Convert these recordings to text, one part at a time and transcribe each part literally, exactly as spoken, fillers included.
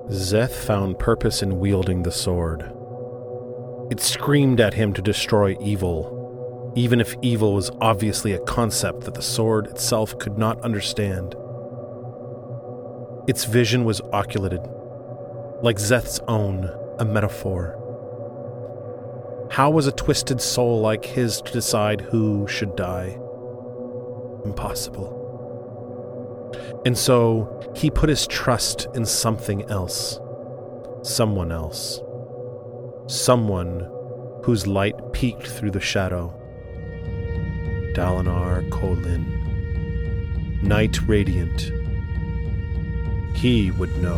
Szeth found purpose in wielding the sword. It screamed at him to destroy evil, even if evil was obviously a concept that the sword itself could not understand. Its vision was oculated, like Szeth's own, a metaphor. How was a twisted soul like his to decide who should die? Impossible. And so he put his trust in something else. Someone else. Someone whose light peeked through the shadow. Dalinar Kholin. Night Radiant. He would know.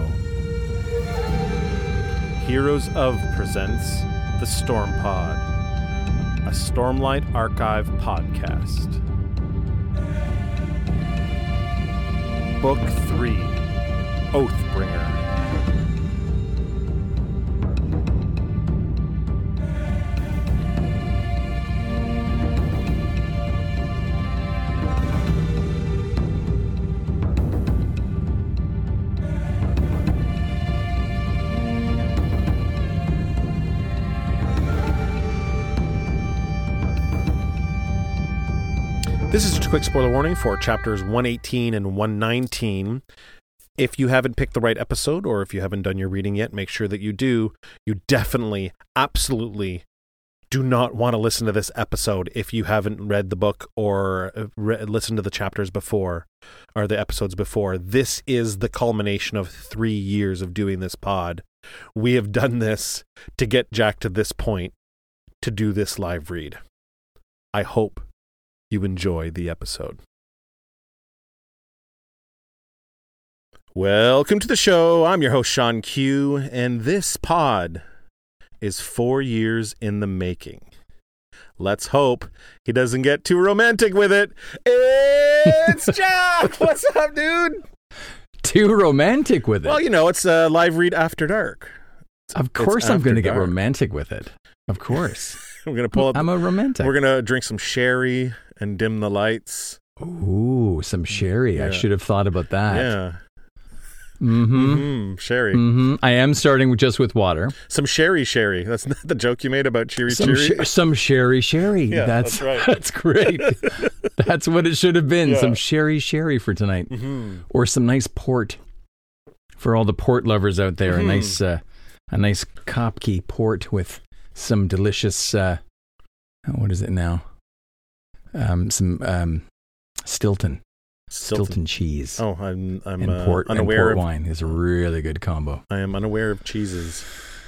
Heroes of presents The Storm Pod, a Stormlight Archive podcast. Book three, Oathbringer. This is just a quick spoiler warning for chapters one eighteen and one nineteen. If you haven't picked the right episode, or if you haven't done your reading yet, make sure that you do. You definitely, absolutely do not want to listen to this episode if you haven't read the book or re- listened to the chapters before, or the episodes before. This is the culmination of three years of doing this pod. We have done this to get Jack to this point, to do this live read. I hope you enjoy the episode. Welcome to the show. I'm your host, Sean Q, and this pod is four years in the making. Let's hope he doesn't get too romantic with it. It's Jack! What's up, dude? Too romantic with it? Well, you know, it's a live read after dark. Of course it's I'm going to get romantic with it. Of course. We're going to pull up. I'm a romantic. We're going to drink some sherry and dim the lights. Ooh, some sherry. Yeah. I should have thought about that. Yeah. Mm-hmm. Mm-hmm. Sherry. Mm-hmm. I am starting with just with water. Some sherry sherry. That's not the joke you made about cheery some cheery. Sh- some sherry sherry. Yeah, that's, that's right. That's great. That's what it should have been. Yeah. Some sherry sherry for tonight. Mm-hmm. Or some nice port for all the port lovers out there. Mm-hmm. A nice uh, a nice Kopke port with some delicious, uh, what is it now? Um, some um, Stilton. Stilton. Stilton cheese. Oh, I'm I'm and uh, port, unaware and port of wine is a really good combo. I am unaware of cheeses.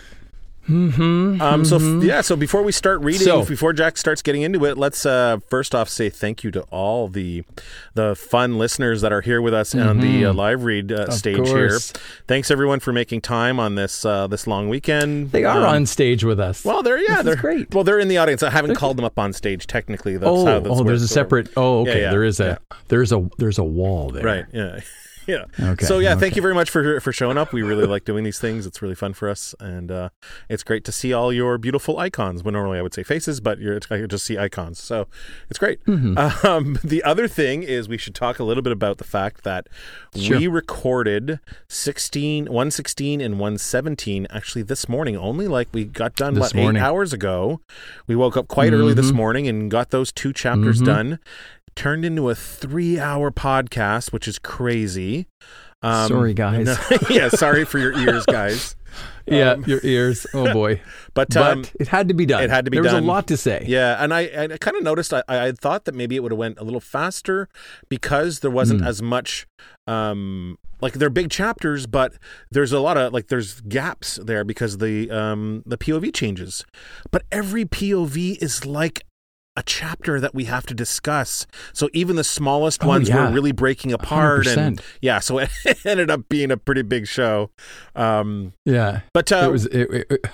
Mm-hmm, Um. So mm-hmm. f- yeah. So before we start reading, So- before Jack starts getting into it, let's uh, first off say thank you to all the the fun listeners that are here with us on the uh, live read uh, Of stage course. here. Thanks everyone for making time on this uh, this long weekend. They are Um, on stage with us. Well, they're yeah, This is they're great. Well, they're in the audience. I haven't called them up on stage technically. That's oh, how this oh, there's works. a separate. Oh, okay. Yeah, yeah, there is a yeah. there's a there's a wall there. Right. Yeah. Yeah. Okay, So yeah, okay. thank you very much for for showing up. We really like doing these things. It's really fun for us, and uh, it's great to see all your beautiful icons. When normally I would say faces, but you're I just see icons, so it's great. Mm-hmm. Um, the other thing is we should talk a little bit about the fact that Sure. we recorded sixteen, one sixteen and one seventeen actually this morning. Only like we got done This what, morning. eight hours ago. We woke up quite early this Mhm. morning and got those two chapters Mhm. done. Turned into a three-hour podcast, which is crazy. Um, Sorry, guys. no- yeah, sorry for your ears, guys. Yeah, Um, your ears. Oh boy. But, But um, it had to be done. it had to be there done. was a lot to say. yeah, and I, I kind of noticed. I, I thought that maybe it would have went a little faster because there wasn't Mm. as much. Um, like they're big chapters, but there's a lot of like there's gaps there because the um the P O V changes. But every P O V is like a chapter that we have to discuss. So even the smallest Oh, ones yeah. were really breaking apart, and one hundred percent. yeah, so it ended up being a pretty big show. Um, Yeah. but uh, it was. It, it, it-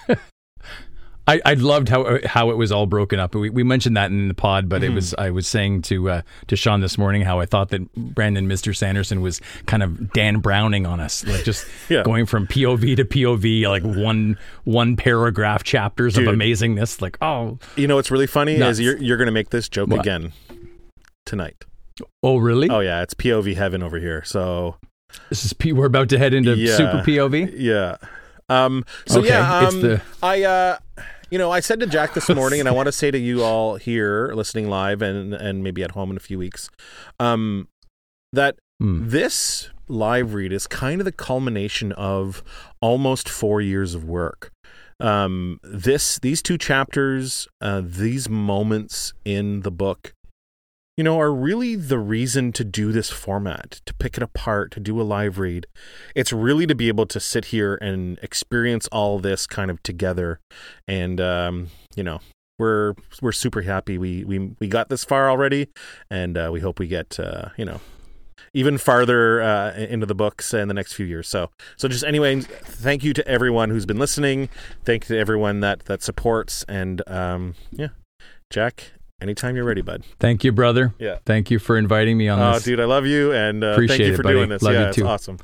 I, I loved how how it was all broken up. We we mentioned that in the pod, but Mm-hmm. it was I was saying to uh, to Sean this morning how I thought that Brandon Mister Sanderson was kind of Dan Browning on us, like just Yeah. going from P O V to P O V, like one one paragraph chapters Dude. of amazingness. Like oh you know what's really funny Nuts. is you're you're going to make this joke What? again tonight. oh really Oh yeah, it's P O V heaven over here. So This is P. We're about to head into Yeah. super P O V. Yeah. Um, so Okay, yeah, um, it's the- I, uh, you know, I said to Jack this morning, and I want to say to you all here listening live and, and maybe at home in a few weeks, um, that Hmm. this live read is kind of the culmination of almost four years of work. Um, this, these two chapters, uh, these moments in the book, you know, are really the reason to do this format, to pick it apart, to do a live read. It's really to be able to sit here and experience all this kind of together. And, um, you know, we're, we're super happy we, we, we got this far already. And, uh, we hope we get, uh, you know, even farther uh, into the books in the next few years. So, so just anyway, thank you to everyone who's been listening. Thank you to everyone that, that supports. And, um, yeah, Jack, anytime you're ready, bud. Thank you, brother. Yeah. Thank you for inviting me on Oh, this. dude, I love you, and uh, Appreciate thank you it, for buddy. doing this. Love yeah, you it's too. awesome.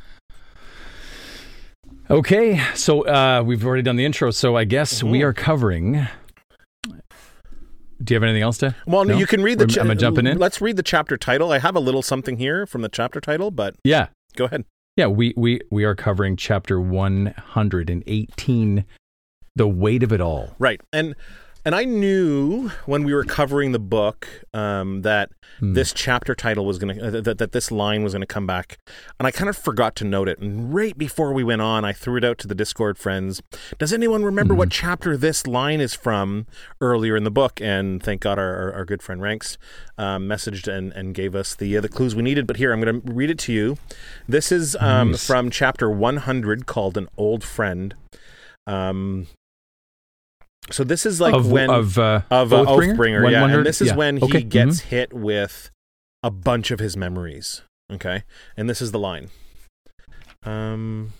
Okay, so uh, we've already done the intro, so I guess Mhm. we are covering. Do you have anything else to? Well, No? you can read the. Am- am I jumping in? Let's read the chapter title. I have a little something here from the chapter title, but Yeah, go ahead. yeah. We we we are covering chapter one hundred eighteen, the weight of it all. Right, and and I knew when we were covering the book um, that Hmm. this chapter title was going to uh, that that this line was going to come back, and I kind of forgot to note it. And right before we went on, I threw it out to the Discord friends. Does anyone remember Mhm. what chapter this line is from earlier in the book? And thank God our, our, our good friend Ranks um, messaged and, and gave us the uh, the clues we needed. But here, I'm going to read it to you. This is um, Nice. from chapter one hundred called An Old Friend. Um, so this is like of when of uh, of uh, Oathbringer? Oathbringer, One- yeah. one hundred? And this is Yeah. when he Okay. gets Mhm. hit with a bunch of his memories. Okay, and this is the line. Um,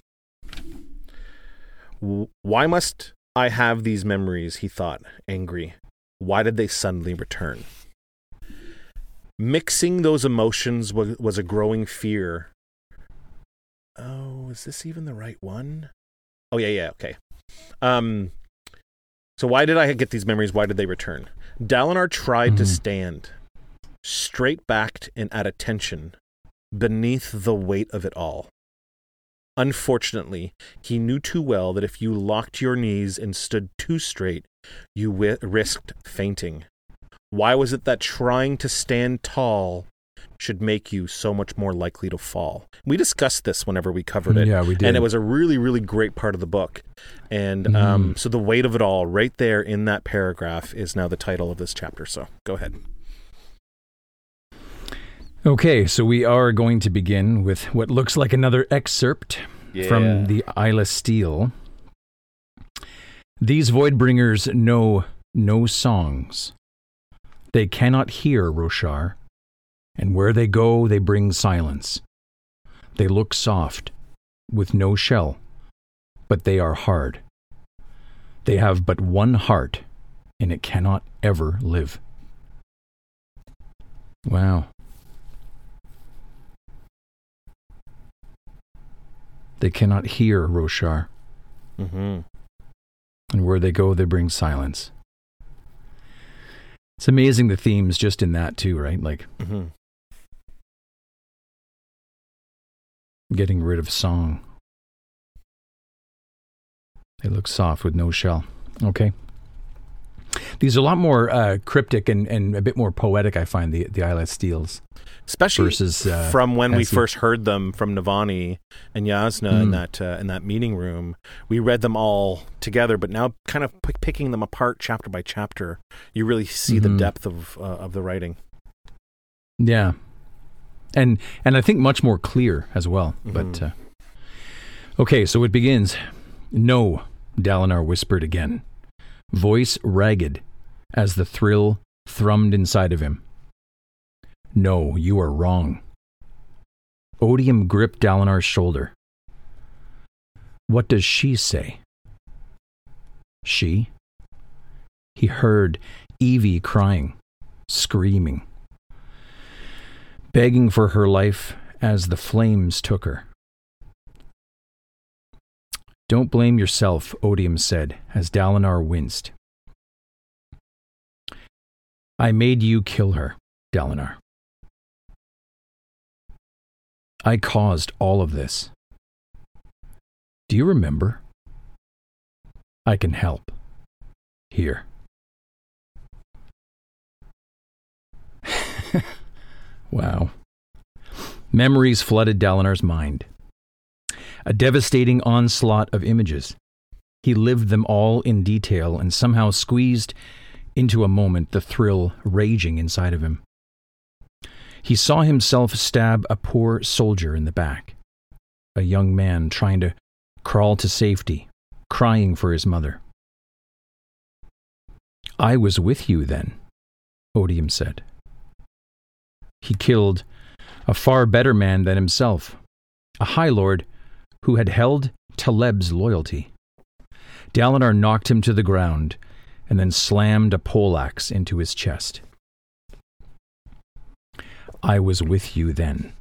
w- why must I have these memories? He thought, angry. Why did they suddenly return? Mixing those emotions was, was a growing fear. Oh, is this even the right one? Oh yeah, yeah, okay. Um. So why did I get these memories? Why did they return? Dalinar tried to Mhm. stand, straight-backed and at attention, beneath the weight of it all. Unfortunately, he knew too well that if you locked your knees and stood too straight, you wi- risked fainting. Why was it that trying to stand tall should make you so much more likely to fall? We discussed this whenever we covered it. Yeah, we did. And it was a really, really great part of the book. And Mhm. um, so the weight of it all right there in that paragraph is now the title of this chapter. So go ahead. Okay, so we are going to begin with what looks like another excerpt from the Isla Steel. These Voidbringers know no songs. They cannot hear Roshar, and where they go, they bring silence. They look soft, with no shell, but they are hard. They have but one heart, and it cannot ever live. Wow. They cannot hear Roshar, Mm-hmm. and where they go, they bring silence. It's amazing the themes just in that too, right? Like Mm-hmm. getting rid of song. They look soft with no shell. Okay. These are a lot more uh, cryptic and, and a bit more poetic, I find, the, the Isla Steels. Especially Versus, uh, from when we Essie. first heard them from Navani and Yasna in Mm. that uh, in that meeting room. We read them all together, but now kind of p- picking them apart chapter by chapter, you really see Mhm. the depth of uh, of the writing. Yeah. And and I think much more clear as well. But Mhm. uh, okay, so it begins. No, Dalinar whispered again, voice ragged as the thrill thrummed inside of him. No, you are wrong. Odium gripped Dalinar's shoulder. What does she say? She? He heard Evie crying, screaming, begging for her life as the flames took her. Don't blame yourself, Odium said, as Dalinar winced. I made you kill her, Dalinar. I caused all of this. Do you remember? I can help. Here. Wow. Memories flooded Dalinar's mind. A devastating onslaught of images. He lived them all in detail and somehow squeezed into a moment the thrill raging inside of him. He saw himself stab a poor soldier in the back, a young man trying to crawl to safety, crying for his mother. I was with you then, Odium said. He killed a far better man than himself, a High Lord who had held Taleb's loyalty. Dalinar knocked him to the ground and then slammed a poleaxe into his chest. I was with you then.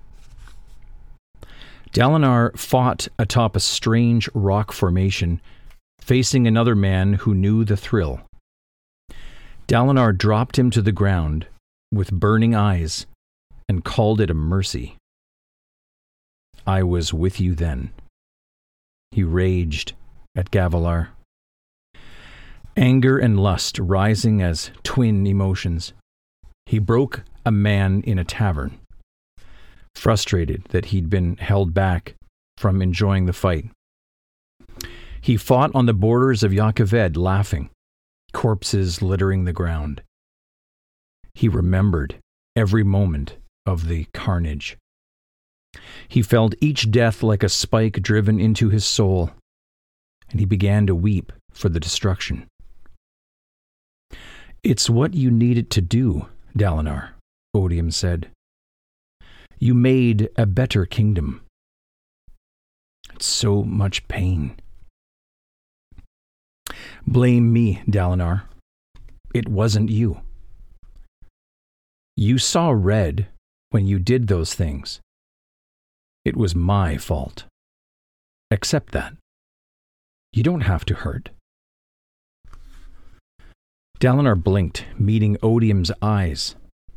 Dalinar fought atop a strange rock formation, facing another man who knew the thrill. Dalinar dropped him to the ground with burning eyes and called it a mercy. I was with you then. He raged at Gavilar. Anger and lust rising as twin emotions. He broke a man in a tavern, frustrated that he'd been held back from enjoying the fight. He fought on the borders of Jah Keved, laughing, corpses littering the ground. He remembered every moment of the carnage. He felt each death like a spike driven into his soul, and he began to weep for the destruction. It's what you needed to do, Dalinar, Odium said. You made a better kingdom. It's so much pain. Blame me, Dalinar. It wasn't you. You saw red when you did those things. It was my fault. Accept that. You don't have to hurt. Dalinar blinked, meeting Odium's eyes.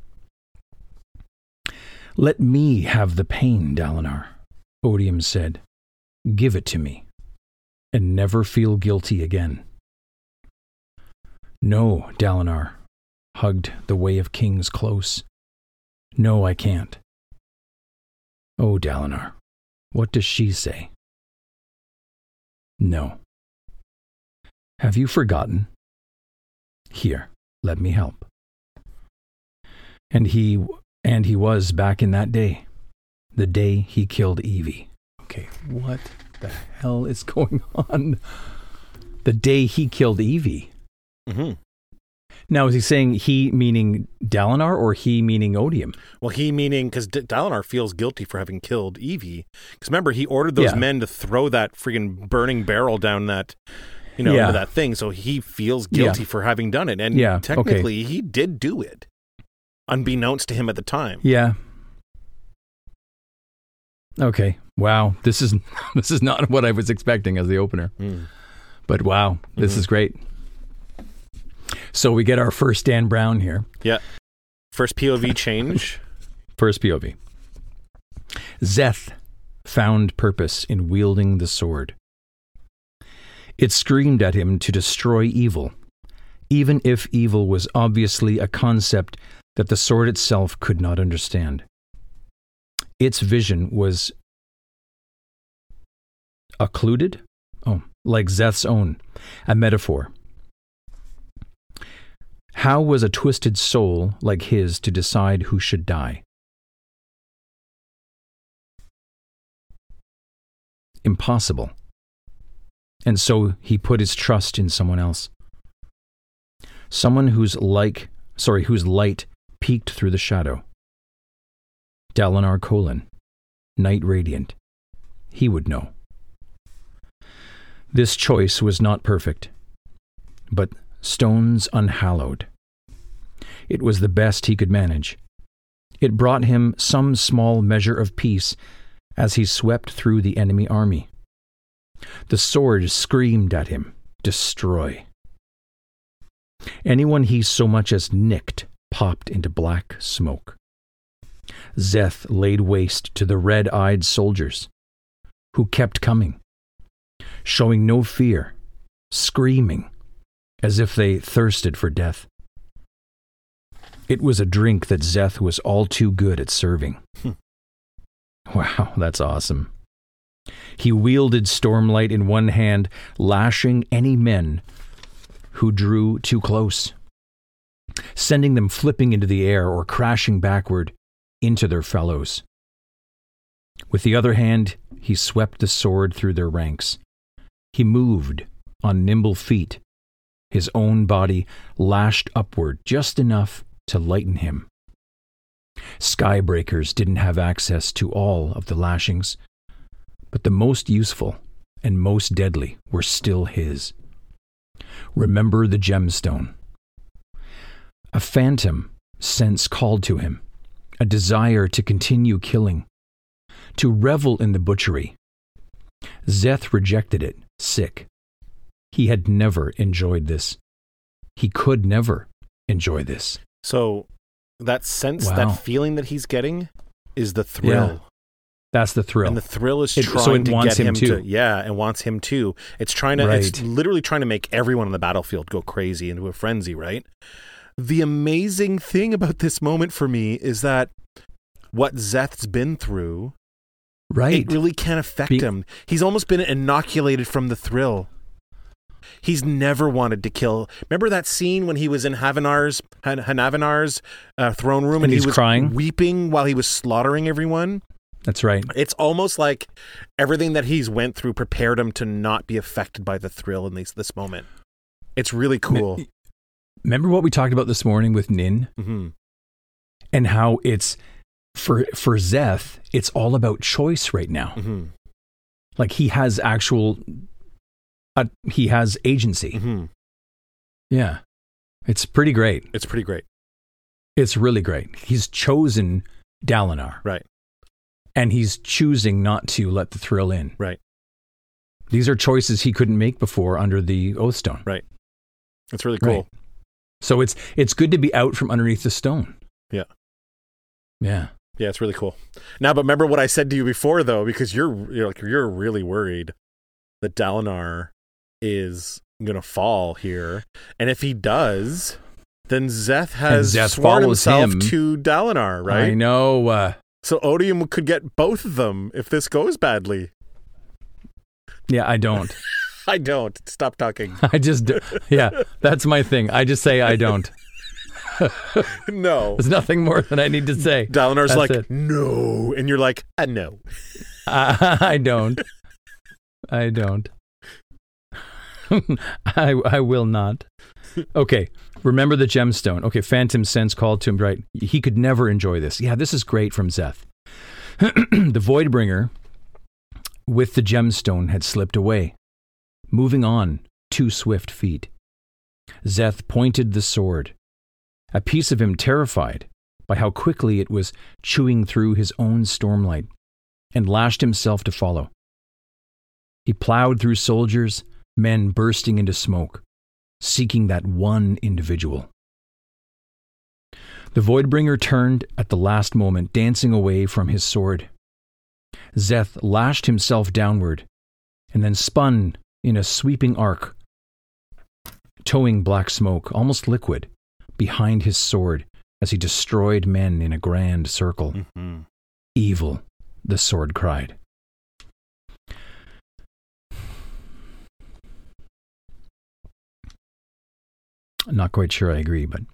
Let me have the pain, Dalinar, Odium said. Give it to me, and never feel guilty again. No, Dalinar hugged the Way of Kings close. No, I can't. Oh, Dalinar, what does she say? No. Have you forgotten? Here, let me help. And he and he was back in that day, the day he killed Evie. Okay, what the hell is going on? The day he killed Evie. Mm-hmm. Now, is he saying he meaning Dalinar or he meaning Odium? Well, he meaning, because D- Dalinar feels guilty for having killed Evie. Because remember, he ordered those yeah. men to throw that freaking burning barrel down that, you know, yeah. into that thing. So he feels guilty yeah. for having done it. And yeah. technically, okay. he did do it, unbeknownst to him at the time. Yeah. Okay. Wow. This is this is not what I was expecting as the opener. Mm. But wow, this mm-hmm. is great. So we get our first Dan Brown here. Yeah. First P O V change. First P O V. Szeth found purpose in wielding the sword. It screamed at him to destroy evil, even if evil was obviously a concept that the sword itself could not understand. Its vision was occluded, oh, like Szeth's own, a metaphor. How was a twisted soul like his to decide who should die? Impossible. And so he put his trust in someone else. Someone whose like, sorry, whose light peeked through the shadow. Dalinar Kholin, Knight Radiant. He would know. This choice was not perfect, but stones unhallowed. It was the best he could manage. It brought him some small measure of peace as he swept through the enemy army. The sword screamed at him, destroy. Anyone he so much as nicked popped into black smoke. Szeth laid waste to the red-eyed soldiers, who kept coming, showing no fear, screaming, as if they thirsted for death. It was a drink that Szeth was all too good at serving. Hmm. Wow, that's awesome. He wielded Stormlight in one hand, lashing any men who drew too close, sending them flipping into the air or crashing backward into their fellows. With the other hand, he swept the sword through their ranks. He moved on nimble feet, his own body lashed upward just enough to lighten him. Skybreakers didn't have access to all of the lashings, but the most useful and most deadly were still his. Remember the gemstone. A phantom sense called to him, a desire to continue killing, to revel in the butchery. Szeth rejected it, sick. He had never enjoyed this. He could never enjoy this. So that sense, Wow. that feeling that he's getting is the thrill. Yeah. That's the thrill. And the thrill is It- trying so it to wants get him him, too. to, yeah, and wants him too. It's trying to, it's Right. literally trying to make everyone on the battlefield go crazy into a frenzy, right? The amazing thing about this moment for me is that what Szeth's been through, Right. it really can't affect Be- him. He's almost been inoculated from the thrill. He's never wanted to kill. Remember that scene when he was in Havanar's, Han- Hanavanar's uh, throne room and, And he he's was crying? weeping while he was slaughtering everyone? That's right. It's almost like everything that he's went through prepared him to not be affected by the thrill in this, this moment. It's really cool. Remember what we talked about this morning with Nin? Mm-hmm. And how it's, for for Szeth, it's all about choice right now. Mm-hmm. Like he has actual, uh, he has agency. Mm-hmm. Yeah. It's pretty great. It's pretty great. It's really great. He's chosen Dalinar. Right. And he's choosing not to let the thrill in. Right. These are choices he couldn't make before under the Oathstone. Right. It's really cool. Right. So it's it's good to be out from underneath the stone. Yeah. Yeah. Yeah, it's really cool. Now, but remember what I said to you before, though, because you're you're like you're really worried that Dalinar is going to fall here, and if he does, then Szeth has And Szeth sworn follows himself him. to Dalinar, right? I know. Uh, So Odium could get both of them if this goes badly. yeah, I don't. I don't. Stop talking. I just, do- yeah, that's my thing. I just say I don't. No. There's nothing more than I need to say. Dalinar's That's like, it. no. And you're like, uh, no. I, I don't. I don't. I I will not. Okay, remember the gemstone. Okay, Phantom Sense called to him, right? He could never enjoy this. Yeah, this is great from Szeth. The Voidbringer with the gemstone had slipped away, moving on two swift feet. Szeth pointed the sword, a piece of him terrified by how quickly it was chewing through his own stormlight, and lashed himself to follow. He plowed through soldiers, men bursting into smoke, seeking that one individual. The Voidbringer turned at the last moment, dancing away from his sword. Szeth lashed himself downward, and then spun in a sweeping arc, towing black smoke, almost liquid, behind his sword as he destroyed men in a grand circle. Mm-hmm. Evil, the sword cried. I'm not quite sure I agree, but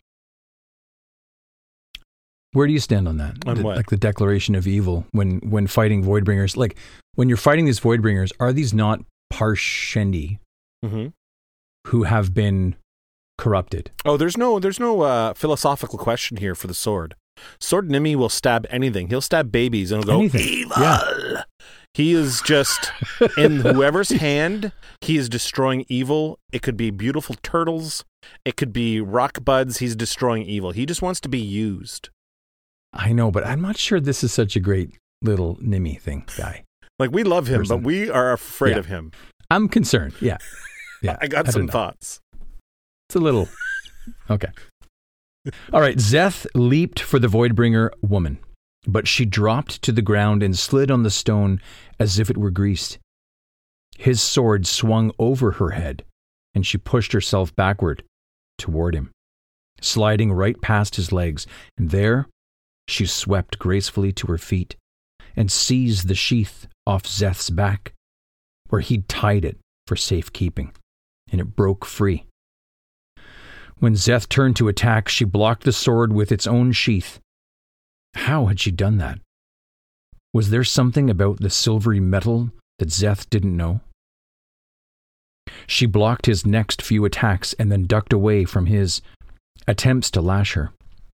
where do you stand on that? On The- what? Like the declaration of evil when when fighting Voidbringers. Like when you're fighting these Voidbringers, are these not Parshendi Mm-hmm. who have been corrupted? Oh, there's no there's no uh, philosophical question here for the sword. Sword Nimi will stab anything. He'll stab babies and he'll go, Anything. evil. Yeah. He is just, in whoever's hand, he is destroying evil. It could be beautiful turtles. It could be rock buds. He's destroying evil. He just wants to be used. I know, but I'm not sure this is such a great little Nimi thing, guy. Like, we love him, Person. but we are afraid Yeah. of him. I'm concerned. Yeah. Yeah. I got don't some know. thoughts. It's a little. Okay. All right. Szeth leaped for the Voidbringer woman, but she dropped to the ground and slid on the stone as if it were greased. His sword swung over her head, and she pushed herself backward toward him, sliding right past his legs, and there she swept gracefully to her feet and seized the sheath off Szeth's back, where he'd tied it for safekeeping, and it broke free. When Szeth turned to attack, she blocked the sword with its own sheath. How had she done that? Was there something about the silvery metal that Szeth didn't know? She blocked his next few attacks and then ducked away from his attempts to lash her.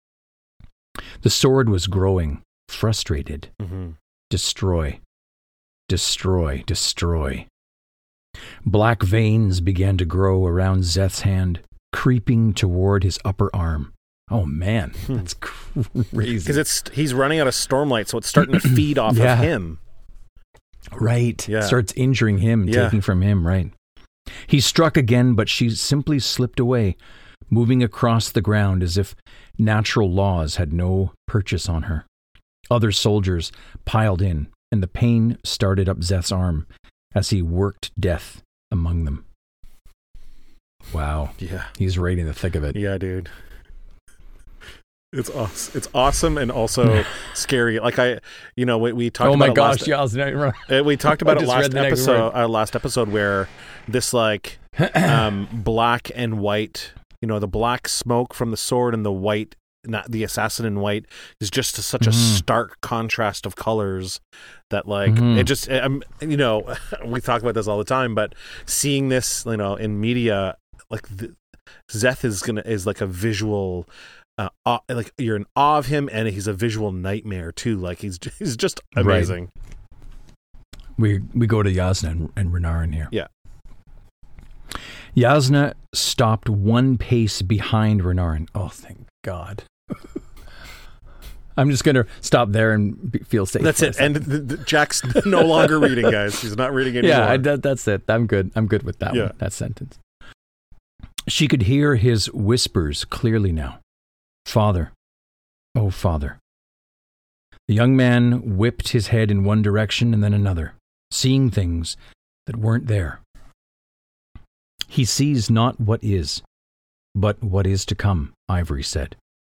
The sword was growing, frustrated. Mm-hmm. Destroy, destroy, destroy. Black veins began to grow around Szeth's hand, creeping toward his upper arm. Oh man, that's crazy. Because it's he's running out of stormlight, so it's starting to feed off yeah. of him. Right. Yeah. Starts injuring him, yeah. taking from him, right. He struck again, but she simply slipped away, moving across the ground as if natural laws had no purchase on her. Other soldiers piled in, and the pain started up Szeth's arm as he worked death among them. Wow. Yeah. He's right in the thick of it. Yeah, dude. It's awesome. It's awesome and also scary. Like I, you know, we, we talked oh about my it gosh, last, yeah, I was not right. uh, we talked about I it just last read the next episode, word. uh, last episode where this like um, black and white, you know, the black smoke from the sword and the white, not the assassin in white, is just a, such mm-hmm. a stark contrast of colors that like mm-hmm. it just, um, you know, we talk about this all the time, but seeing this, you know, in media, like the, Szeth is gonna is like a visual. Uh, awe, like you're in awe of him, and he's a visual nightmare too. Like he's he's just amazing. Right. We we go to Jasnah and, and Renarin here. Yeah. Jasnah stopped one pace behind Renarin. Oh, thank God. I'm just gonna stop there and be, feel safe. That's it. And the, the, Jack's no longer reading, guys. He's not reading anymore. Yeah, I, that, that's it. I'm good. I'm good with that yeah. one. That sentence. She could hear his whispers clearly now. Father, oh Father. The young man whipped his head in one direction and then another, seeing things that weren't there. He sees not what is, but what is to come, Ivory said.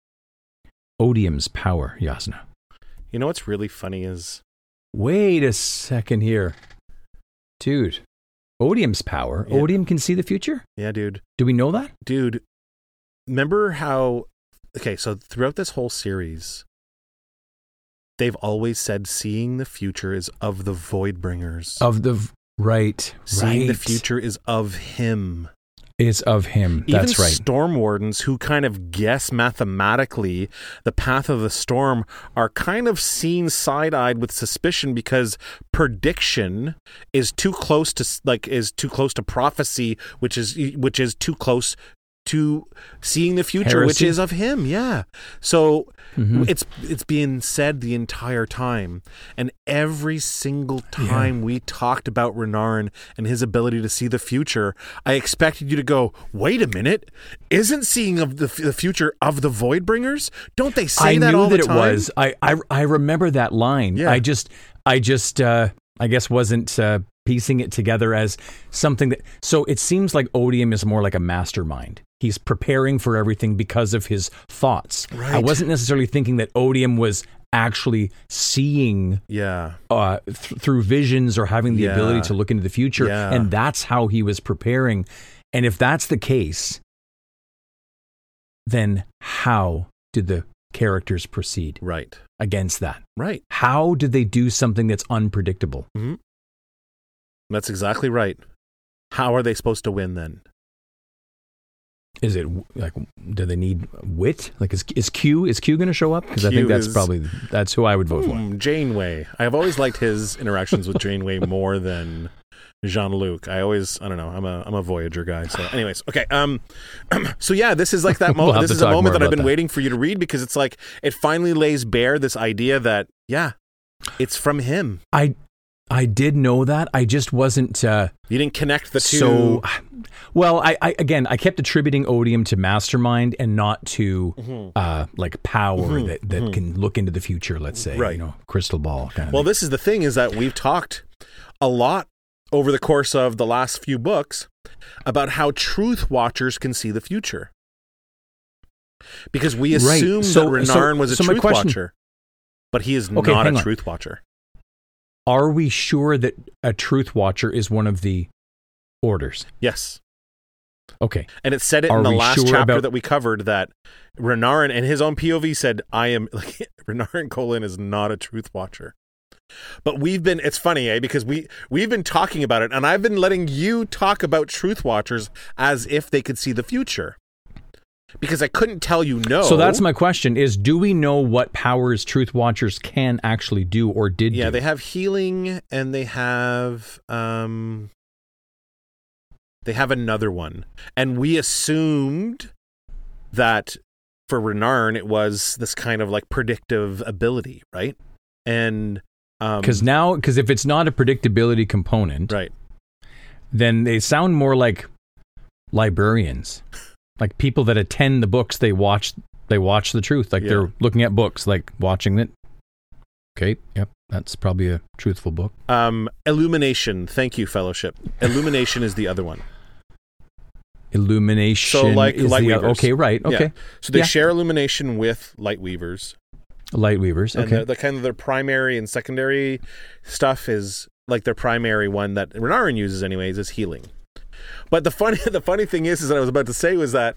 Odium's power, Jasnah. You know what's really funny is... Wait a second here. Dude, Odium's power? Yeah. Odium can see the future? Yeah, dude. Do we know that? Dude, remember how... Okay, so throughout this whole series, they've always said seeing the future is of the Voidbringers. Of the... Right, Seeing right. the future is of him. Is of him, that's Even right. storm wardens who kind of guess mathematically the path of the storm are kind of seen side-eyed with suspicion because prediction is too close to like is too close to prophecy, which is which is too close to seeing the future, Heresy? which is of him. Yeah. So mm-hmm. it's it's being said the entire time. And every single time yeah. we talked about Renarin and his ability to see the future, I expected you to go, wait a minute, isn't seeing of the, the future of the Voidbringers? Don't they say I that knew all that the time? It was. I, I, I remember that line. Yeah. I just, I just, uh, I guess wasn't uh, piecing it together as something that, so it seems like Odium is more like a mastermind. He's preparing for everything because of his thoughts. Right. I wasn't necessarily thinking that Odium was actually seeing yeah. uh, th- through visions or having the yeah. ability to look into the future. Yeah. And that's how he was preparing. And if that's the case, then how did the characters proceed? Right. Against that? Right. How did they do something that's unpredictable? Mm-hmm. That's exactly right. How are they supposed to win then? Is it like, do they need wit? Like, is is Q is Q going to show up? Because I think that's is, probably that's who I would vote hmm, for. Janeway. I've always liked his interactions with Janeway more than Jean-Luc. I always, I don't know. I'm a I'm a Voyager guy. So, anyways, okay. Um, so yeah, this is like that moment. We'll this is a moment that I've been that. waiting for you to read because it's like it finally lays bare this idea that yeah, it's from him. I I did know that. I just wasn't. Uh, You didn't connect the two. So, well, I, I again, I kept attributing Odium to mastermind and not to Mm-hmm. uh, like power Mm-hmm. that, that mm-hmm. can look into the future. Let's say, Right. you know, crystal ball kind of. Well, thing. this is the thing: is that we've talked a lot over the course of the last few books about how truth watchers can see the future, because we Right. assumed So- that Renarin so- was a so my truth question- watcher, but he is Okay, not hang a on. truth watcher. Are we sure that a truth watcher is one of the orders? Yes. Okay. And it said it Are in the we last sure chapter about- that we covered that Renarin, in his own P O V, said, I am, like, Renarin Kholin is not a truth watcher. But we've been, it's funny, eh? Because we, we've been talking about it, and I've been letting you talk about truth watchers as if they could see the future. Because I couldn't tell you no. So that's my question: is do we know what powers truth watchers can actually do or did Yeah, do? they have healing, and they have, um, they have another one. And we assumed that for Renarin, it was this kind of like predictive ability, right? And um, Because now, because if it's not a predictability component, right, then they sound more like librarians, like people that attend the books. They watch, they watch the truth, like Yeah. they're looking at books, like watching it. Okay, yep, that's probably a truthful book. um, illumination. Thank you, Fellowship. Illumination is the other one. Illumination. So, like, is light the, weavers. okay, right, Yeah. okay. So they Yeah. share illumination with light weavers, Light weavers. and Okay, the, the kind of their primary and secondary stuff is like their primary one that Renarin uses, anyways, is healing. But the funny, the funny thing is, is that I was about to say was that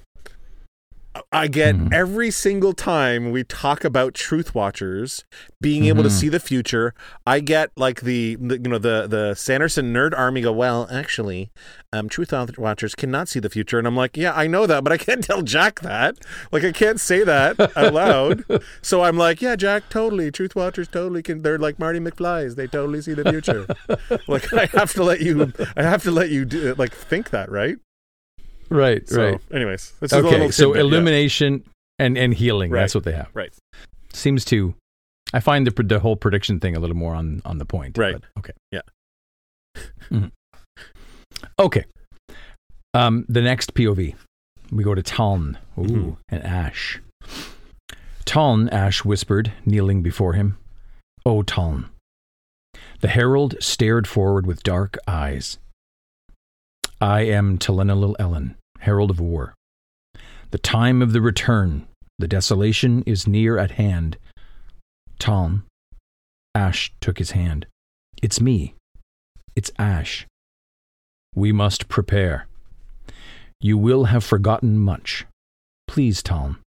I get Mhm. every single time we talk about truth watchers being able to Mhm. see the future, I get like the, the you know the the Sanderson nerd army go, well, actually, um, truth watchers cannot see the future, and I'm like, yeah, I know that, but I can't tell Jack that. Like, I can't say that out loud. So I'm like, yeah, Jack, totally. Truth watchers totally can. They're like Marty McFly's. They totally see the future. Like, I have to let you. I have to let you do, like think that, right? right, So, right. anyways, this is a Okay, little so tidbit, yeah. illumination and and healing. Right. That's what they have. Right. Seems to. I find the the whole prediction thing a little more on on the point. Right. but okay. Yeah. Mhm. Okay. Um, the next P O V, we go to Taln. Ooh, Mhm. and Ash. Taln, Ash whispered, kneeling before him. "O Taln." The herald stared forward with dark eyes. "I am Talenalil Ellen, herald of war. The time of the return, the desolation is near at hand." Taln. Ash took his hand. "It's me. It's Ash. We must prepare. You will have forgotten much. Please, Taln.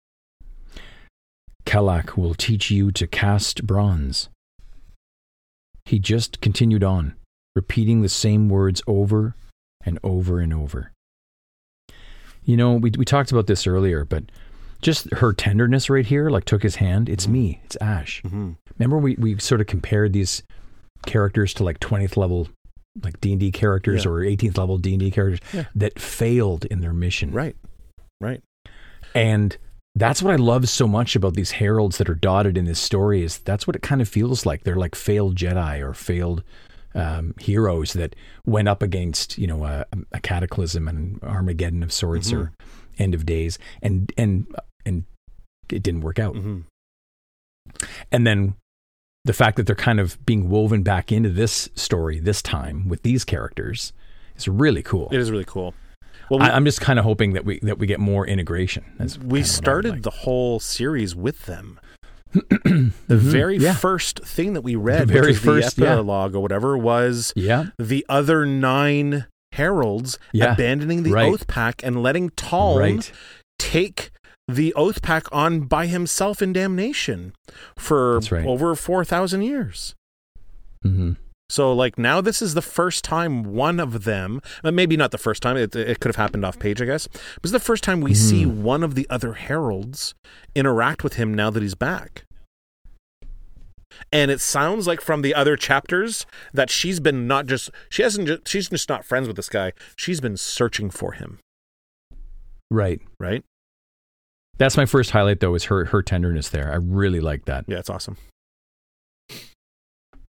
Kalak will teach you to cast bronze." He just continued on, repeating the same words over and over and over. You know, we we talked about this earlier, but just her tenderness right here, like took his hand. It's me. It's Ash. Mm-hmm. Remember we, we sort of compared these characters to like twentieth level like D and D characters Yeah. or eighteenth level D and D characters Yeah. that failed in their mission. Right. Right. And that's what I love so much about these heralds that are dotted in this story is that's what it kind of feels like. They're like failed Jedi or failed um, heroes that went up against, you know, a, a cataclysm and Armageddon of sorts Mhm. or end of days and, and, and it didn't work out. Mm-hmm. And then the fact that they're kind of being woven back into this story this time with these characters is really cool. It is really cool. Well, we, I, I'm just kind of hoping that we that we get more integration. That's we kind of what I would started like. the whole series with them. The very yeah. first thing that we read, The very which was first, the yeah. epilogue or whatever, was Yeah, the other nine heralds Yeah. abandoning the Right. Oath Pack and letting Taln right. take the Oath Pack on by himself in damnation for That's right. over four thousand years. hmm So, like, now this is the first time one of them, uh, maybe not the first time, it, it could have happened off page, I guess, but it's the first time we Mhm. see one of the other heralds interact with him now that he's back. And it sounds like from the other chapters that she's been not just, she hasn't, just, she's just not friends with this guy. She's been searching for him, Right. right? That's my first highlight, though, is her her tenderness there. I really like that. Yeah, it's awesome.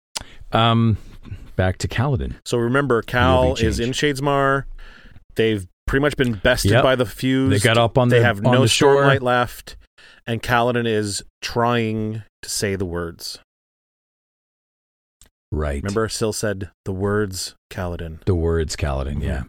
Um, back to Kaladin. So remember, Cal P O V is in change. Shadesmar. They've pretty much been bested Yep. by the fuse. They got up on They the have on no the shore. stormlight left, and Kaladin is trying to say the words. Right. Remember, Syl said the words, Kaladin. The words Kaladin, yeah.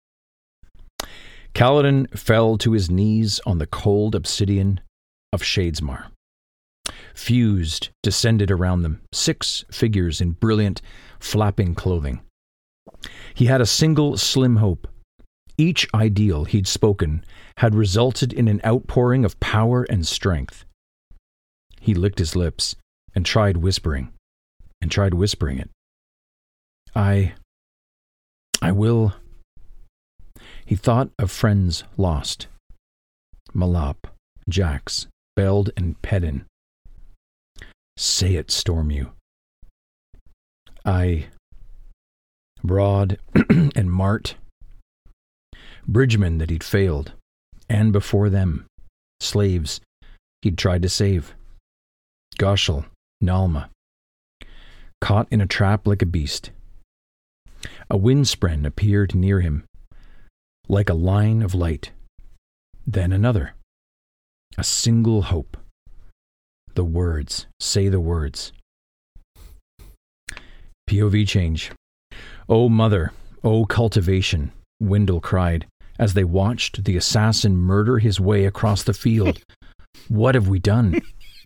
Kaladin fell to his knees on the cold obsidian of Shadesmar. Fused descended around them, six figures in brilliant, flapping clothing. He had a single slim hope. Each ideal he'd spoken had resulted in an outpouring of power and strength. He licked his lips and tried whispering, and tried whispering it. I... I will... He thought of friends lost. Malap, Jax, Beld, and Pedin. Say it, Stormew. I... Broad and Mart. Bridgemen that he'd failed. And before them, slaves he'd tried to save. Goshel, Nalma. Caught in a trap like a beast. A windspren appeared near him, like a line of light. Then another. A single hope. The words. Say the words. P O V change. "Oh, mother, oh, cultivation," Wendell cried, as they watched the assassin murder his way across the field. What have we done?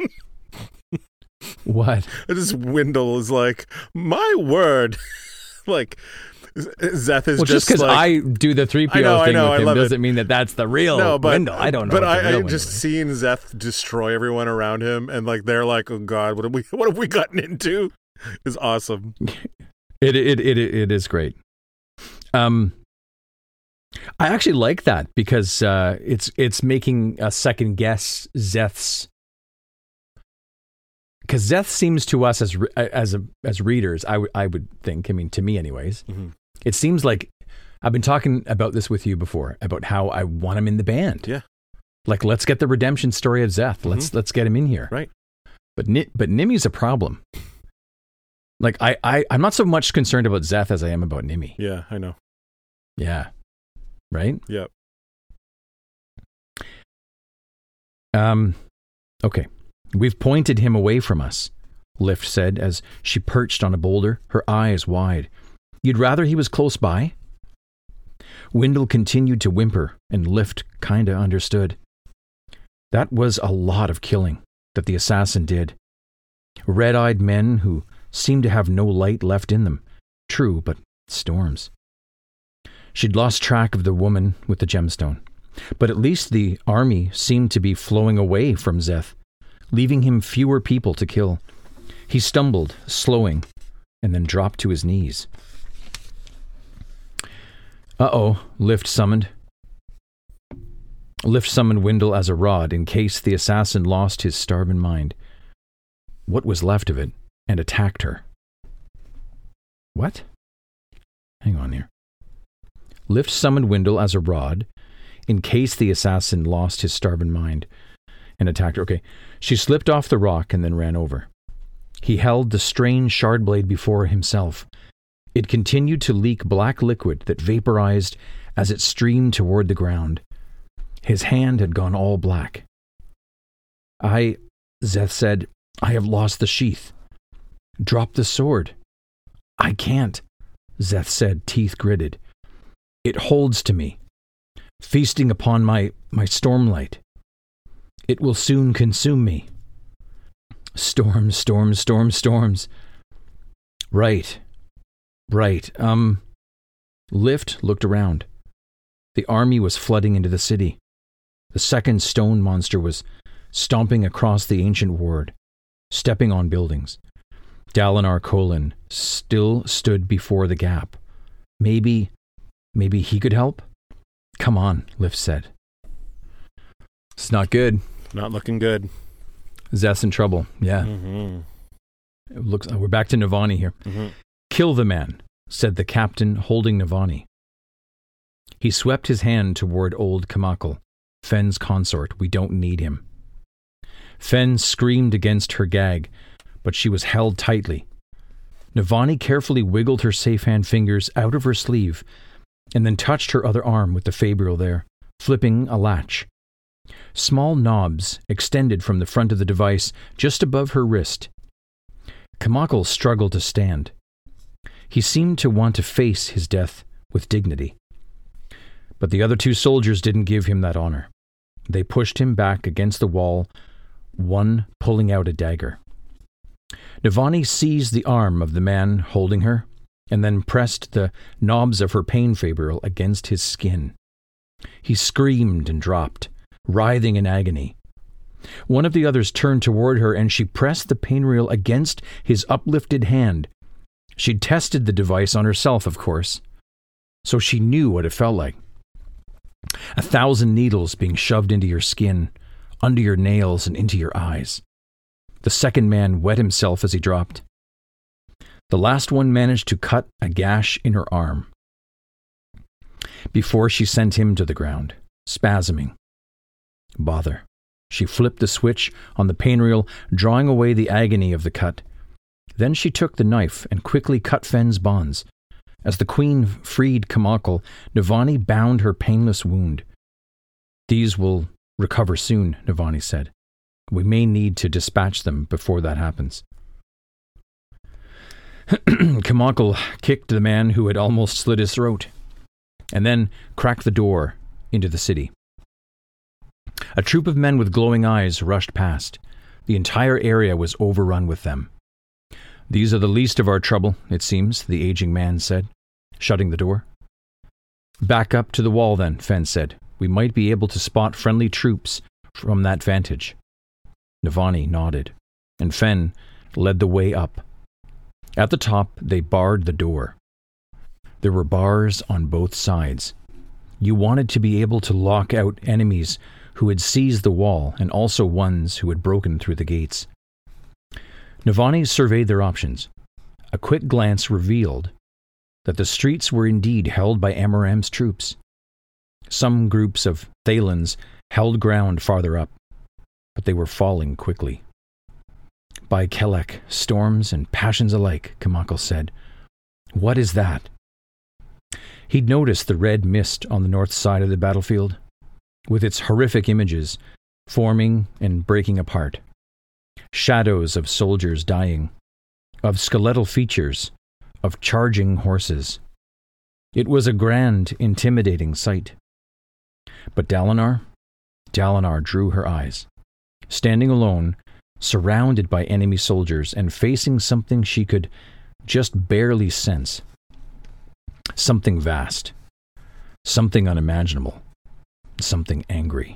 What? This Wendell is like, my word. Like, Szeth is well, just just because like, I do the three P O I know, I thing know, with I him love doesn't it. mean that that's the real no, but, Wendell. I don't know. But what the I, real I just Wendell is. seeing Szeth destroy everyone around him, and like they're like, oh God, what have we, what have we gotten into? Is awesome. It, it it it is great. Um, I actually like that because uh, it's it's making a second guess Szeth's. Because Szeth seems to us as as a, as readers, I, w- I would think. I mean, to me, anyways, Mm-hmm. it seems like I've been talking about this with you before about how I want him in the band. Yeah, like let's get the redemption story of Szeth. Mm-hmm. Let's let's get him in here. Right. But Ni- but Nimi's a problem. Like I, I I'm not so much concerned about Szeth as I am about Nimi. yeah, I know. Yeah. Right? Yeah. Um, okay. We've pointed him away from us, Lift said as she perched on a boulder, her eyes wide. You'd rather he was close by? Wendell continued to whimper, and Lift kinda understood. That was a lot of killing that the assassin did. Red-eyed men who seemed to have no light left in them. True, but storms. She'd lost track of the woman with the gemstone, but at least the army seemed to be flowing away from Szeth, leaving him fewer people to kill. He stumbled, slowing, and then dropped to his knees. Uh-oh, Lift summoned. Lift summoned Wendell as a rod in case the assassin lost his starving mind. What was left of it, and attacked her. What? Hang on here. Lift summoned Wendell as a rod in case the assassin lost his starving mind and attacked her. Okay. She slipped off the rock and then ran over. He held the strange shard blade before himself. It continued to leak black liquid that vaporized as it streamed toward the ground. His hand had gone all black. I, Szeth said, I have lost the sheath. Drop the sword. I can't, Szeth said, teeth gritted. It holds to me, feasting upon my, my stormlight. It will soon consume me. Storms, storms, storms, storms. Right. Right. Um, Lift looked around. The army was flooding into the city. The second stone monster was stomping across the ancient ward, stepping on buildings. Dalinar Kholin still stood before the gap. Maybe, maybe he could help? Come on, Lift said. It's not good. Not looking good. Szeth's in trouble. Yeah. Mm-hmm. It looks. We're back to Navani here. Mm-hmm. Kill the man, said the captain, holding Navani. He swept his hand toward old Kamakal, Fenn's consort. We don't need him. Fenn screamed against her gag, but she was held tightly. Navani carefully wiggled her safe hand fingers out of her sleeve and then touched her other arm with the Fabrial there, flipping a latch. Small knobs extended from the front of the device just above her wrist. Kamakal struggled to stand. He seemed to want to face his death with dignity. But the other two soldiers didn't give him that honor. They pushed him back against the wall, one pulling out a dagger. Navani seized the arm of the man holding her and then pressed the knobs of her pain Fabrial against his skin. He screamed and dropped, writhing in agony. One of the others turned toward her and she pressed the pain reel against his uplifted hand. She'd tested the device on herself, of course, so she knew what it felt like. A thousand needles being shoved into your skin, under your nails and into your eyes. The second man wet himself as he dropped. The last one managed to cut a gash in her arm before she sent him to the ground, spasming. Bother. She flipped the switch on the pain reel, drawing away the agony of the cut. Then she took the knife and quickly cut Fenn's bonds. As the Queen freed Kamakal, Navani bound her painless wound. These will recover soon, Navani said. We may need to dispatch them before that happens. Kamakal kicked the man who had almost slit his throat, and then cracked the door into the city. A troop of men with glowing eyes rushed past. The entire area was overrun with them. These are the least of our trouble, it seems, the aging man said, shutting the door. Back up to the wall then, Fenn said. We might be able to spot friendly troops from that vantage. Navani nodded, and Fenn led the way up. At the top, they barred the door. There were bars on both sides. You wanted to be able to lock out enemies who had seized the wall and also ones who had broken through the gates. Navani surveyed their options. A quick glance revealed that the streets were indeed held by Amaram's troops. Some groups of Thalans held ground farther up, but they were falling quickly. By Kelek, storms and passions alike, Kamakal said. What is that? He'd noticed the red mist on the north side of the battlefield, with its horrific images forming and breaking apart. Shadows of soldiers dying, of skeletal features, of charging horses. It was a grand, intimidating sight. But Dalinar? Dalinar drew her eyes. Standing alone, surrounded by enemy soldiers and facing something she could just barely sense. Something vast. Something unimaginable. Something angry.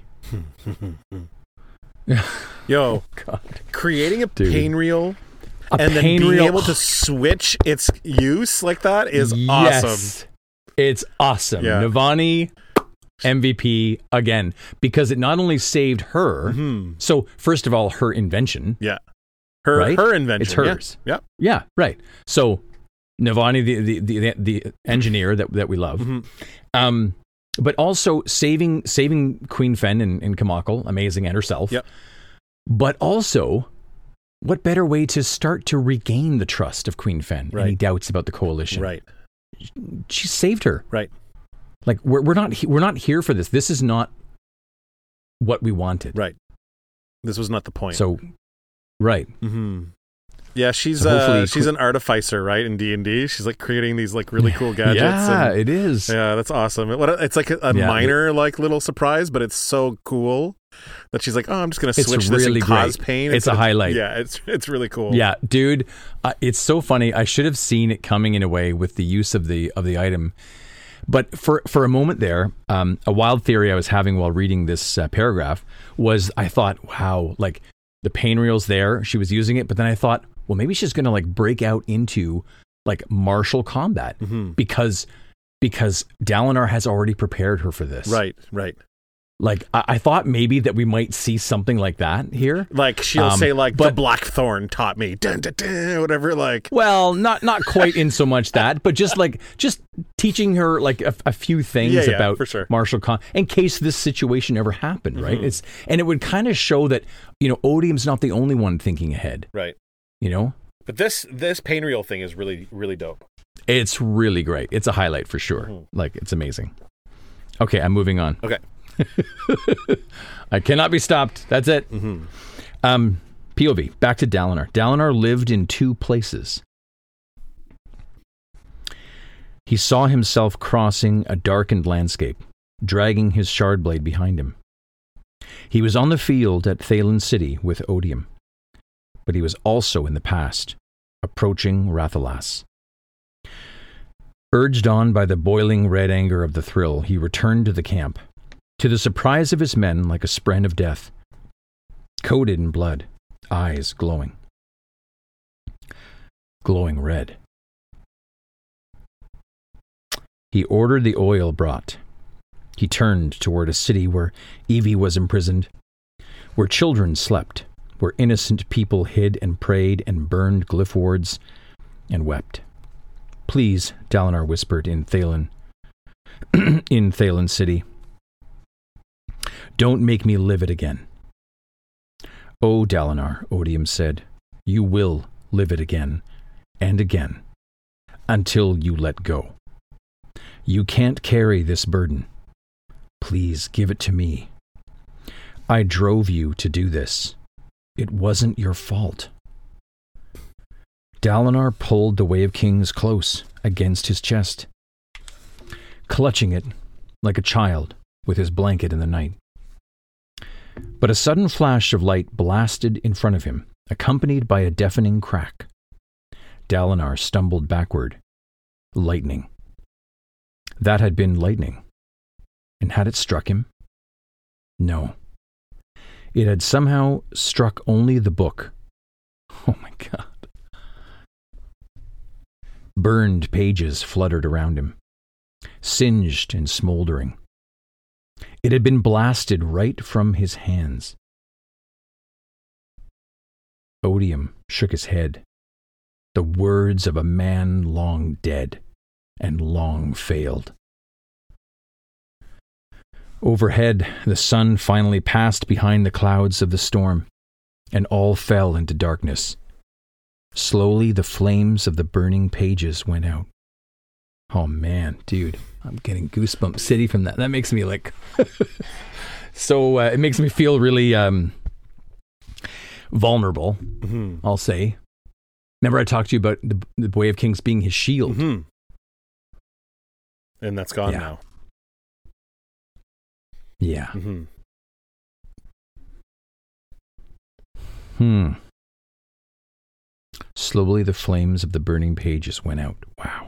Yo, God. Creating a Dude. pain reel A and then pain being reel. able to switch its use like that is Yes. awesome. It's awesome. Yeah. Navani, M V P again, because it not only saved her, Mhm. so first of all, her invention. Yeah. Her Right? her invention. It's hers. Yeah. Yeah, right. So Navani, the the the, the engineer that, that we love, yeah. Mhm. um, but also saving saving Queen Fenn and, and Kamakal, amazing, and herself. Yep. But also, what better way to start to regain the trust of Queen Fenn? Right. Any doubts about the coalition? Right. She saved her. Right. Like we're we're not he- we're not here for this. This is not what we wanted. Right. This was not the point. So, right. Mhm. Yeah, she's So uh hopefully she's qu- an artificer, right? In D and D, she's like creating these like really cool gadgets. Yeah, and, it is. yeah, that's awesome. It, what a- it's like a, a Yeah. minor like little surprise, but it's so cool that she's like, oh, I'm just gonna It's switch this really and cause great. pain. It's a highlight. Yeah, it's it's really cool. Yeah, dude, uh, it's so funny. I should have seen it coming in a way with the use of the of the item. But for for a moment there, um, a wild theory I was having while reading this uh, paragraph was I thought, wow, like the pain reel's there, she was using it, but then I thought, well, maybe she's going to like break out into like martial combat hmm because because Dalinar has already prepared her for this. Right. Right. Like I, I thought maybe that we might see something like that here. Like she'll Um, say like the but- Blackthorn taught me, dun, dun, dun, whatever. Like Well, not not quite in so much that, but just like just teaching her like a, a few things Yeah, yeah, about for sure. martial con in case this situation ever happened, right? Mhm. It's and it would kind of show that you know Odium's not the only one thinking ahead. right. You know, But this this pain reel thing is really, really dope. It's really great. It's a highlight for sure. Mm-hmm. Like, it's amazing. Okay, I'm moving on. Okay. I cannot be stopped. That's it. Mm-hmm. Um, P O V, back to Dalinar. Dalinar lived in two places. He saw himself crossing a darkened landscape, dragging his shard blade behind him. He was on the field at Thaylen City with Odium, but he was also in the past, approaching Rathalas. Urged on by the boiling red anger of the thrill, he returned to the camp, to the surprise of his men like a spren of death, coated in blood, eyes glowing. Glowing red. He ordered the oil brought. He turned toward a city where Evie was imprisoned, where children slept, where innocent people hid and prayed and burned glyph wards and wept. Please, Dalinar whispered in Thaylen, in Thaylen City. Don't make me live it again. Oh, Dalinar, Odium said, you will live it again and again until you let go. You can't carry this burden. Please give it to me. I drove you to do this. It wasn't your fault. Dalinar pulled the Way of Kings close against his chest, clutching it like a child with his blanket in the night. But a sudden flash of light blasted in front of him, accompanied by a deafening crack. Dalinar stumbled backward. Lightning. That had been lightning. And had it struck him? No. It had somehow struck only the book. Oh my God. Burned pages fluttered around him, singed and smoldering. It had been blasted right from his hands. Odium shook his head. The words of a man long dead and long failed. Overhead, the sun finally passed behind the clouds of the storm, and all fell into darkness. Slowly, the flames of the burning pages went out. Oh man, dude, I'm getting goosebumps city from that. That makes me like... so uh, it makes me feel really um, vulnerable, mm-hmm. I'll say. Remember I talked to you about the, the Way of Kings being his shield? Mm-hmm. And that's gone yeah. now. Yeah. Mm-hmm. Hmm. Slowly the flames of the burning pages went out. Wow.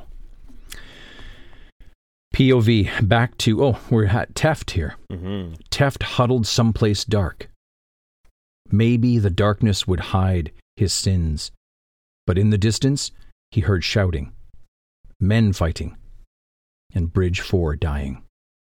P O V, back to, oh, we're at Teft here. Mm-hmm. Teft huddled someplace dark. Maybe the darkness would hide his sins. But in the distance, he heard shouting. Men fighting. And Bridge four dying.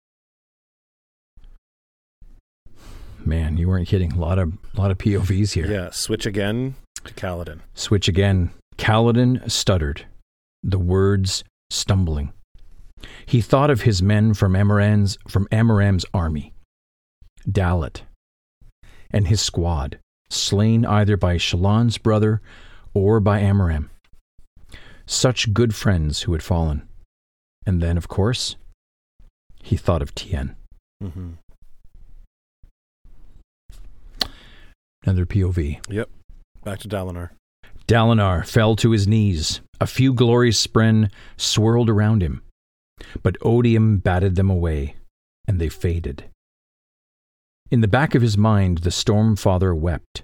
Man, you weren't kidding. A lot of, a lot of P O Vs here. Yeah, switch again to Kaladin. Switch again. Kaladin stuttered, the words stumbling. He thought of his men from Amaran's, from Amaram's army. Dalit. And his squad, slain either by Shallan's brother or by Amaram. Such good friends who had fallen. And then, of course, he thought of Tien. Mm-hmm. Another P O V. Yep. Back to Dalinar. Dalinar fell to his knees. A few glorious spren swirled around him. But Odium batted them away, and they faded. In the back of his mind, the Stormfather wept.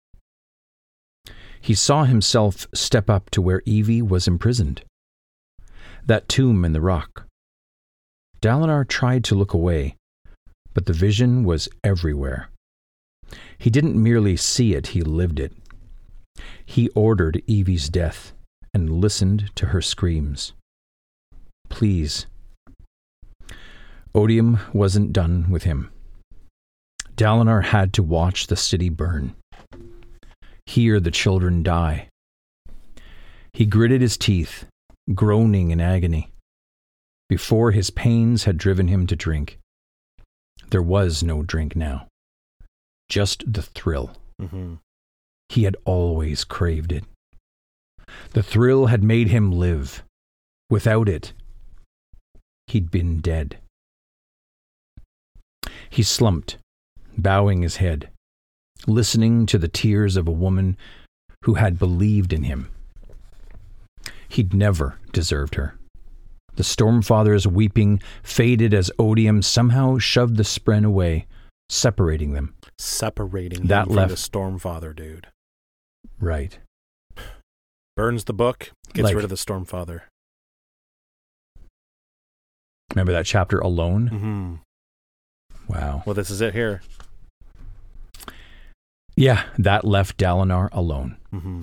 He saw himself step up to where Evie was imprisoned. That tomb in the rock. Dalinar tried to look away, but the vision was everywhere. He didn't merely see it, he lived it. He ordered Evie's death and listened to her screams. Please. Odium wasn't done with him. Dalinar had to watch the city burn. Hear the children die. He gritted his teeth, groaning in agony, before his pains had driven him to drink. There was no drink now. Just the thrill. Mm-hmm. He had always craved it. The thrill had made him live. Without it, he'd been dead. He slumped, bowing his head, listening to the tears of a woman who had believed in him. He'd never deserved her. The Stormfather's weeping faded as Odium somehow shoved the spren away, separating them. Separating that him from left the Stormfather, dude. Right. Burns the book, gets Like- rid of the Stormfather. Remember that chapter alone? Mm-hmm. Wow. Well, this is it here. Yeah, that left Dalinar alone. Mm-hmm.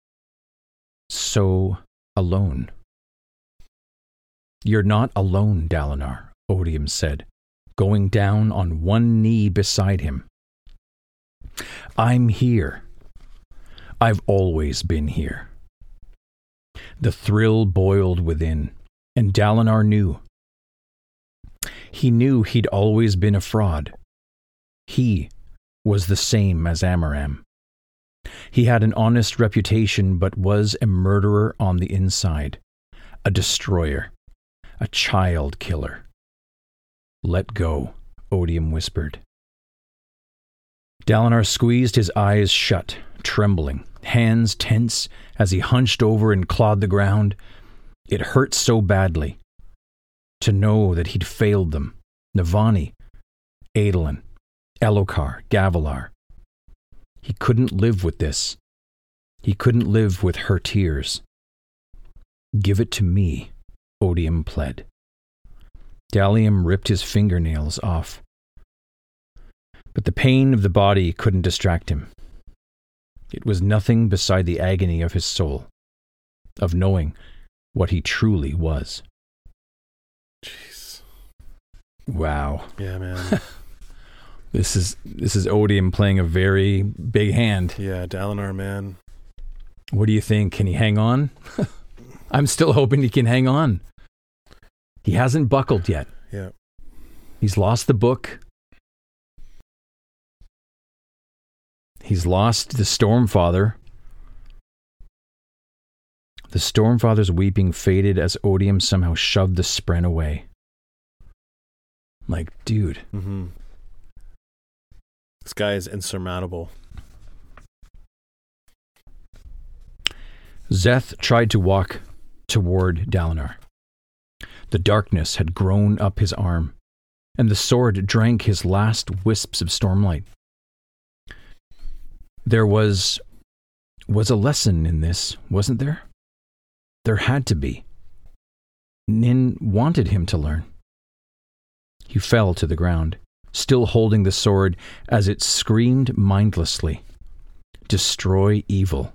So alone. You're not alone, Dalinar, Odium said, going down on one knee beside him. I'm here. I've always been here. The thrill boiled within, and Dalinar knew. He knew he'd always been a fraud. He was the same as Amaram. He had an honest reputation, but was a murderer on the inside, a destroyer, a child killer. Let go, Odium whispered. Dalinar squeezed his eyes shut, trembling, hands tense as he hunched over and clawed the ground. It hurt so badly to know that he'd failed them. Navani, Adolin, Elhokar, Gavilar. He couldn't live with this. He couldn't live with her tears. Give it to me, Odium pled. Dalium ripped his fingernails off. But the pain of the body couldn't distract him. It was nothing beside the agony of his soul, of knowing what he truly was. Jeez. Wow. Yeah, man. This is this is Odium playing a very big hand. Yeah, Dalinar, man. What do you think? Can he hang on? I'm still hoping he can hang on. He hasn't buckled yet. Yeah. He's lost the book. He's lost the Stormfather. The Stormfather's weeping faded as Odium somehow shoved the spren away. Like, dude. Mm-hmm. This guy is insurmountable. Szeth tried to walk toward Dalinar. The darkness had grown up his arm, and the sword drank his last wisps of stormlight. There was was a lesson in this, wasn't there? There had to be. Nin wanted him to learn. He fell to the ground, still holding the sword as it screamed mindlessly, "Destroy evil."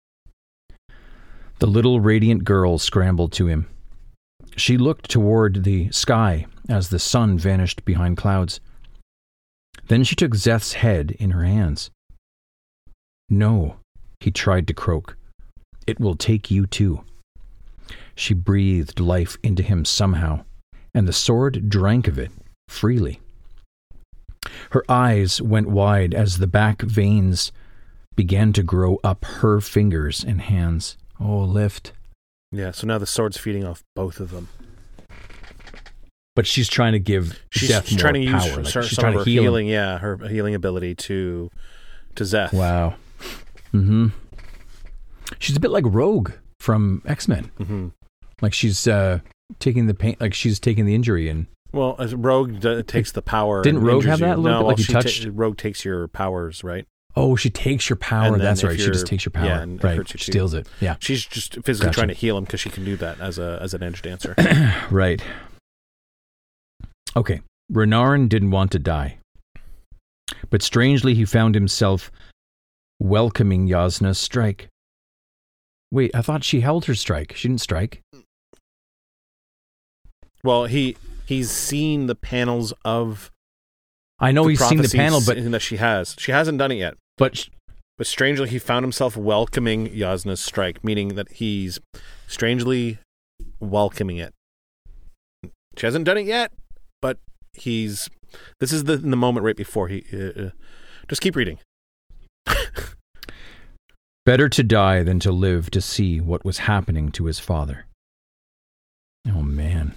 The little radiant girl scrambled to him. She looked toward the sky as the sun vanished behind clouds. Then she took Szeth's head in her hands. "No," he tried to croak. "It will take you too." She breathed life into him somehow, and the sword drank of it freely. Her eyes went wide as the back veins began to grow up her fingers and hands. Oh, lift. Yeah, so now the sword's feeding off both of them. But she's trying to give She's, Szeth she's more trying to power. use Like, some, she's some trying of her to heal healing, him. yeah, her healing ability to to Szeth. Wow. Mm-hmm. She's a bit like Rogue from X-Men. Mm-hmm. Like she's uh, taking the pain, like she's taking the injury and. Well, as Rogue d- takes the power. Didn't and Rogue injures have that you. a little no, bit? well, Like you she touched- ta- Rogue takes your powers, right? Oh, she takes your power. And then That's if right. She you're- just takes your power. yeah, and it right. hurts you She too. steals it. Yeah. She's just physically Gotcha. trying to heal him because she can do that as a as an edge dancer. Right. Okay. Renarin didn't want to die. But strangely, he found himself welcoming Jasnah's strike. Wait, I thought she held her strike. She didn't strike. Well, he he's seen the panels of. I know the he's seen the prophecies panel, but that she has. She hasn't done it yet. but sh- But strangely, he found himself welcoming Jasnah's strike, meaning that he's strangely welcoming it. She hasn't done it yet, but he's. This is the the moment right before he. Uh, uh, just keep reading. Better to die than to live to see what was happening to his father. Oh, man.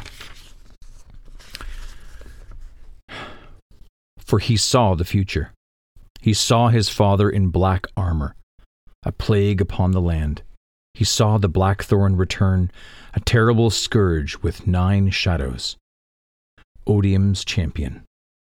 For he saw the future. He saw his father in black armor, a plague upon the land. He saw the Blackthorn return, a terrible scourge with nine shadows. Odium's champion.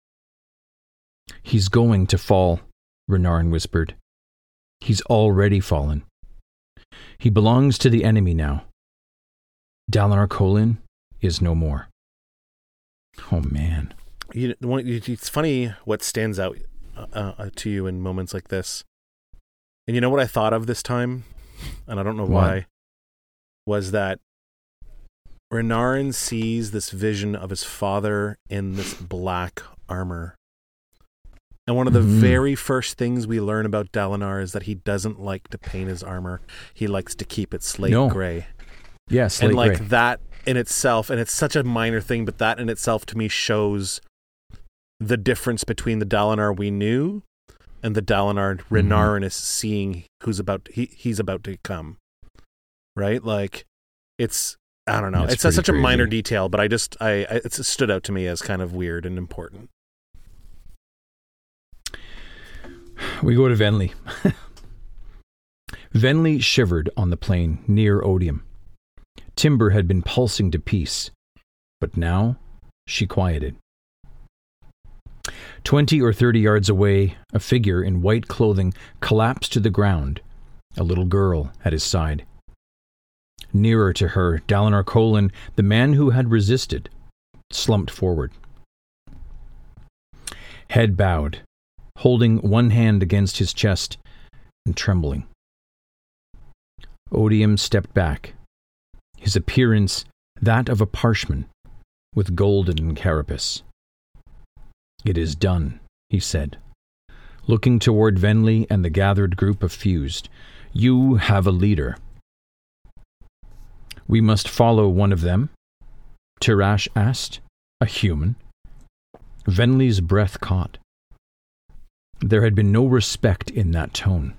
He's going to fall, Renarin whispered. He's already fallen. He belongs to the enemy now. Dalinar Kholin is no more. Oh, man. You, it's funny what stands out uh, uh, to you in moments like this. And you know what I thought of this time? And I don't know why. What? Was that Renarin sees this vision of his father in this black armor. And one of the mm-hmm. very first things we learn about Dalinar is that he doesn't like to paint his armor. He likes to keep it slate no. gray. Yeah, slate and like gray. that in itself, and it's such a minor thing, but that in itself to me shows the difference between the Dalinar we knew and the Dalinar Renarin mm-hmm. is seeing who's about he he's about to come. Right? Like it's I don't know. That's it's such crazy. a minor detail, but I just I, I it stood out to me as kind of weird and important. We go to Venli. Venli shivered on the plain near Odium. Timber had been pulsing to peace, but now she quieted. Twenty or thirty yards away, a figure in white clothing collapsed to the ground, a little girl at his side. Nearer to her, Dalinar Kholin, the man who had resisted, slumped forward. Head bowed, holding one hand against his chest and trembling. Odium stepped back, his appearance that of a parshman with golden carapace. "It is done," he said, looking toward Venli and the gathered group of fused. "You have a leader." "We must follow one of them?" Tirash asked. "A human?" Venli's breath caught. There had been no respect in that tone.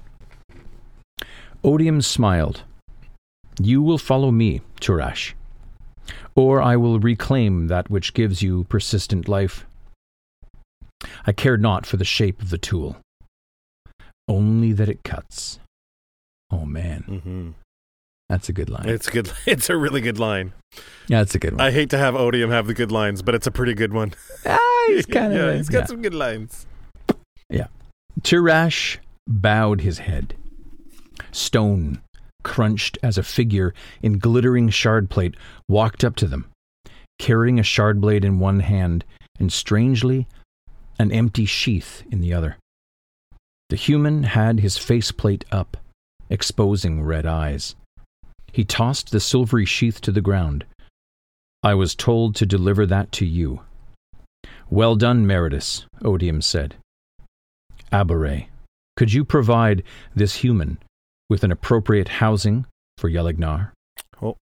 Odium smiled. "You will follow me, Tirash, or I will reclaim that which gives you persistent life. I care not for the shape of the tool, only that it cuts." Oh, man. Mm-hmm. That's a good line. It's good. It's a really good line. Yeah, that's a good one. I hate to have Odium have the good lines, but it's a pretty good one. Ah, he's kind of... yeah, he's got yeah. some good lines. Yeah. Tirash bowed his head. Stone, crunched as a figure in glittering shard plate, walked up to them, carrying a shard blade in one hand and, strangely, an empty sheath in the other. The human had his faceplate up, exposing red eyes. He tossed the silvery sheath to the ground. "I was told to deliver that to you." "Well done, Meridus," Odium said. "Abare, could you provide this human with an appropriate housing for Yelignar?" Oh.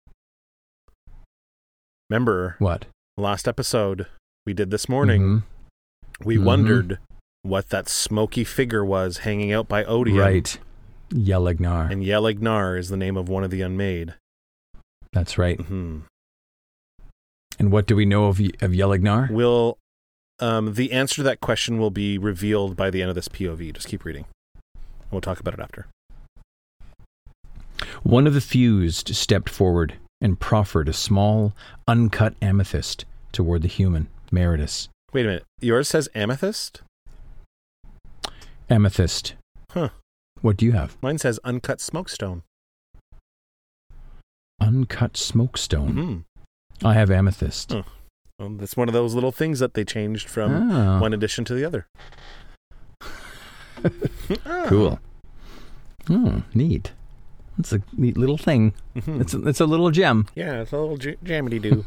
Remember, what? Last episode we did this morning, mm-hmm. we mm-hmm. wondered what that smoky figure was hanging out by Odium. Right. Yelignar. And Yelignar is the name of one of the Unmade. That's right. Mm-hmm. And what do we know of, of Yelignar? We'll, um, the answer to that question will be revealed by the end of this P O V. Just keep reading. We'll talk about it after. One of the fused stepped forward and proffered a small, uncut amethyst toward the human, Meridus. Wait a minute. Yours says amethyst? Amethyst. Huh. What do you have? Mine says uncut smokestone. Uncut smokestone. Mm-hmm. I have amethyst. Oh. Well, that's one of those little things that they changed from oh. one edition to the other. oh. Cool. Oh, neat. It's a neat little thing. Mm-hmm. It's a, it's a little gem. Yeah, it's a little j- jammity-doo.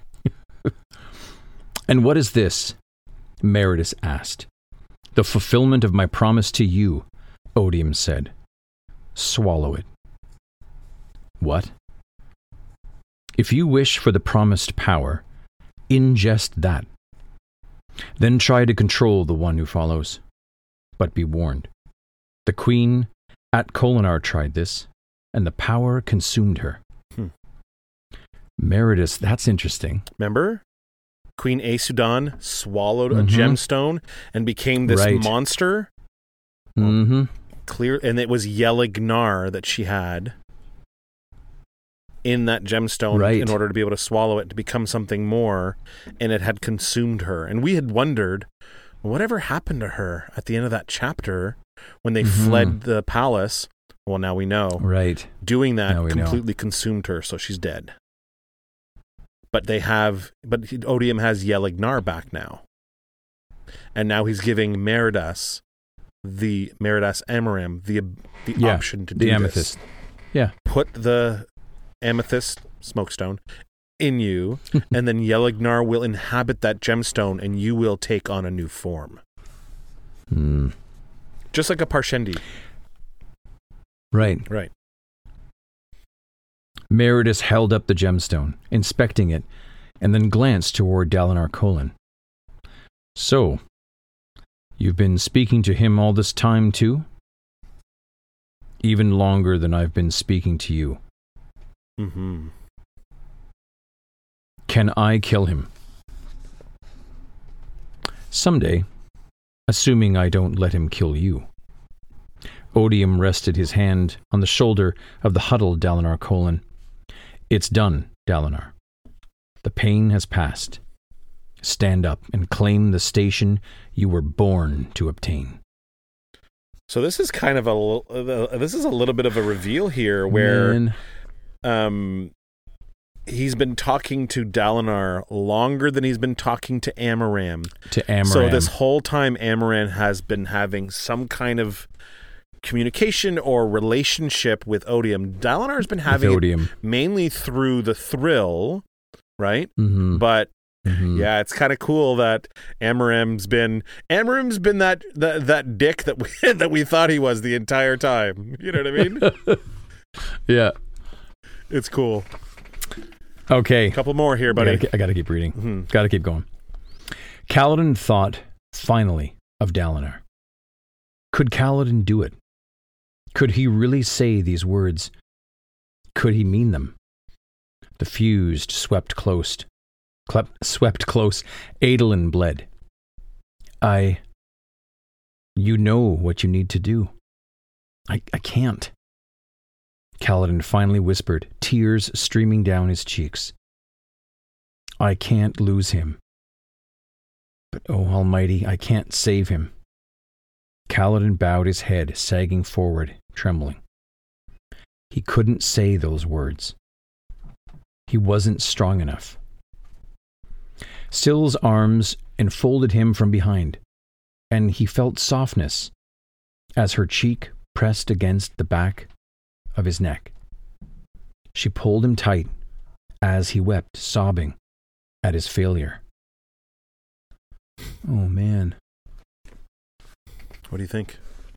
"And what is this?" Meridus asked. "The fulfillment of my promise to you," Odium said. "Swallow it." "What?" "If you wish for the promised power, ingest that. Then try to control the one who follows. But be warned. The Queen At Kholinar tried this, and the power consumed her. Hmm. Meridus, that's interesting. Remember? Queen Aesudan swallowed Mm-hmm. a gemstone and became this Right. monster. Mm-hmm. Clear, and it was Yelignar that she had in that gemstone Right. in order to be able to swallow it to become something more, and it had consumed her. And we had wondered, whatever happened to her at the end of that chapter when they Mhm. fled the palace? Well, now we know. Right. Doing that Now we know. completely consumed her, so she's dead. But they have, but Odium has Yelignar back now, and now he's giving Meridas, the Meridas Amaram, the the Yeah, option to do The amethyst. this. Yeah. Put the amethyst smokestone in you, and then Yelignar will inhabit that gemstone, and you will take on a new form, Mm. just like a Parshendi. Right. Right. Meridus held up the gemstone, inspecting it, and then glanced toward Dalinar Kholin. So, you've been speaking to him all this time, too? Even longer than I've been speaking to you. Mm-hmm. Can I kill him? Someday, assuming I don't let him kill you. Odium rested his hand on the shoulder of the huddled Dalinar Kholin. It's done, Dalinar. The pain has passed. Stand up and claim the station you were born to obtain. So this is kind of a l- uh, this is a little bit of a reveal here, where Man. um he's been talking to Dalinar longer than he's been talking to Amaram. To Amaram. So this whole time, Amaran has been having some kind of communication or relationship with Odium. Dalinar has been having With it Odium. mainly through the thrill, right? Mm-hmm. But Mm-hmm. yeah, it's kind of cool that Amaram's been Amaram's been that that, that dick that we that we thought he was the entire time. You know what I mean? Yeah. It's cool. Okay. A couple more here, buddy. I gotta, I gotta keep reading. Mm-hmm. Gotta keep going. Kaladin thought, finally, of Dalinar. Could Kaladin do it? Could he really say these words? Could he mean them? The fused swept close. Clep, swept close. Adolin bled. I... You know what you need to do. I, I can't. Kaladin finally whispered, tears streaming down his cheeks. I can't lose him. But, oh Almighty, I can't save him. Kaladin bowed his head, sagging forward, trembling. He couldn't say those words. He wasn't strong enough. Syl's arms enfolded him from behind, and he felt softness as her cheek pressed against the back of his neck. She pulled him tight as he wept, sobbing at his failure. Oh, man. What do you think?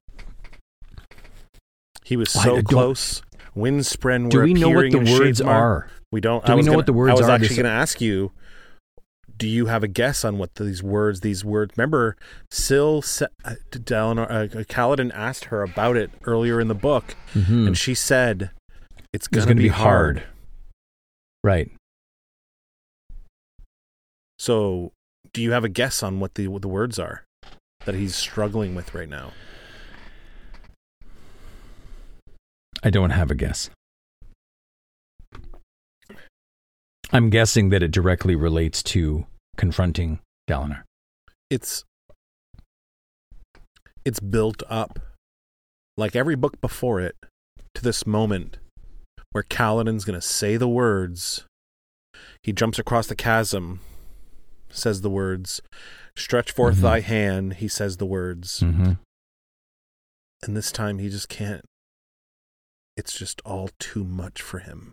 He was I so don't- close. Windspren Do were we know what appearing the in words Shadesmar. are? We don't. Do I we was know gonna, what the words I was are? actually This- going to ask you. Do you have a guess on what these words? These words. Remember, Syl sa- uh, Dalinar, uh, Kaladin asked her about it earlier in the book, Mm-hmm. and she said, "It's It's going to gonna be, be hard. hard. Right. So, do you have a guess on what the what the words are that he's struggling with right now? I don't have a guess. I'm guessing that it directly relates to confronting Dalinar. It's it's built up like every book before it to this moment where Kaladin's going to say the words. He jumps across the chasm, says the words, stretch forth Mhm. thy hand, he says the words. Mm-hmm. And this time he just can't. It's just all too much for him.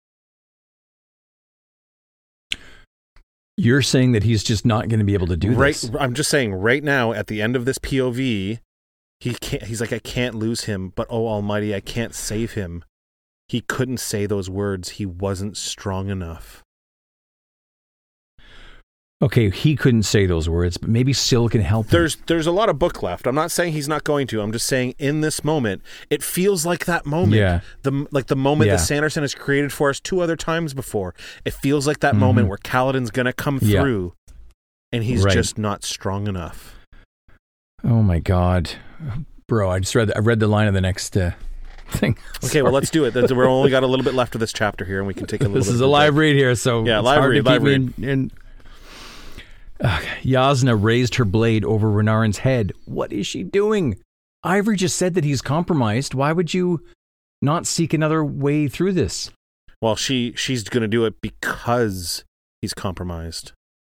You're saying that he's just not going to be able to do right, this. I'm just saying right now at the end of this P O V, he can't he's like, I can't lose him, but oh Almighty, I can't save him. He couldn't say those words. He wasn't strong enough. Okay, he couldn't say those words, but maybe Syl can help him. There's there's a lot of book left. I'm not saying he's not going to. I'm just saying in this moment, it feels like that moment. Yeah. The like the moment Yeah. that Sanderson has created for us two other times before. It feels like that Mm-hmm. moment where Kaladin's going to come Yeah. through, and he's Right. just not strong enough. Oh my God, bro! I just read. The, I read the line of the next uh, thing. Okay, well let's do it. We've only got a little bit left of this chapter here, and we can take a little. This bit is of a live break. read here, so Yeah, it's live hard read, to live keep me in. in uh, Yasna raised her blade over Renarin's head. What is she doing? Ivory just said that he's compromised. Why would you not seek another way through this? Well, she she's going to do it because he's compromised.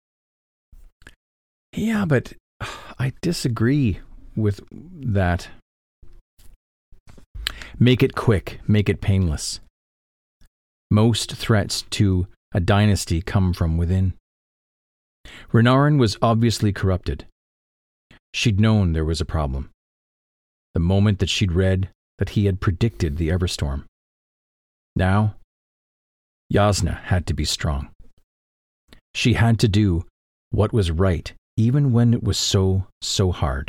Yeah, but I disagree with that. Make it quick. Make it painless. Most threats to a dynasty come from within. Renarin was obviously corrupted. She'd known there was a problem. The moment that she'd read that he had predicted the Everstorm. Now, Yasna had to be strong. She had to do what was right, even when it was so, so hard.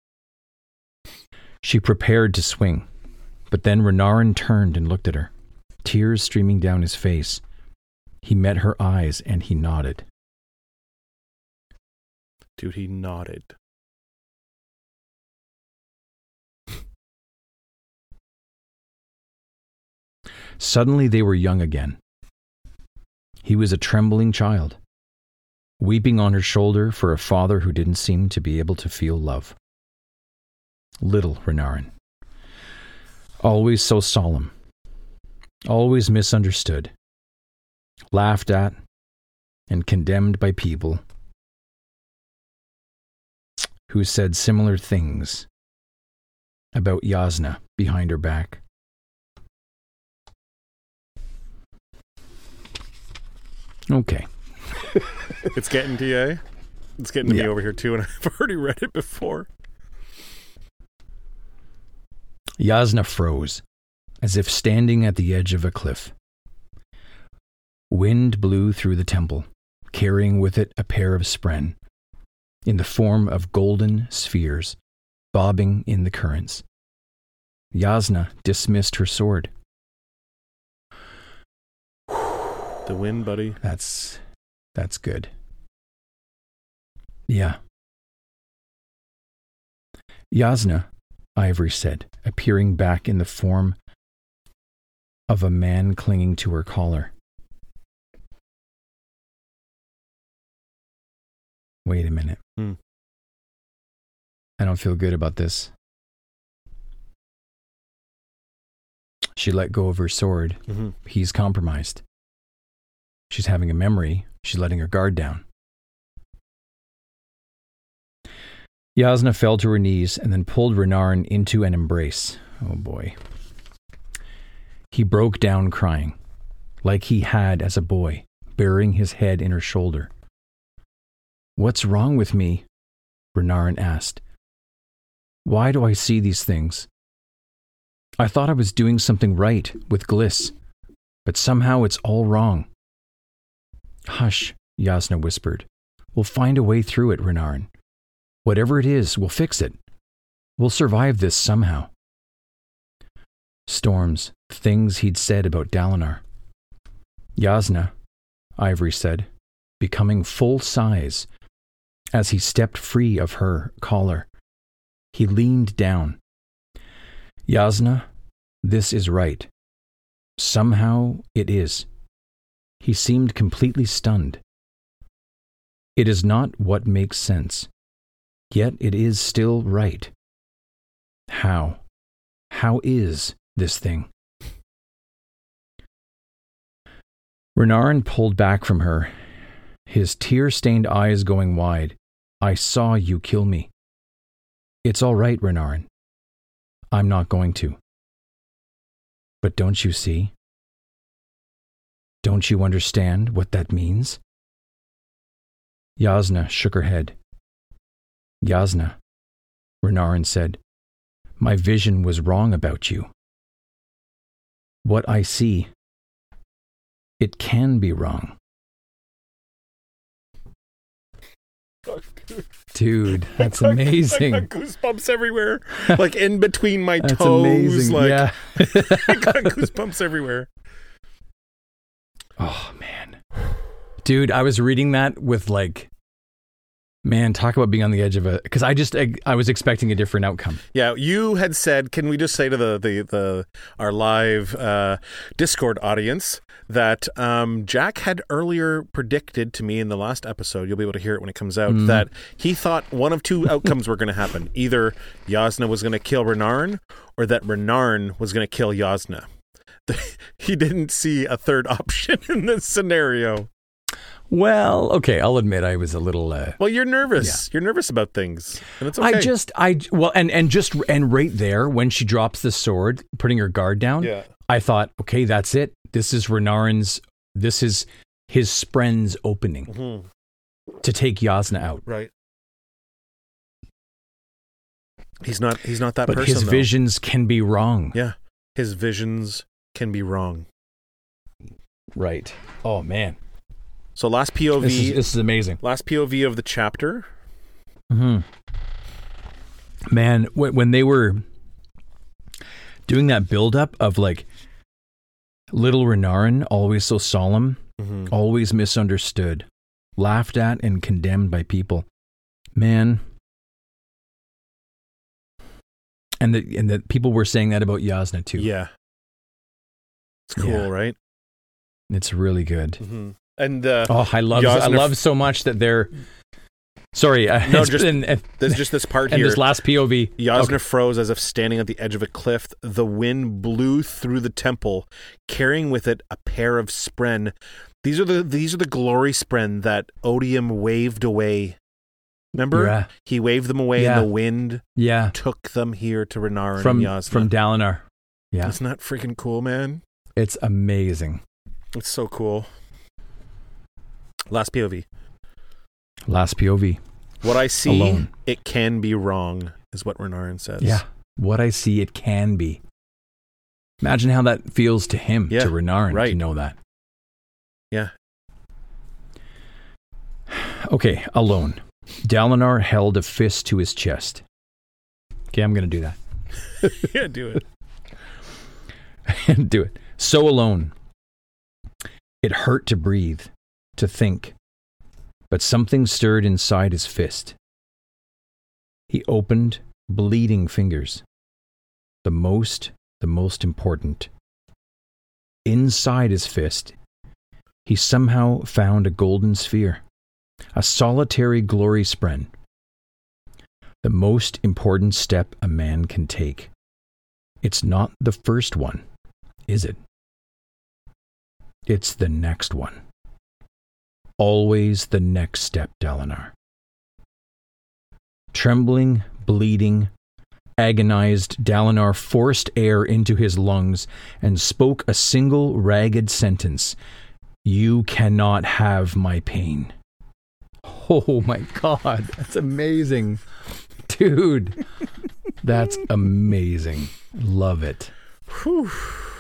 She prepared to swing, but then Renarin turned and looked at her, tears streaming down his face. He met her eyes and he nodded. Dude, he nodded. Suddenly they were young again. He was a trembling child, weeping on her shoulder for a father who didn't seem to be able to feel love. Little Renarin. Always so solemn. Always misunderstood. Laughed at and condemned by people who said similar things about Yasna behind her back. Okay. It's getting to you. It's getting to Yeah. me over here too, and I've already read it before. Yasna froze, as if standing at the edge of a cliff. Wind blew through the temple, carrying with it a pair of spren, in the form of golden spheres, bobbing in the currents. Yasna dismissed her sword. The wind, buddy. That's, that's good. Yeah. Yasna, Ivory said, appearing back in the form of a man clinging to her collar. Wait a minute. Hmm. I don't feel good about this. She let go of her sword. Mm-hmm. He's compromised. She's having a memory. She's letting her guard down. Yasna fell to her knees and then pulled Renarin into an embrace. Oh boy. He broke down crying, like he had as a boy, burying his head in her shoulder. "What's wrong with me?" Renarin asked. "Why do I see these things? I thought I was doing something right with Gliss, but somehow it's all wrong." "Hush," Yasna whispered. "We'll find a way through it, Renarin. Whatever it is, we'll fix it. We'll survive this somehow." Storms, things he'd said about Dalinar. Yasna, Ivory said, becoming full size. As he stepped free of her collar, he leaned down. "Yasna, this is right. Somehow it is." He seemed completely stunned. "It is not what makes sense. Yet it is still right. How? How is this thing?" Renarin pulled back from her, his tear-stained eyes going wide. "I saw you kill me. It's all right, Renarin. I'm not going to. But don't you see? Don't you understand what that means?" Yasna shook her head. "Yasna," Renarin said, "my vision was wrong about you. What I see, it can be wrong." Dude, that's I got, amazing. I got goosebumps everywhere, like in between my That's toes. amazing. Like, Yeah. I got goosebumps everywhere. Oh, man. Dude, I was reading that with like, man, talk about being on the edge of a, because I just, I, I was expecting a different outcome. Yeah, you had said, can we just say to the the, the our live uh, Discord audience that um, Jack had earlier predicted to me in the last episode, you'll be able to hear it when it comes out, mm. that he thought one of two outcomes were going to happen. Either Jasnah was going to kill Renarin, or that Renarin was going to kill Jasnah. He didn't see a third option in this scenario. Well, okay, I'll admit I was a little. Uh, well, you're nervous. Yeah. You're nervous about things, and it's okay. I just, I well, and and just and right there when she drops the sword, putting her guard down. Yeah. I thought, okay, that's it. This is Renarin's. This is his spren's opening mm-hmm. to take Jasnah out. Right. He's not. He's not that but person. But his though. visions can be wrong. Yeah, his visions can be wrong. Right. Oh man. So last P O V. This is, this is amazing. Last P O V of the chapter. Hmm. Man, when, when they were doing that buildup of like little Renarin, always so solemn, mm-hmm. always misunderstood, laughed at and condemned by people, man. And that and that people were saying that about Jasnah too. Yeah. It's cool, yeah. right? It's really good. Mm-hmm. And uh, oh, I love Jasnah I love so much that they're sorry. Uh, no, just and, and, there's just this part and here. And this last P O V. Jasnah okay. froze as if standing at the edge of a cliff. The wind blew through the temple, carrying with it a pair of spren. These are the these are the glory spren that Odium waved away. Remember? Yeah. He waved them away, yeah. and the wind yeah. took them here to Renarin from and Jasnah. from Dalinar. Yeah, isn't that freaking cool, man? It's amazing. It's so cool. Last P O V. Last P O V. What I see, Alone. It can be wrong, is what Renarin says. Yeah. What I see, it can be. Imagine how that feels to him, yeah, to Renarin, right. to know that. Yeah. Okay, alone. Dalinar held a fist to his chest. Okay, I'm going to do that. Yeah, do it. Do it. So alone. It hurt to breathe, to think, but something stirred inside his fist. He opened bleeding fingers. The most, the most important. Inside his fist, he somehow found a golden sphere, a solitary glory spren. The most important step a man can take. It's not the first one, is it? It's the next one. Always the next step, Dalinar. Trembling, bleeding, agonized, Dalinar forced air into his lungs and spoke a single ragged sentence. You cannot have my pain. Oh my God, that's amazing. Dude, that's amazing. Love it. Whew.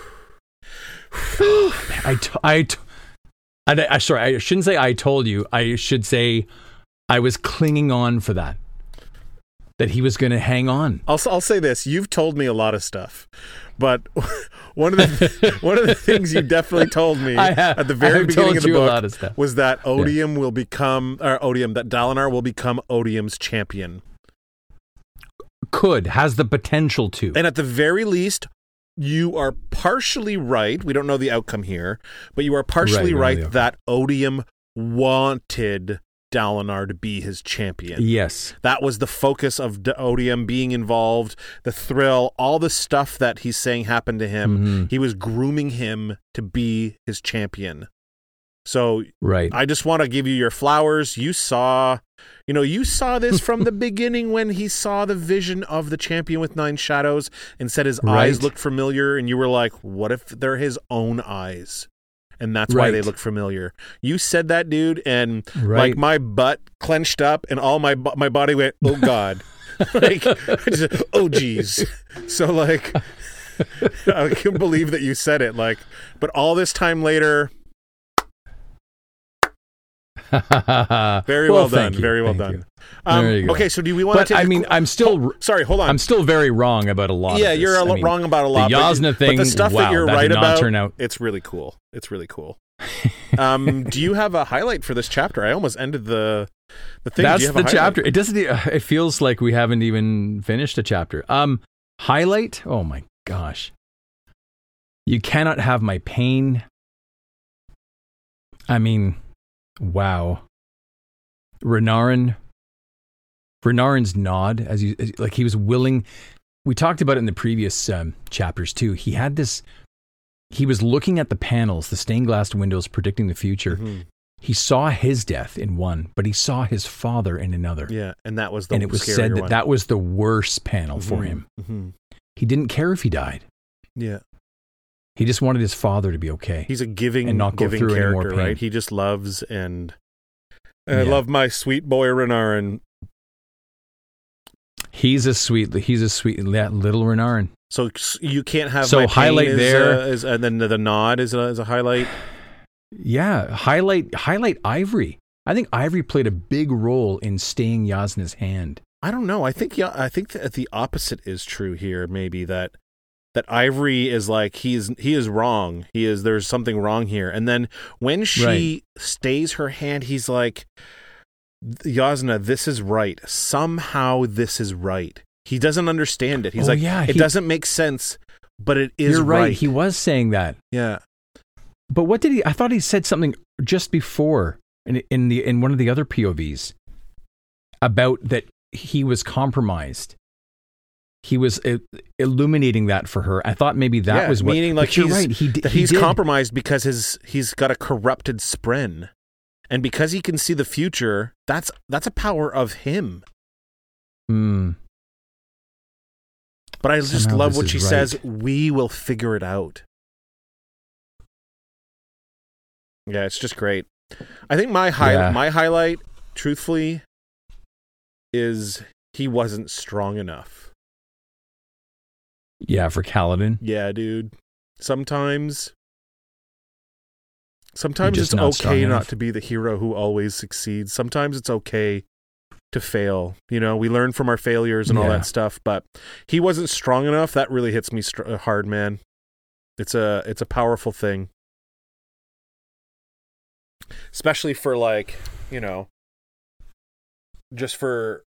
I, t- I, t- I, I, sorry, I shouldn't say I told you. I should say I was clinging on for that. That he was going to hang on. I'll I'll say this: you've told me a lot of stuff, but one of the one of the things you definitely told me have, at the very beginning of the book of was that Odium yeah. will become, or Odium, that Dalinar will become Odium's champion. Could has the potential to, and at the very least, you are partially right. We don't know the outcome here, but you are partially right, right that Odium wanted Dalinar to be his champion. Yes. That was the focus of D- Odium being involved, the thrill, all the stuff that he's saying happened to him. Mm-hmm. He was grooming him to be his champion. So right. I just want to give you your flowers. You saw, you know, you saw this from the beginning when he saw the vision of the champion with nine shadows and said his right. eyes looked familiar. And you were like, what if they're his own eyes? And that's right. why they look familiar. You said that, dude, and right. like my butt clenched up and all my my body went, oh God. Like, just, oh geez. So like, I can't believe that you said it. Like, but all this time later, Very well, well done. thank you, Very well thank done. you. Um, There you go. okay, so do we want But to take I a mean, qu- I'm still Ho- sorry, hold on. I'm still very wrong about a lot. yeah, of this. you're a I lo- mean, wrong about a lot. The but- Yasna thing. but the stuff wow, that you're that right did not about, turn out. it's really cool. It's really cool. um, do you have a highlight for this chapter? I almost ended the the thing. That's do you have the a highlight? chapter. It doesn't. It feels like we haven't even finished a chapter. Um, highlight. Oh my gosh. You cannot have my pain. I mean, wow. Renarin. Renarin's nod, as you as, like he was willing. We talked about it in the previous um, chapters too. He had this. He was looking at the panels, the stained glass windows, predicting the future. Mhm. He saw his death in one, but he saw his father in another. Yeah, and that was the And it was scarier said that one. that was the worst panel for Mhm, him. mhm. He didn't care if he died. Yeah, He just wanted his father to be okay. he's a giving, And not go giving through any more character, pain. right? He just loves and I Yeah. love my sweet boy Renarin. He's a sweet. He's a sweet little Renarin. So s- you can't have So my pain highlight is, there. uh, is, and then the, the nod is a, is a highlight. Yeah, highlight highlight Ivory. I think Ivory played a big role in staying Yasna's hand. I don't know. I think yeah, I think that the opposite is true here. Maybe that that Ivory is like he is he is wrong. He is there's something wrong here. And then when she Right. stays her hand, he's like, Yasna, this is right. Somehow this is right. He doesn't understand it. He's Oh, like, yeah, it he- doesn't make sense, but it is You're right. He was saying that. yeah. But what did he? I thought he said something just before in in the in one of the other P O Vs about that he was compromised. He was uh, illuminating that for her. I thought maybe that Yeah, was what. meaning like but you're he's, right. He, d- that he he's did. compromised because his he's got a corrupted spren, and because he can see the future, that's that's a power of him. Mm. But I just Somehow love this what is she right. says. We will figure it out. Yeah, it's just great. I think my high Yeah. my highlight, truthfully, is he wasn't strong enough. Yeah, for Kaladin. Yeah, dude. Sometimes, sometimes just it's not strong okay enough. not to be the hero who always succeeds. Sometimes it's okay to fail. You know, we learn from our failures and all Yeah. that stuff. But he wasn't strong enough. That really hits me str- hard, man. It's a it's a powerful thing, especially for like you know, just for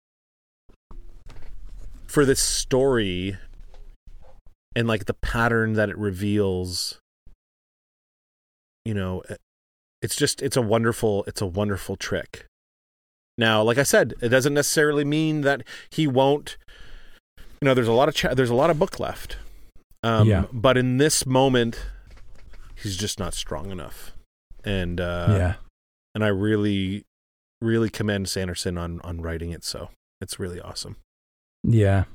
for this story. And like the pattern that it reveals, you know, it's just, it's a wonderful, it's a wonderful trick. Now, like I said, it doesn't necessarily mean that he won't, you know, there's a lot of, cha- there's a lot of book left. Um, Yeah. But in this moment, he's just not strong enough. And, uh, yeah. and I really, really commend Sanderson on, on writing it. So it's really awesome. Yeah.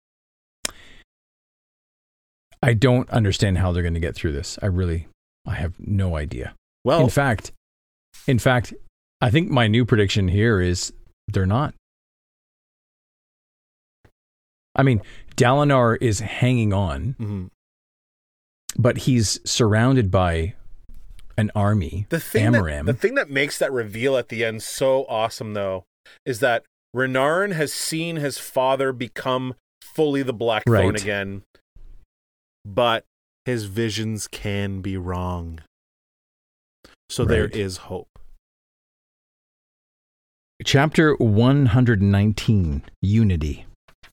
I don't understand how they're going to get through this. I really, I have no idea. Well, in fact, in fact, I think my new prediction here is they're not. I mean, Dalinar is hanging on, mhm. but he's surrounded by an army. The thing, that, Amaram. the thing that makes that reveal at the end so awesome, though, is that Renarin has seen his father become fully the Blackthorn Right. again, but his visions can be wrong. So there Right. is hope. Chapter one hundred nineteen, Unity.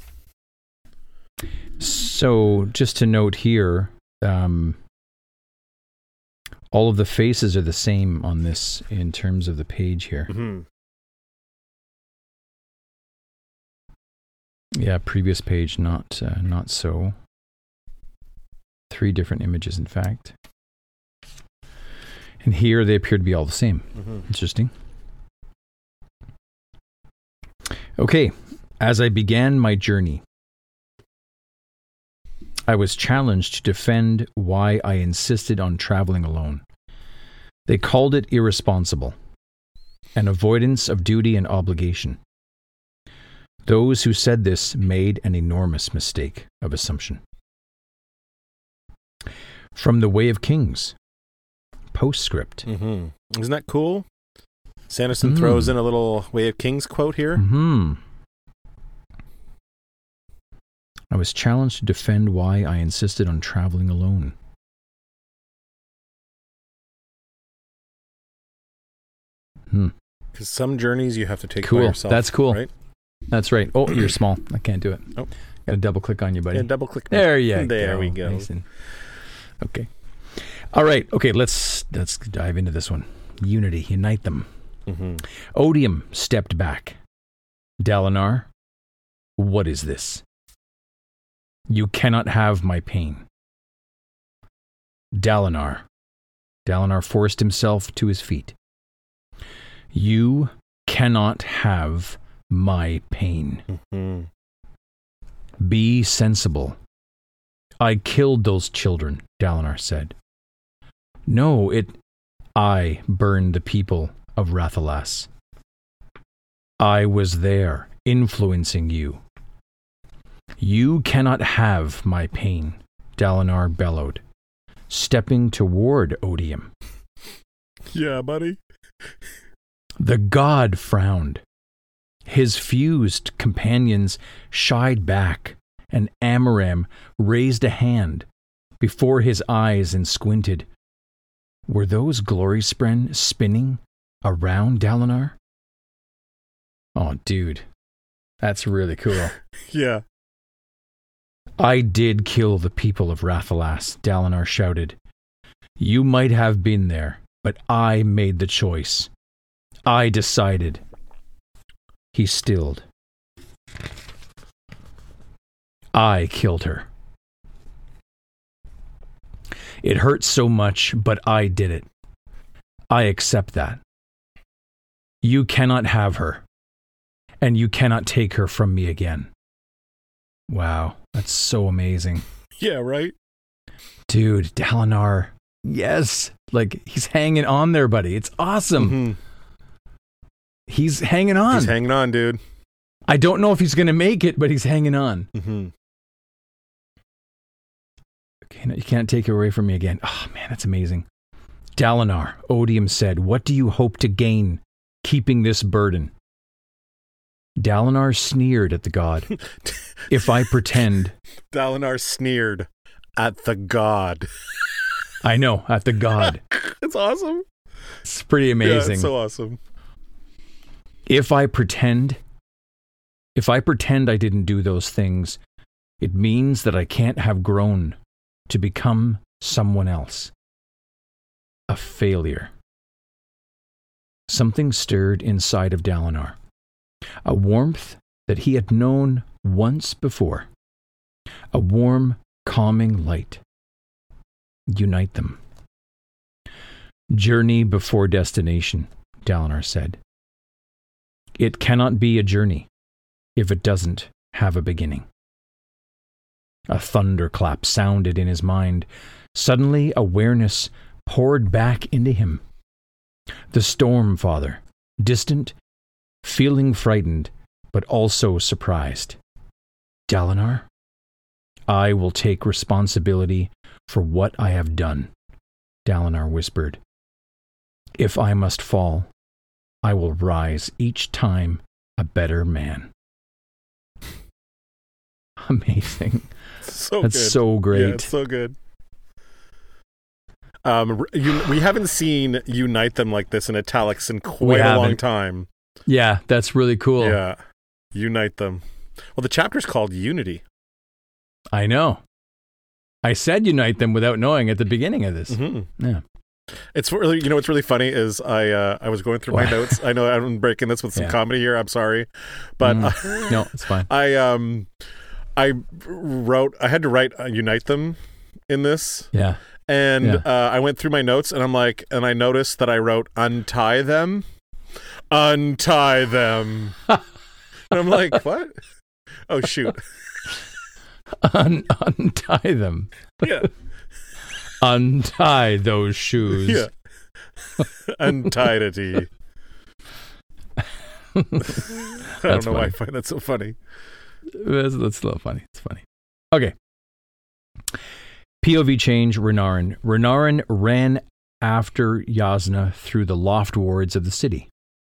So, just to note here, um, all of the faces are the same on this in terms of the page here. Mm-hmm. Yeah, previous page, not uh, not so. Three different images, in fact. And here they appear to be all the same. Mm-hmm. Interesting. Okay, as I began my journey, I was challenged to defend why I insisted on traveling alone. They called it irresponsible, an avoidance of duty and obligation. Those who said this made an enormous mistake of assumption. From the Way of Kings, postscript. Mm-hmm. Isn't that cool? Sanderson Mm. throws in a little Way of Kings quote here. Hmm. I was challenged to defend why I insisted on traveling alone. Hmm. Because some journeys you have to take Cool. by yourself. That's cool. Right? That's right. Oh, you're small. I can't do it. Oh. Got to double click on you, buddy. Yeah, double click. me. There you go. There we go. Nice and- Okay. All right. Okay. Let's let's dive into this one. Unity. Unite them. Mhm. Odium stepped back. Dalinar, what is this? You cannot have my pain. Dalinar. Dalinar forced himself to his feet. You cannot have my pain. Mhm. Be sensible. I killed those children, Dalinar said. No, it... I burned the people of Rathalas. I was there, influencing you. You cannot have my pain, Dalinar bellowed, stepping toward Odium. Yeah, buddy. The god frowned. His fused companions shied back, and Amaram raised a hand before his eyes and squinted. Were those glory spren spinning around Dalinar? Oh, dude. That's really cool. Yeah. I did kill the people of Rathalas, Dalinar shouted. You might have been there, but I made the choice. I decided. He stilled. I killed her. It hurts so much, but I did it. I accept that. You cannot have her, and you cannot take her from me again. Wow, that's so amazing. Yeah, right? Dude, Dalinar, yes. Like, he's hanging on there, buddy. It's awesome. Mhm. He's hanging on. He's hanging on, dude. I don't know if he's going to make it, but he's hanging on. Mm-hmm. Okay, no, you can't take it away from me again. Oh, man, that's amazing. Dalinar, Odium said, what do you hope to gain keeping this burden? Dalinar sneered at the god. If I pretend... Dalinar sneered at the god. I know, at the god. It's awesome. It's pretty amazing. Yeah, it's so awesome. If I pretend... If I pretend I didn't do those things, it means that I can't have grown to become someone else. A failure. Something stirred inside of Dalinar. A warmth that he had known once before. A warm, calming light. Unite them. Journey before destination, Dalinar said. It cannot be a journey if it doesn't have a beginning. A thunderclap sounded in his mind. Suddenly, awareness poured back into him. The Storm Father, distant, feeling frightened, but also surprised. Dalinar, I will take responsibility for what I have done, Dalinar whispered. If I must fall, I will rise each time a better man. Amazing. So That's good. so great. Yeah, it's so good. Um, you, we haven't seen Unite Them like this in italics in quite a long time. Yeah, that's really cool. Yeah. Unite Them. Well, the chapter's called Unity. I know. I said unite them without knowing at the beginning of this. Mm-hmm. Yeah. It's really, you know, what's really funny is I uh, I was going through my Wow. notes. I know I'm breaking this with some Yeah. comedy here. I'm sorry, but Mm. uh, No, it's fine. I um I wrote I had to write uh, Unite Them in this, Yeah. and Yeah. uh, I went through my notes and I'm like, and I noticed that I wrote untie them, untie them, and I'm like, what? Oh shoot! Un- untie them. Yeah, Untie those shoes. yeah. Untiedity. I don't That's know why I funny. find that so funny. That's, that's a little funny. It's funny. Okay. P O V change, Renarin. Renarin ran after Yasna through the loft wards of the city.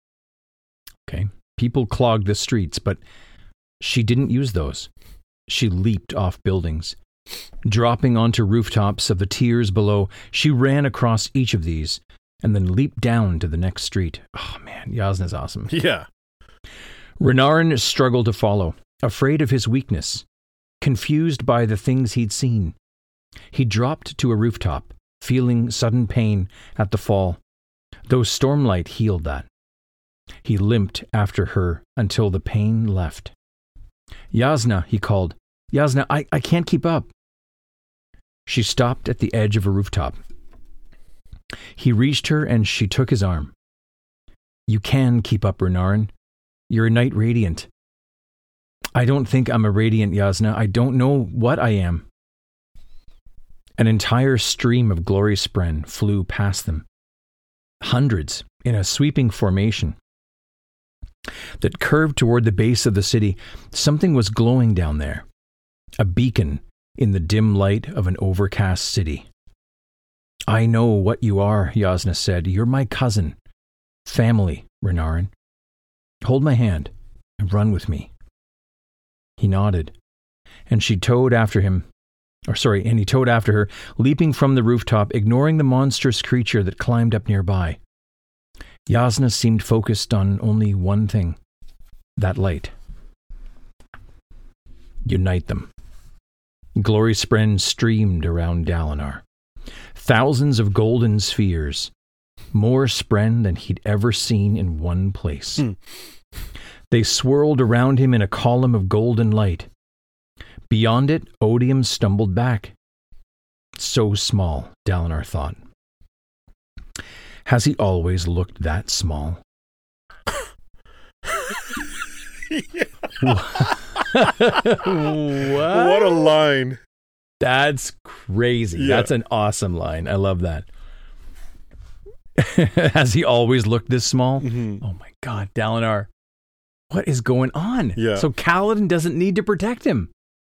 People clogged the streets, but she didn't use those. She leaped off buildings. Dropping onto rooftops of the tiers below, she ran across each of these and then leaped down to the next street. Oh man, Jasnah's awesome. Yeah. Renarin struggled to follow, afraid of his weakness, confused by the things he'd seen. He dropped to a rooftop, feeling sudden pain at the fall, though Stormlight healed that. He limped after her until the pain left. Jasnah, he called. Jasnah, I, I can't keep up. She stopped at the edge of a rooftop. He reached her and she took his arm. You can keep up, Renarin. You're a Knight Radiant. I don't think I'm a Radiant, Jasnah. I don't know what I am. An entire stream of glory spren flew past them. Hundreds in a sweeping formation that curved toward the base of the city. Something was glowing down there. A beacon in the dim light of an overcast city. I know what you are, Jasnah said. You're my cousin. Family, Renarin. Hold my hand and run with me. He nodded, and she towed after him. Or sorry, and he towed after her, leaping from the rooftop, ignoring the monstrous creature that climbed up nearby. Jasnah seemed focused on only one thing. That light. Unite them. Glory spren streamed around Dalinar. Thousands of golden spheres. More spren than he'd ever seen in one place. Hmm. They swirled around him in a column of golden light. Beyond it, Odium stumbled back. So small, Dalinar thought. Has he always looked that small? What? What a line. That's crazy. Yeah. That's an awesome line. I love that. Has he always looked this small? Mm-hmm. Oh my God, Dalinar. What is going on? Yeah. So Kaladin doesn't need to protect him.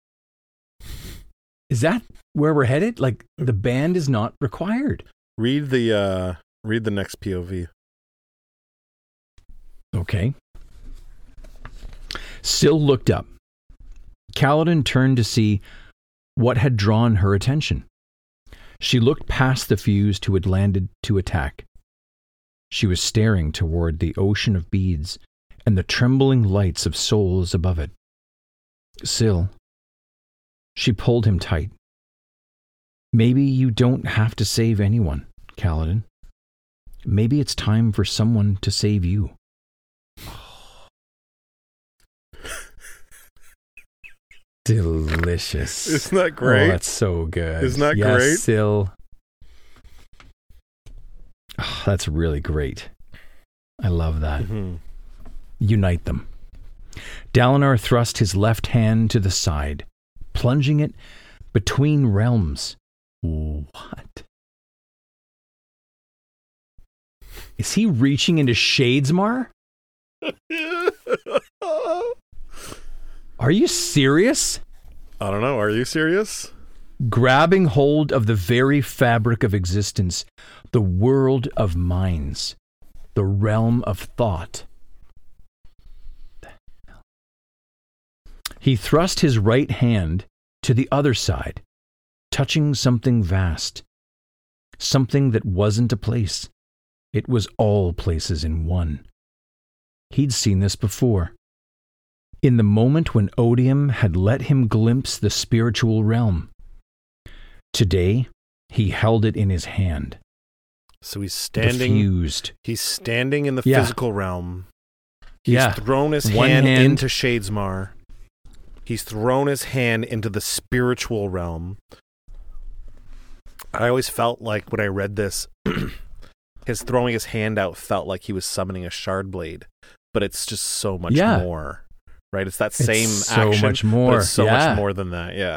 Is that where we're headed? Like, the band is not required. Read the uh, read the next P O V. Okay. Syl looked up. Kaladin turned to see what had drawn her attention. She looked past the fused who had landed to attack. She was staring toward the ocean of beads and the trembling lights of souls above it. Syl. She pulled him tight. Maybe you don't have to save anyone, Kaladin. Maybe it's time for someone to save you. Delicious. Isn't that great? Oh, that's so good. Isn't that yes, great? Syl. Oh, that's really great. I love that. Mm-hmm. Unite them. Dalinar thrust his left hand to the side, plunging it between realms. What? Is he reaching into Shadesmar? Are you serious? I don't know. Are you serious? Grabbing hold of the very fabric of existence, the world of minds, the realm of thought. He thrust his right hand to the other side, touching something vast, something that wasn't a place. It was all places in one. He'd seen this before. In the moment when Odium had let him glimpse the spiritual realm. Today, he held it in his hand. So he's standing. Diffused. He's standing in the yeah. physical realm. He's yeah. thrown his hand, hand into Shadesmar. He's thrown his hand into the spiritual realm. I always felt like when I read this, his throwing his hand out felt like he was summoning a shard blade, but it's just so much yeah. more. Right? It's that same it's so action. much more. But it's so yeah. much more than that. Yeah.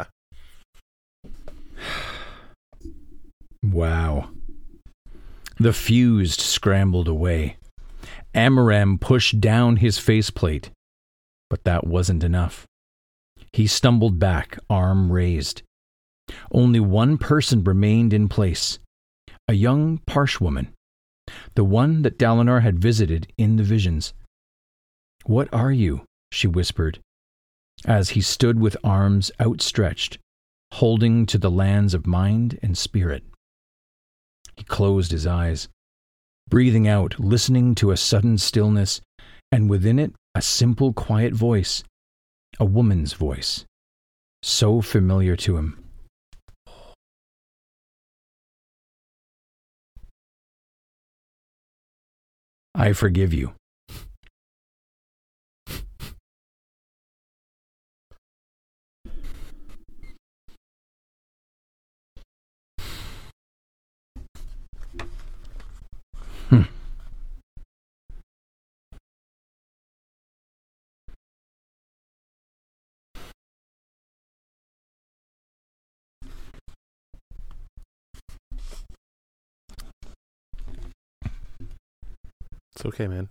Wow. The fused scrambled away. Amaram pushed down his faceplate, but that wasn't enough. He stumbled back, arm raised. Only one person remained in place. A young Parsh woman. The one that Dalinar had visited in the visions. "What are you?" she whispered, as he stood with arms outstretched, holding to the lands of mind and spirit. He closed his eyes, breathing out, listening to a sudden stillness, and within it a simple, quiet voice, a woman's voice, so familiar to him. "I forgive you." Hmm. It's okay, man.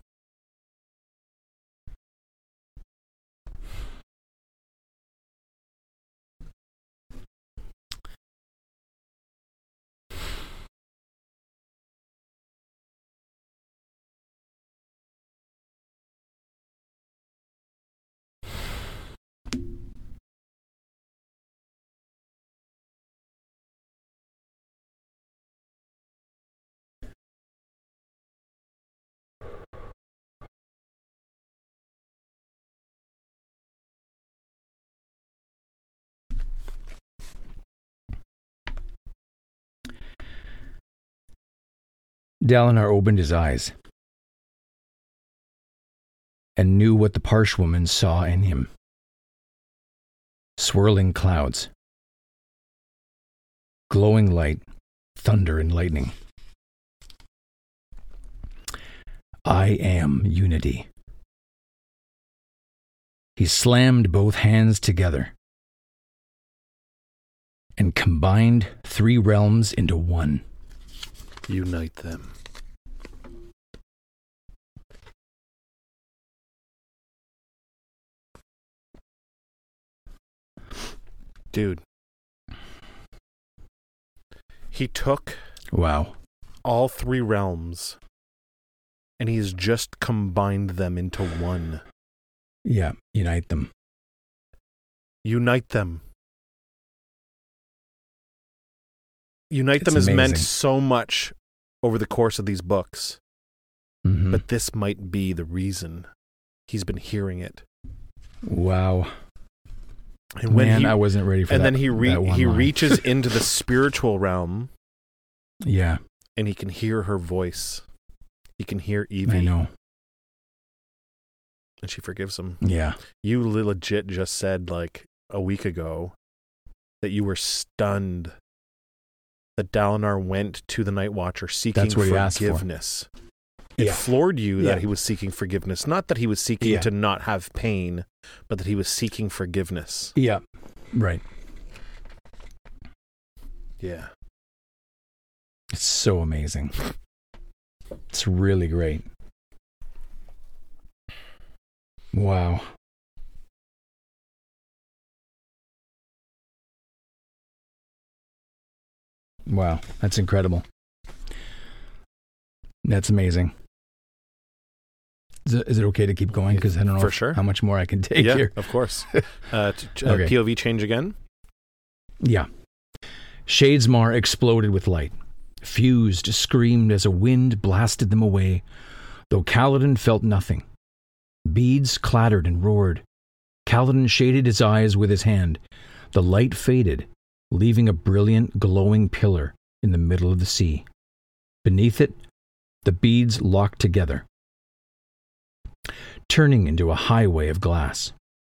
Dalinar opened his eyes and knew what the Parshwoman saw in him. Swirling clouds, glowing light, thunder and lightning. I am unity. He slammed both hands together and combined three realms into one. Unite them. Dude. He took Wow. all three realms and he's just combined them into one. Yeah, unite them. Unite them. Unite It's them has meant amazing. so much over the course of these books, Mm-hmm. but this might be the reason he's been hearing it. Wow. And when Man, he, I wasn't ready for and that. then he re- that one he line. reaches into the spiritual realm, Yeah, and he can hear her voice. He can hear Evie, I know. and she forgives him. Yeah. You legit just said like a week ago that you were stunned that Dalinar went to the Night Watcher seeking That's what he asked for. forgiveness. It Yeah. floored you that Yeah. he was seeking forgiveness. Not that he was seeking Yeah. to not have pain, but that he was seeking forgiveness. Yeah. Right. Yeah. It's so amazing. It's really great. Wow. Wow, that's incredible. That's amazing. Is it, is it okay to keep going? Because I don't know For if- sure. how much more I can take yeah, here. of course. Uh, t- t- uh, Okay. P O V change again. Yeah. Shadesmar exploded with light. Fused, screamed as a wind blasted them away, though Kaladin felt nothing. Beads clattered and roared. Kaladin shaded his eyes with his hand. The light faded, leaving a brilliant, glowing pillar in the middle of the sea. Beneath it, the beads locked together, turning into a highway of glass.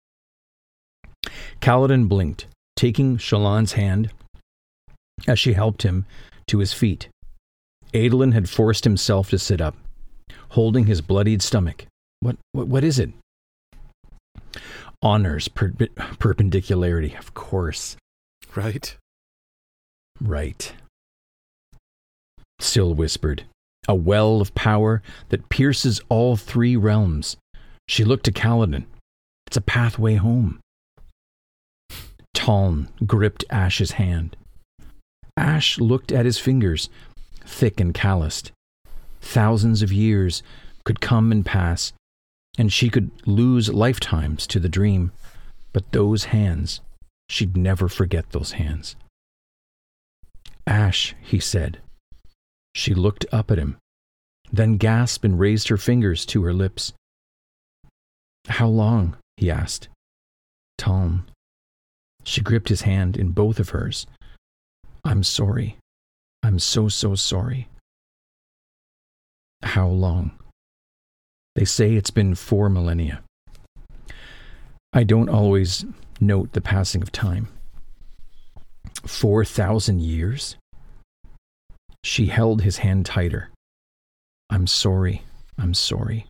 Kaladin blinked, taking Shallan's hand as she helped him to his feet. Adolin had forced himself to sit up, holding his bloodied stomach. What, what, what is it? Honors per- perpendicularity, of course. Right. Right. Syl whispered, a well of power that pierces all three realms. She looked to Kaladin. It's a pathway home. Taln gripped Ash's hand. Ash looked at his fingers, thick and calloused. Thousands of years could come and pass, and she could lose lifetimes to the dream, but those hands, she'd never forget those hands. Ash, he said. She looked up at him, then gasped and raised her fingers to her lips. How long? He asked. Taln. She gripped his hand in both of hers. I'm sorry. I'm so, so sorry. How long? They say it's been four millennia. I don't always note the passing of time. Four thousand years? She held his hand tighter. I'm sorry. I'm sorry.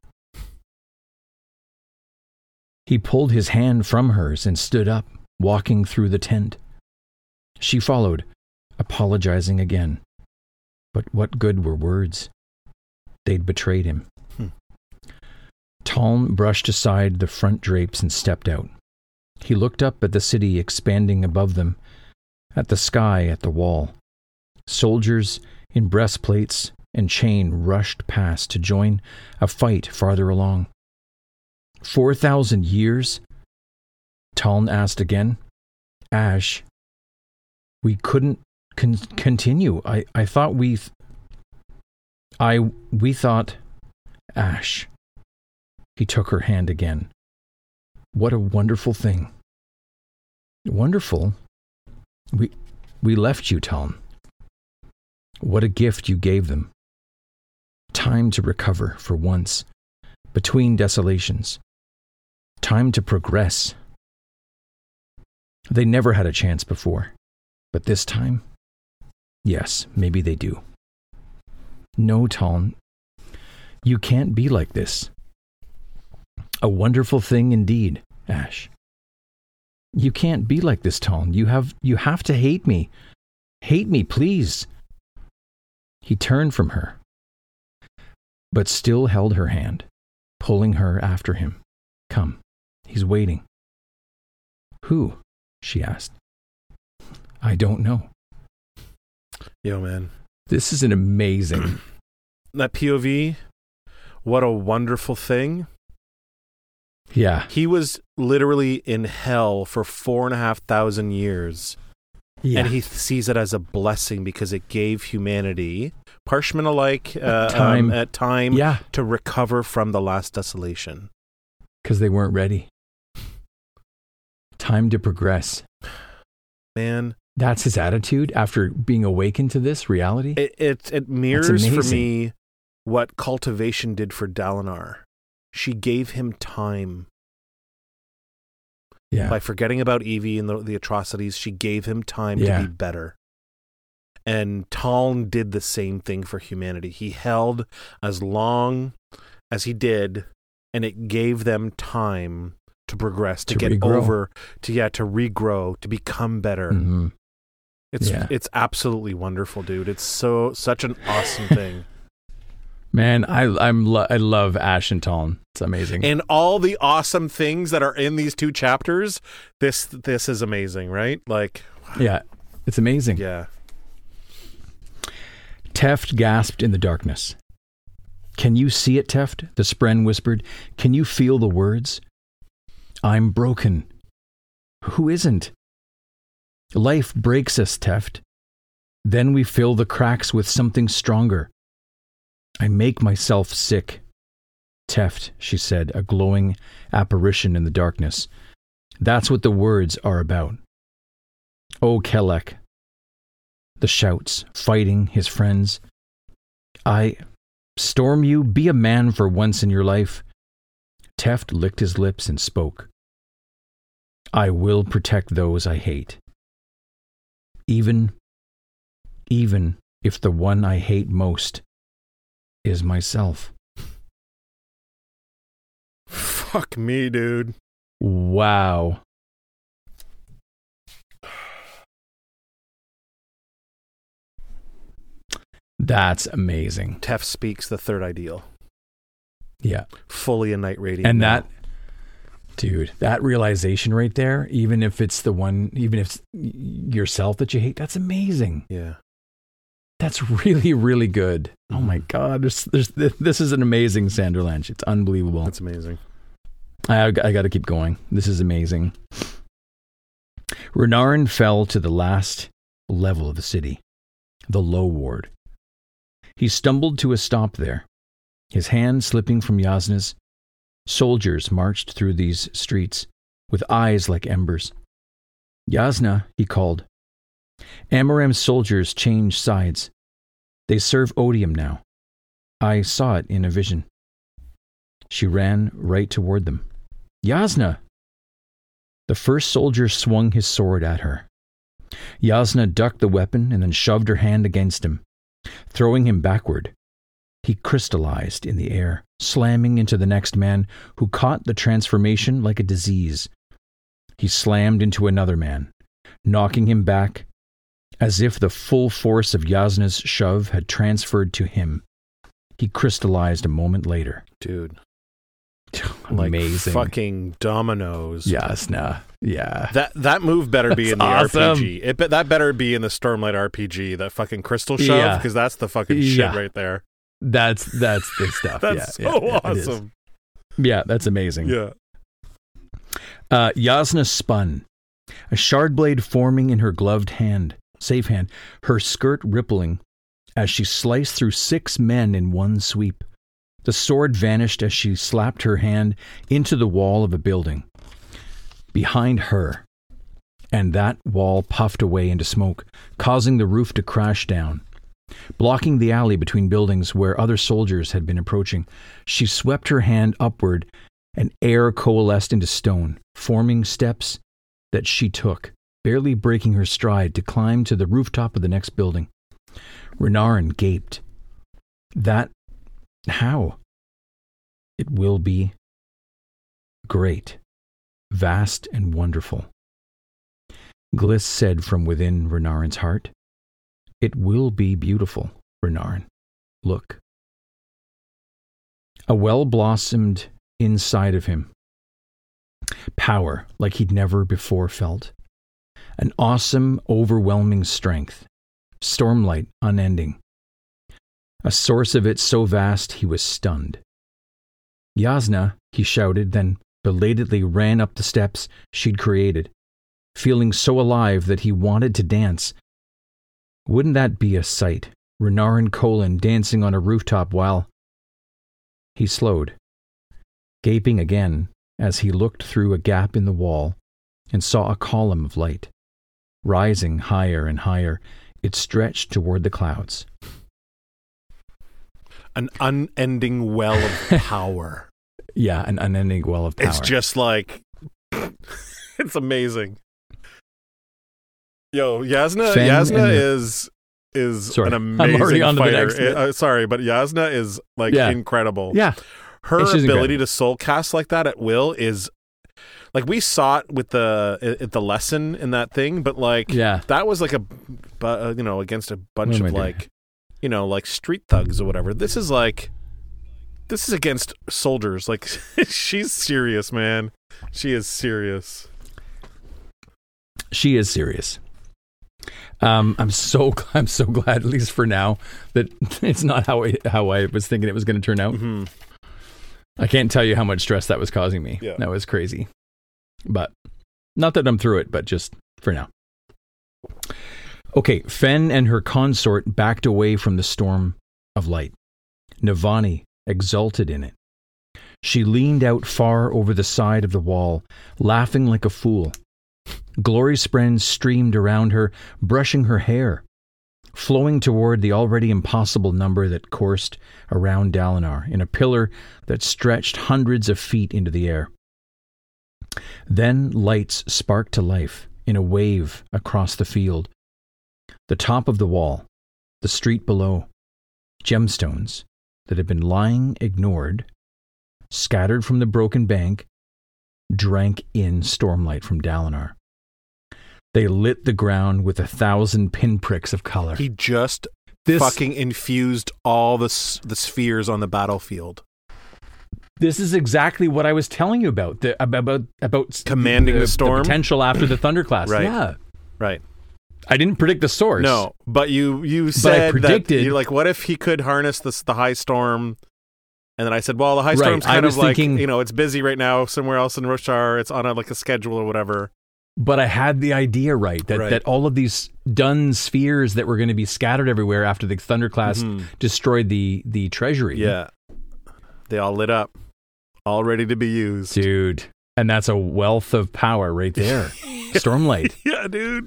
He pulled his hand from hers and stood up, walking through the tent. She followed, apologizing again. But what good were words? They'd betrayed him. Hmm. Taln brushed aside the front drapes and stepped out. He looked up at the city expanding above them, at the sky at the wall. Soldiers in breastplates and chain rushed past to join a fight farther along. Four thousand years? Taln asked again. Ash, we couldn't con- continue. I, I thought we... Th- I... We thought... Ash. He took her hand again. What a wonderful thing. Wonderful? We... We left you, Taln. What a gift you gave them. Time to recover for once, between desolations. Time to progress. They never had a chance before, but this time, yes, maybe they do. No, Taln, you can't be like this. A wonderful thing indeed, Ash. You can't be like this, Taln. You have, you have to hate me. Hate me, please. He turned from her, but still held her hand, pulling her after him. Come, he's waiting. Who? She asked. I don't know. Yo, man. This is an amazing... That P O V, what a wonderful thing. Yeah. He was literally in hell for four and a half thousand years. Yeah. And he th- sees it as a blessing because it gave humanity, Parshman alike, uh, time. Um, at time yeah. to recover from the last desolation. Because they weren't ready. Time to progress. Man. That's his attitude after being awakened to this reality? It it, it mirrors for me what cultivation did for Dalinar. She gave him time. Yeah. By forgetting about Evie and the, the atrocities, she gave him time yeah. to be better. And Taln did the same thing for humanity. He held as long as he did, and it gave them time to progress, to, to get regrow. over, to yeah, to regrow, to become better. Mm-hmm. It's yeah. it's absolutely wonderful, dude. It's so such an awesome thing. Man, I I'm lo- I love Ash and Taln. It's amazing. And all the awesome things that are in these two chapters, this this is amazing, right? Like yeah, it's amazing. Yeah. Teft gasped in the darkness. Can you see it, Teft? The Spren whispered. Can you feel the words? I'm broken. Who isn't? Life breaks us, Teft. Then we fill the cracks with something stronger. I make myself sick. Teft, she said, a glowing apparition in the darkness. That's what the words are about. Oh, Kelek. The shouts, fighting his friends. I... Storm you, be a man for once in your life. Teft licked his lips and spoke. I will protect those I hate. Even, even if the one I hate most is myself. Fuck me, dude. Wow. That's amazing. Teft speaks the third ideal. Yeah. Fully a Knight Radiant. And now. that, dude, that realization right there, even if it's the one, even if it's yourself that you hate, that's amazing. Yeah. That's really, really good. Mm-hmm. Oh my God. There's, there's, this is an amazing Sanderlanche. It's unbelievable. That's amazing. I, I got to keep going. This is amazing. Renarin fell to the last level of the city, the low ward. He stumbled to a stop there, his hand slipping from Yasna's. Soldiers marched through these streets, with eyes like embers. Yasna, he called. Amoram's soldiers changed sides. They serve odium now. I saw it in a vision. She ran right toward them. Yasna! The first soldier swung his sword at her. Yasna ducked the weapon and then shoved her hand against him, throwing him backward. He crystallized in the air, slamming into the next man, who caught the transformation like a disease. He slammed into another man, knocking him back, as if the full force of Yasna's shove had transferred to him. He crystallized a moment later. Dude. Amazing. Like fucking dominoes. Yasna. Yeah. That that move better be That's in the awesome. R P G. It that better be in the Stormlight R P G. That fucking crystal shove, because Yeah. that's the fucking Yeah. shit right there. That's that's the stuff. That's yeah, so yeah, yeah, it is. awesome. Yeah, that's amazing. Yeah. Uh, Yasna spun, a shard blade forming in her gloved hand, safe hand, her skirt rippling as she sliced through six men in one sweep. The sword vanished as she slapped her hand into the wall of a building behind her, and that wall puffed away into smoke, causing the roof to crash down. Blocking the alley between buildings where other soldiers had been approaching, she swept her hand upward and air coalesced into stone, forming steps that she took, barely breaking her stride to climb to the rooftop of the next building. Renarin gaped. That... how? It will be great, vast and wonderful. Gliss said from within Renarin's heart, "It will be beautiful, Renarin. Look." A well blossomed inside of him. Power like he'd never before felt. An awesome, overwhelming strength. Stormlight unending. A source of it so vast he was stunned. Yasna, he shouted, then belatedly ran up the steps she'd created, feeling so alive that he wanted to dance. Wouldn't that be a sight? Renarin Colin dancing on a rooftop while... He slowed, gaping again as he looked through a gap in the wall and saw a column of light. Rising higher and higher, it stretched toward the clouds. An unending well of power. Yeah, an unending well of power. It's just like... it's amazing. Yo, Yasna, Fen Yasna the, is is sorry, an amazing I'm already on to the fighter. next It, uh, sorry, but Yasna is like Yeah. incredible. Yeah. Her She's ability incredible. to soul cast like that at will is like, we saw it with the at the lesson in that thing, but like Yeah. that was like a bu- uh, you know, against a bunch What am of I doing? like you know, like street thugs or whatever. This is like this is against soldiers. Like she's serious, man. She is serious. She is serious. Um, I'm so I'm so glad, at least for now, that it's not how I, how I was thinking it was going to turn out. Mm-hmm. I can't tell you how much stress that was causing me. Yeah. That was crazy. But not that I'm through it, but just for now. Okay, Fen and her consort backed away from the storm of light. Navani exulted in it. She leaned out far over the side of the wall, laughing like a fool. Glory spren streamed around her, brushing her hair, flowing toward the already impossible number that coursed around Dalinar in a pillar that stretched hundreds of feet into the air. Then lights sparked to life in a wave across the field. The top of the wall, the street below, gemstones that had been lying ignored, scattered from the broken bank, drank in stormlight from Dalinar. They lit the ground with a thousand pinpricks of color. He just This- fucking infused all the s- the spheres on the battlefield. This is exactly what I was telling you about. The, about about Commanding the storm? potential after the thunderclast. Right. Yeah, Right. I didn't predict the source. No, but you you I said predicted- that you're like, what if he could harness this the high storm And then I said, well, the high storm's Right. I kind was of like, thinking- you know, it's busy right now somewhere else in Roshar. It's on a, like a schedule or whatever. But I had the idea right that, Right. that all of these dun spheres that were going to be scattered everywhere after the Thunderclast Mhm. destroyed the, the treasury. Yeah. They all lit up, all ready to be used. Dude. And that's a wealth of power right there. Stormlight. Yeah, dude.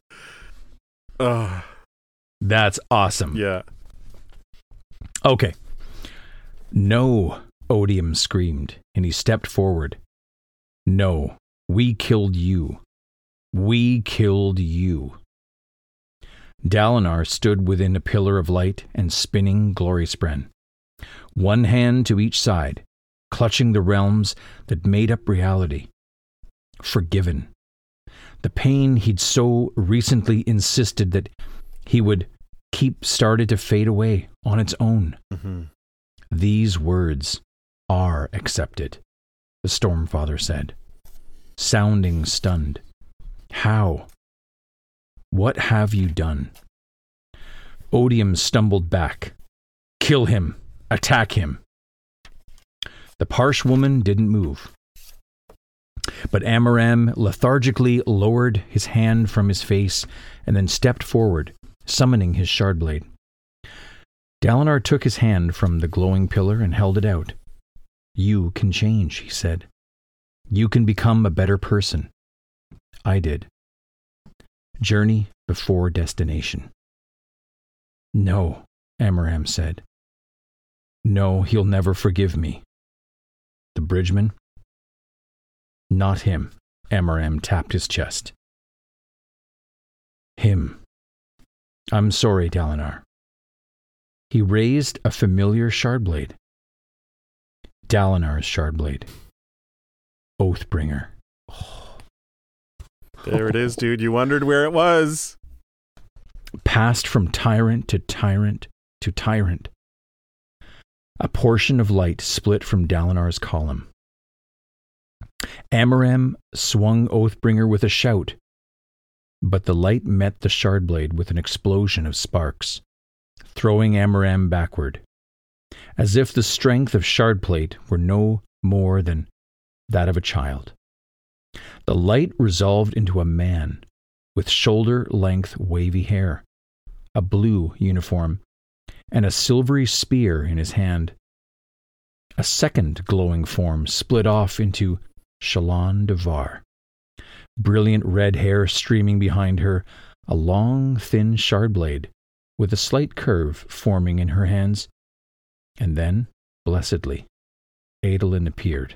Oh, That's awesome. yeah. Okay. No, Odium screamed, and he stepped forward. No, we killed you. We killed you. Dalinar stood within a pillar of light and spinning glory spren, one hand to each side, clutching the realms that made up reality. Forgiven. The pain he'd so recently insisted that he would keep started to fade away on its own. Mm-hmm. These words are accepted, the Stormfather said, sounding stunned. How? What have you done? Odium stumbled back. Kill him. Attack him. The Parsh woman didn't move. But Amaram lethargically lowered his hand from his face and then stepped forward, summoning his shardblade. Dalinar took his hand from the glowing pillar and held it out. You can change, he said. You can become a better person. I did. Journey before destination. No, Amaram said. No, he'll never forgive me. The bridgeman? Not him, Amaram tapped his chest. Him. I'm sorry, Dalinar. He raised a familiar shardblade. Dalinar's shardblade. Oathbringer. There it is, dude. You wondered where it was. Passed from tyrant to tyrant to tyrant. A portion of light split from Dalinar's column. Amaram swung Oathbringer with a shout, but the light met the shardblade with an explosion of sparks, throwing Amaram backward, as if the strength of shardplate were no more than that of a child. The light resolved into a man with shoulder-length wavy hair, a blue uniform, and a silvery spear in his hand. A second glowing form split off into Shallan Devar, brilliant red hair streaming behind her, a long, thin shardblade with a slight curve forming in her hands. And then, blessedly, Adolin appeared.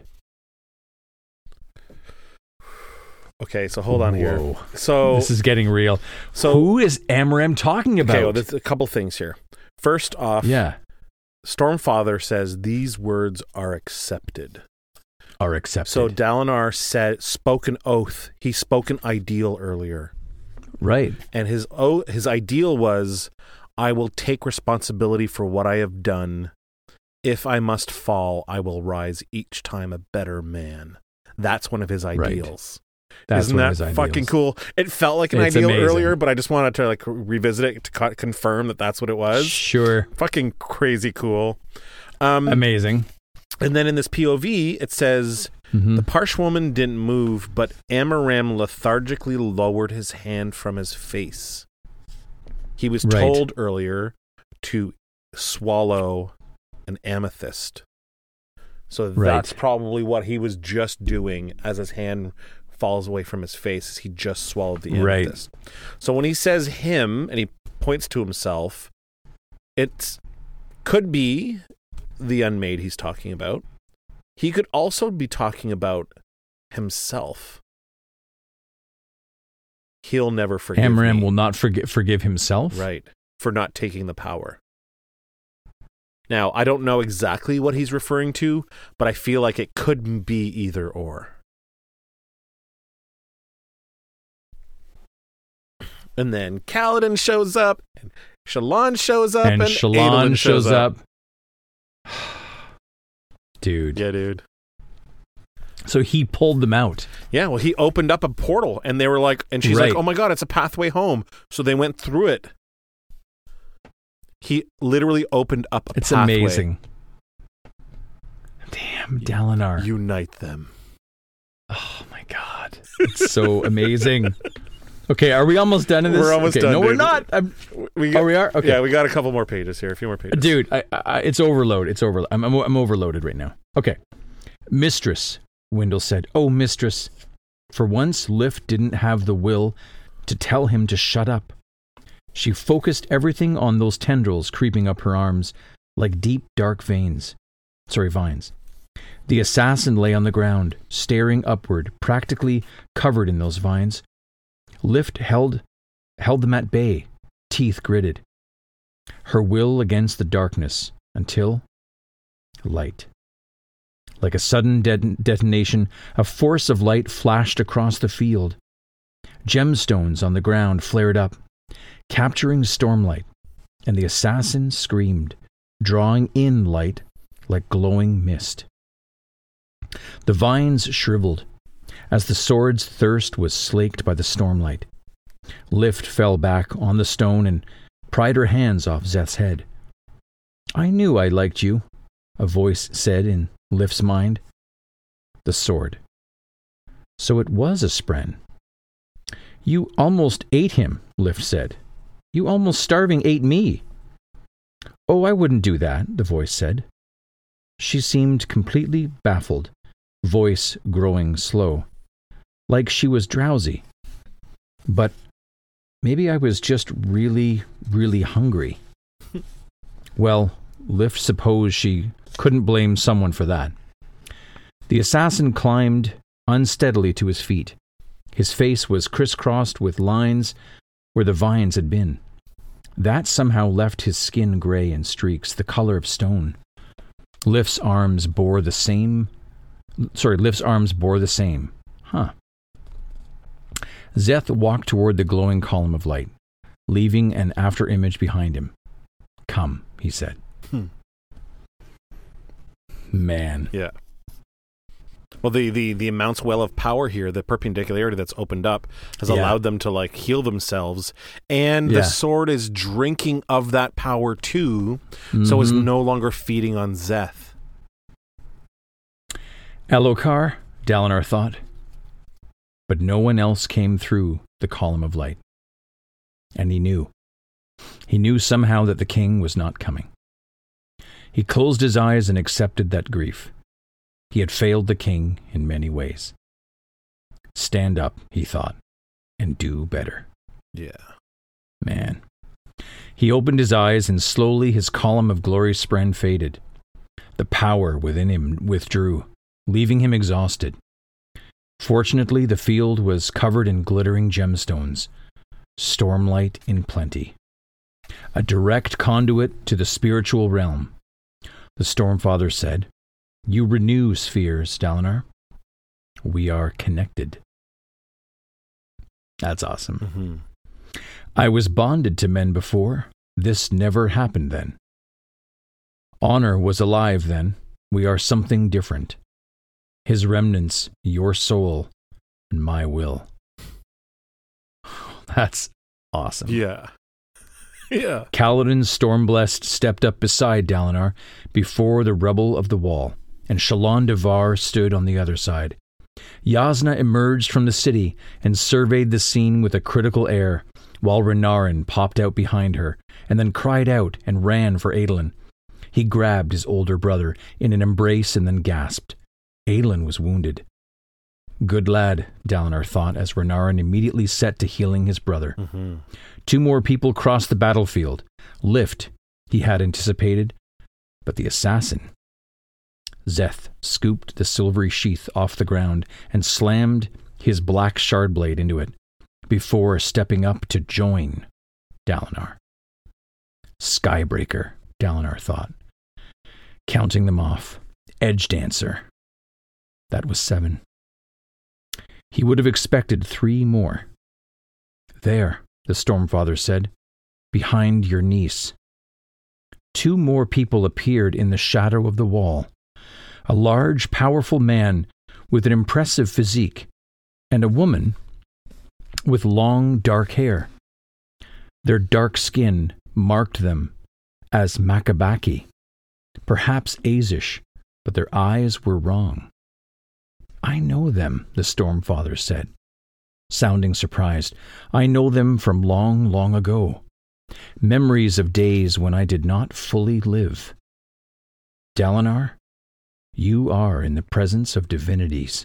Okay, so hold on here. Whoa. So This is getting real. So who is Amaram talking about? okay, well, there's a couple things here. First off, yeah, Stormfather says these words are accepted. are accepted. So Dalinar said, spoke an oath. He spoke an ideal earlier. right. And his oath, his ideal was, I will take responsibility for what I have done. If I must fall, I will rise each time a better man. That's one of his ideals. That's Isn't one that of his fucking ideals. cool? It felt like an It's ideal amazing. earlier, but I just wanted to like revisit it to co- confirm that that's what it was. Sure. Fucking crazy cool. Um, Amazing. and then in this P O V, it says, Mhm. the Parsh woman didn't move, but Amaram lethargically lowered his hand from his face. He was Right. told earlier to swallow an amethyst. So Right. that's probably what he was just doing as his hand falls away from his face. Is he just swallowed the Right. amethyst. So when he says him and he points to himself, it could be the unmade he's talking about. He could also be talking about himself. He'll never forgive Amaram me. will not forgi- forgive himself. Right. For not taking the power. Now, I don't know exactly what he's referring to, but I feel like it could be either or. And then Kaladin shows up, and Shallan shows up, And and, Shallan Adolin shows up. Dude. Yeah, dude. So he pulled them out. Yeah, well, he opened up a portal, and they were like, and she's Right. like, oh my God, it's a pathway home. So they went through it. He literally opened up a It's pathway. amazing. Dalinar. Unite them. Oh my God. It's so amazing. Okay, are we almost done in this? We're almost okay, done. No, dude. we're not. I'm, we got, oh, we are? Okay. Yeah, we got a couple more pages here, a few more pages. Dude, I, I, it's overload. It's overload. I'm, I'm, I'm overloaded right now. Okay. Mistress, Wendell said. Oh, mistress. For once, Lift didn't have the will to tell him to shut up. She focused everything on those tendrils creeping up her arms like deep, dark veins. Sorry, vines. The assassin lay on the ground, staring upward, practically covered in those vines. Lift held, held them at bay, teeth gritted. Her will against the darkness, until light. Like a sudden de- detonation, a force of light flashed across the field. Gemstones on the ground flared up, capturing stormlight, and the assassin screamed, drawing in light like glowing mist. The vines shriveled as the sword's thirst was slaked by the stormlight. Lift fell back on the stone and pried her hands off Szeth's head. I knew I liked you, a voice said in Lift's mind. The sword. So it was a spren. You almost ate him, Lift said. You almost starving ate me. Oh, I wouldn't do that, the voice said. She seemed completely baffled, voice growing slow, like she was drowsy. But maybe I was just really, really hungry. Well, Lift supposed she couldn't blame someone for that. The assassin climbed unsteadily to his feet. His face was crisscrossed with lines where the vines had been. That somehow left his skin gray in streaks, the color of stone. Lift's arms bore the same... Sorry, Lift's arms bore the same. Huh. Szeth walked toward the glowing column of light, leaving an after-image behind him. Come, he said. Hmm. Man. Yeah. Well, the, the, the immense well of power here, the perpendicularity that's opened up, has Yeah. allowed them to like heal themselves, and Yeah. the sword is drinking of that power too, so is Mhm. no longer feeding on Szeth. Elhokar, Dalinar thought. But no one else came through the column of light. And he knew. He knew somehow that the king was not coming. He closed his eyes and accepted that grief. He had failed the king in many ways. Stand up, he thought, and do better. Yeah. Man. He opened his eyes and slowly his column of glory spren faded. The power within him withdrew, leaving him exhausted. Fortunately, the field was covered in glittering gemstones, stormlight in plenty. A direct conduit to the spiritual realm. The Stormfather said, You renew spheres, Dalinar. We are connected. That's awesome. Mm-hmm. I was bonded to men before. This never happened then. Honor was alive then. We are something different. His remnants, your soul, and my will. That's awesome. Yeah. Yeah. Kaladin Stormblessed stepped up beside Dalinar before the rubble of the wall, and Shallan Devar stood on the other side. Jasnah emerged from the city and surveyed the scene with a critical air, while Renarin popped out behind her, and then cried out and ran for Adolin. He grabbed his older brother in an embrace and then gasped. Adolin was wounded. Good lad, Dalinar thought as Renarin immediately set to healing his brother. Mm-hmm. Two more people crossed the battlefield. Lift, he had anticipated, but the assassin. Szeth scooped the silvery sheath off the ground and slammed his black shard blade into it before stepping up to join Dalinar. Skybreaker, Dalinar thought, counting them off. Edge Dancer. That was seven. He would have expected three more. There, the Stormfather said, behind your niece. Two more people appeared in the shadow of the wall. A large, powerful man with an impressive physique, and a woman with long, dark hair. Their dark skin marked them as Makabaki, perhaps Azish, but their eyes were wrong. I know them, the Stormfather said, sounding surprised. I know them from long, long ago. Memories of days when I did not fully live. Dalinar, you are in the presence of divinities.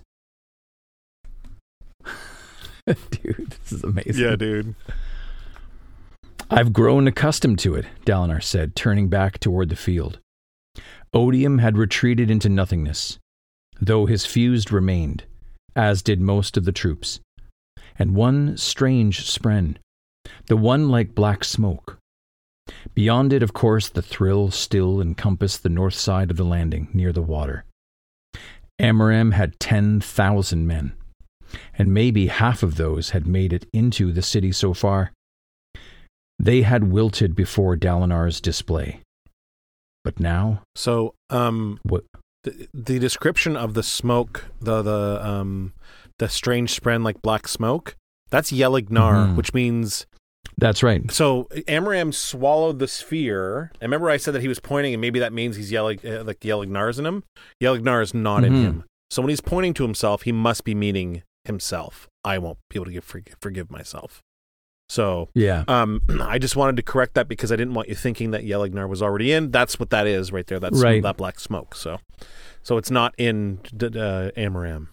Dude, this is amazing. Yeah, dude. I've grown accustomed to it, Dalinar said, turning back toward the field. Odium had retreated into nothingness, though his fused remained, as did most of the troops. And one strange spren, the one like black smoke. Beyond it, of course, the thrill still encompassed the north side of the landing, near the water. Amaram had ten thousand men, and maybe half of those had made it into the city so far. They had wilted before Dalinar's display. But now... So, um... What? The, the description of the smoke, the, the, um... the strange spren like black smoke, that's Yelignar, mm-hmm. which means... That's right. So Amaram swallowed the sphere. And remember I said that he was pointing, and maybe that means he's Yelig, uh, like Yelignar's in him? Yelignar is not mm-hmm. in him. So when he's pointing to himself, he must be meaning himself. I won't be able to give, forgive, forgive myself. So yeah, um, I just wanted to correct that because I didn't want you thinking that Yelignar was already in. That's what that is right there. That's right. that black smoke. So, so it's not in uh, Amaram.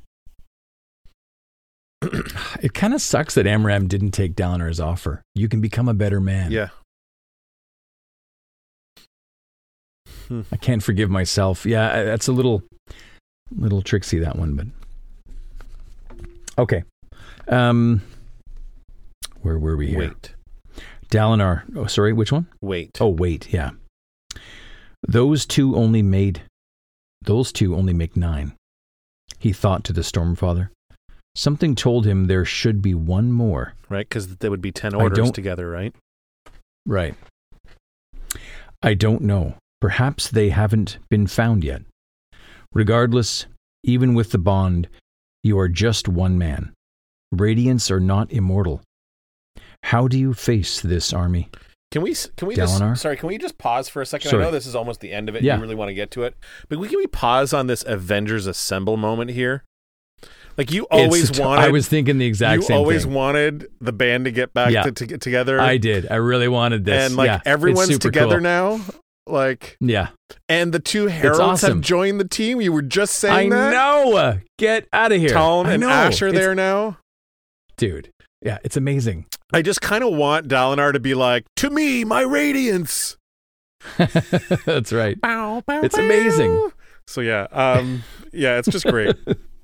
It kind of sucks that Amaram didn't take Dalinar's offer. You can become a better man. Yeah. Hmm. I can't forgive myself. Yeah, that's a little, little tricksy, that one, but okay. Um, where were we here? Wait. Dalinar. Oh, sorry, which one? Wait. Oh, wait. Yeah. Those two only made. Those two only make nine. He thought to the Stormfather. Something told him there should be one more. Right, because there would be ten orders together, right? Right. I don't know. Perhaps they haven't been found yet. Regardless, even with the bond, you are just one man. Radiants are not immortal. How do you face this army? Can we can we Dalinar? just sorry, can we just pause for a second? Sorry. I know this is almost the end of it. Yeah. You really want to get to it. But we, can we pause on this Avengers Assemble moment here? Like you always It's, wanted. I was thinking the exact you same thing. You always wanted the band to get back yeah. to, to get together. I did. I really wanted this. And like yeah, everyone's together cool. now. Like yeah. And the two heralds awesome. have joined the team. You were just saying I that. I know. Get out of here. Talon and know. Ash are it's, there now. Dude. Yeah, it's amazing. I just kind of want Dalinar to be like, to me, my radiance. That's right. Bow, bow, it's bow. amazing. So yeah, um, yeah, it's just great.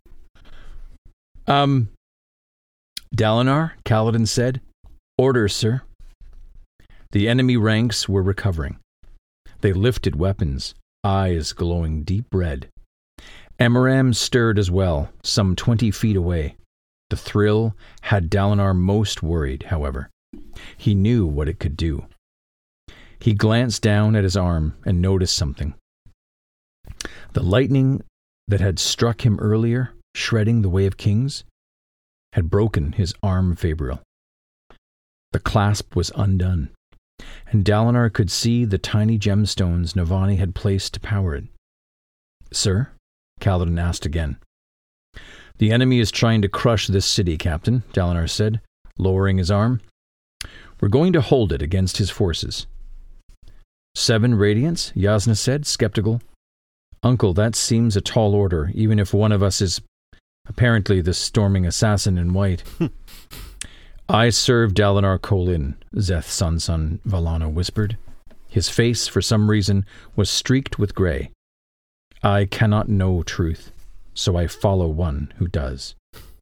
um, Dalinar, Kaladin said, "Orders, sir." The enemy ranks were recovering. They lifted weapons, eyes glowing deep red. Amaram stirred as well, some twenty feet away. The thrill had Dalinar most worried, however. He knew what it could do. He glanced down at his arm and noticed something. The lightning that had struck him earlier, shredding the Way of Kings, had broken his arm fabrial. The clasp was undone, and Dalinar could see the tiny gemstones Navani had placed to power it. "Sir?" Kaladin asked again. "The enemy is trying to crush this city, Captain," Dalinar said, lowering his arm. "We're going to hold it against his forces." Seven radiants? Yasna said, skeptical. "Uncle, that seems a tall order, even if one of us is apparently the storming assassin in white." "I serve Dalinar Kholin," Szeth Sansan Vallana whispered. His face, for some reason, was streaked with gray. "I cannot know truth, so I follow one who does."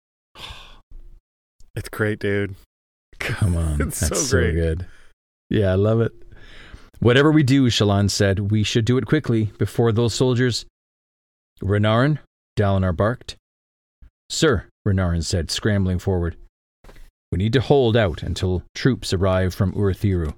It's great, dude. Come on. It's That's so great. so good. Yeah, I love it. "Whatever we do," Shallan said, "we should do it quickly, before those soldiers—" "Renarin?" Dalinar barked. "Sir," Renarin said, scrambling forward. "We need to hold out until troops arrive from Urithiru.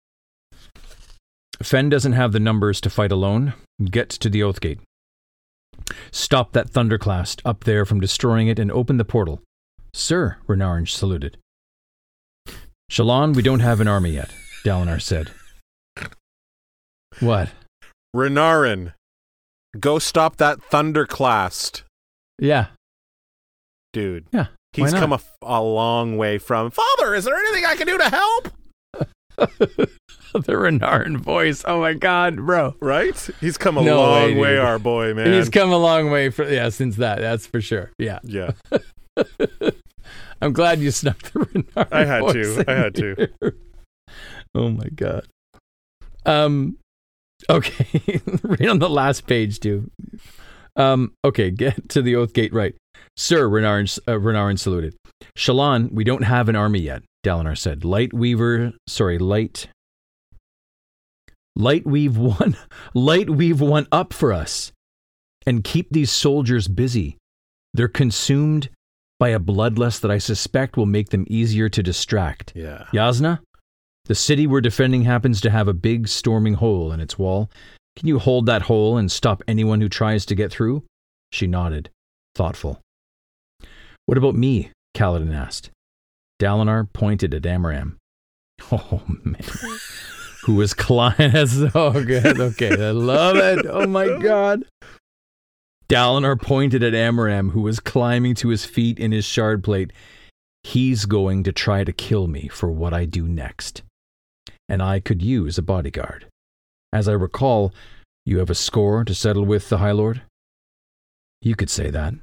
Fen doesn't have the numbers to fight alone. Get to the Oathgate. Stop that thunderclast up there from destroying it and open the portal." "Sir," Renarin saluted. "Shallan, we don't have an army yet," Dalinar said. "What?" Renarin. Go stop that thunderclast. Yeah. Dude. Yeah. He's come a, a long way from, Father, is there anything I can do to help? The Renarin voice. Oh my God, bro. Right? He's come a No long way, way, dude. our boy, man. He's come a long way for yeah, since that. That's for sure. Yeah. Yeah. I'm glad you snuck the Renarin I had voice to. in I had to. here. Oh my God. Um okay. Right on the last page too. Um okay, get to the oath gate right. Sir, Renarin, uh, Renarin saluted. Shallan, we don't have an army yet, Dalinar said. Light Weaver, sorry, Light Light weave one Light weave one up for us and keep these soldiers busy. They're consumed by a bloodlust that I suspect will make them easier to distract. Yeah. Yasna, the city we're defending happens to have a big storming hole in its wall. Can you hold that hole and stop anyone who tries to get through? She nodded, thoughtful. What about me? Kaladin asked. Dalinar pointed at Amaram. Oh, man. Who was climbing. So good. Okay, I love it. Oh, my God. Dalinar pointed at Amaram, who was climbing to his feet in his shard plate. He's going to try to kill me for what I do next. And I could use a bodyguard. As I recall, you have a score to settle with the High Lord? You could say that.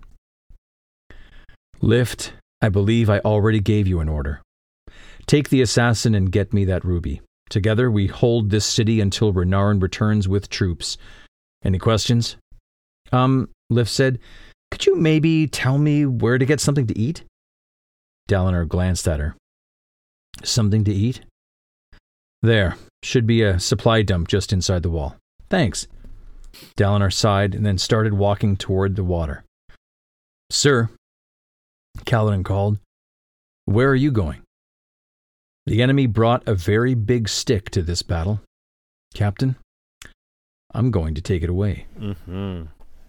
Lift, I believe I already gave you an order. Take the assassin and get me that ruby. Together we hold this city until Renarin returns with troops. Any questions? Um, Lift said, could you maybe tell me where to get something to eat? Dalinar glanced at her. Something to eat? There, should be a supply dump just inside the wall. Thanks. Dalinar sighed and then started walking toward the water. Sir, Kaladin called, where are you going? The enemy brought a very big stick to this battle. Captain, I'm going to take it away. Mm-hmm.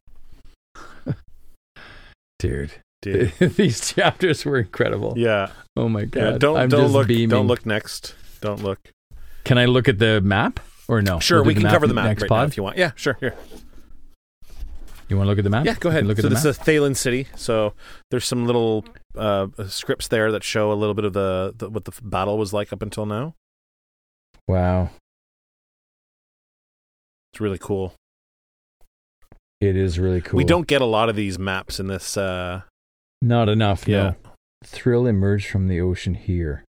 Dude. Dude. These chapters were incredible. Yeah. Oh my God. Yeah, don't I'm don't just look beaming. don't look next. Don't look. Can I look at the map or no? Sure, We'll we do can cover the map next right pod? now if you want. Yeah, sure. Here. You want to look at the map? Yeah, go ahead. Look at so the this map? is Thaylen City. So there's some little uh, scripts there that show a little bit of the, the what the battle was like up until now. Wow. It's really cool. It is really cool. We don't get a lot of these maps in this. Uh, Not enough, Yeah. no. Thrill emerged from the ocean here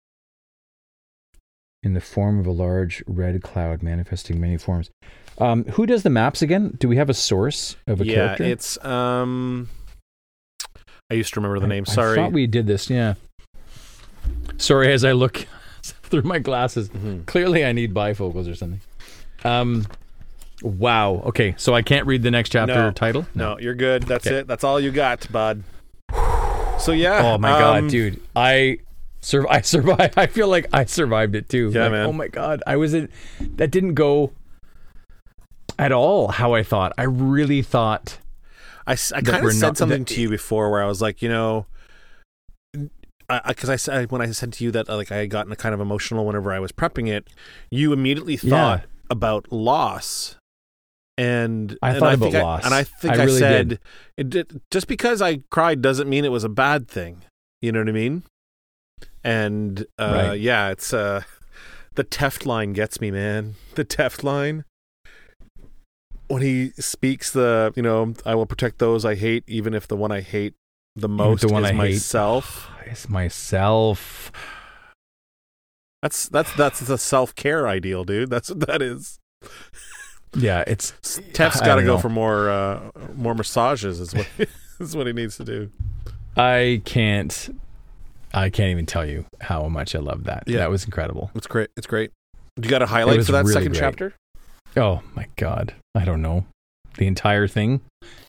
in the form of a large red cloud manifesting many forms. Um, who does the maps again? Do we have a source of a yeah, character? it's. Um, I used to remember the I- name. I Sorry. thought we did this, yeah. Sorry, as I look through my glasses. Mhm. Clearly I need bifocals or something. Um, wow. Okay, so I can't read the next chapter No. title? No, you're good. That's Okay. it. That's all you got, bud. So yeah. Oh my um, God, dude. I sur- I survived. I feel like I survived it too. Yeah, Like, man. Oh my God. I was in, that didn't go at all how I thought. I really thought. I, s- I that kind we're of said not- something that- to you before where I was like, you know, because I, I said when I said to you that uh, like I had gotten kind of emotional whenever I was prepping it, you immediately thought Yeah. about loss, and I and thought I about think I- loss. and I think I I, really said did. it did, just because I cried doesn't mean it was a bad thing. You know what I mean? And uh, Right. yeah, it's uh, the Teft line gets me, man. The Teft line. When he speaks the, you know, I will protect those I hate, even if the one I hate the most the one is I hate. myself. It's myself. That's that's that's the self care ideal, dude. That's what that is. Yeah, it's. Teft's I got to don't go know. for more uh, more massages. Is what is what he needs to do. I can't. I can't even tell you how much I love that. Yeah. That was incredible. It's great. It's great. Do you got a highlight was for that really second great. chapter? Oh my God. I don't know. The entire thing.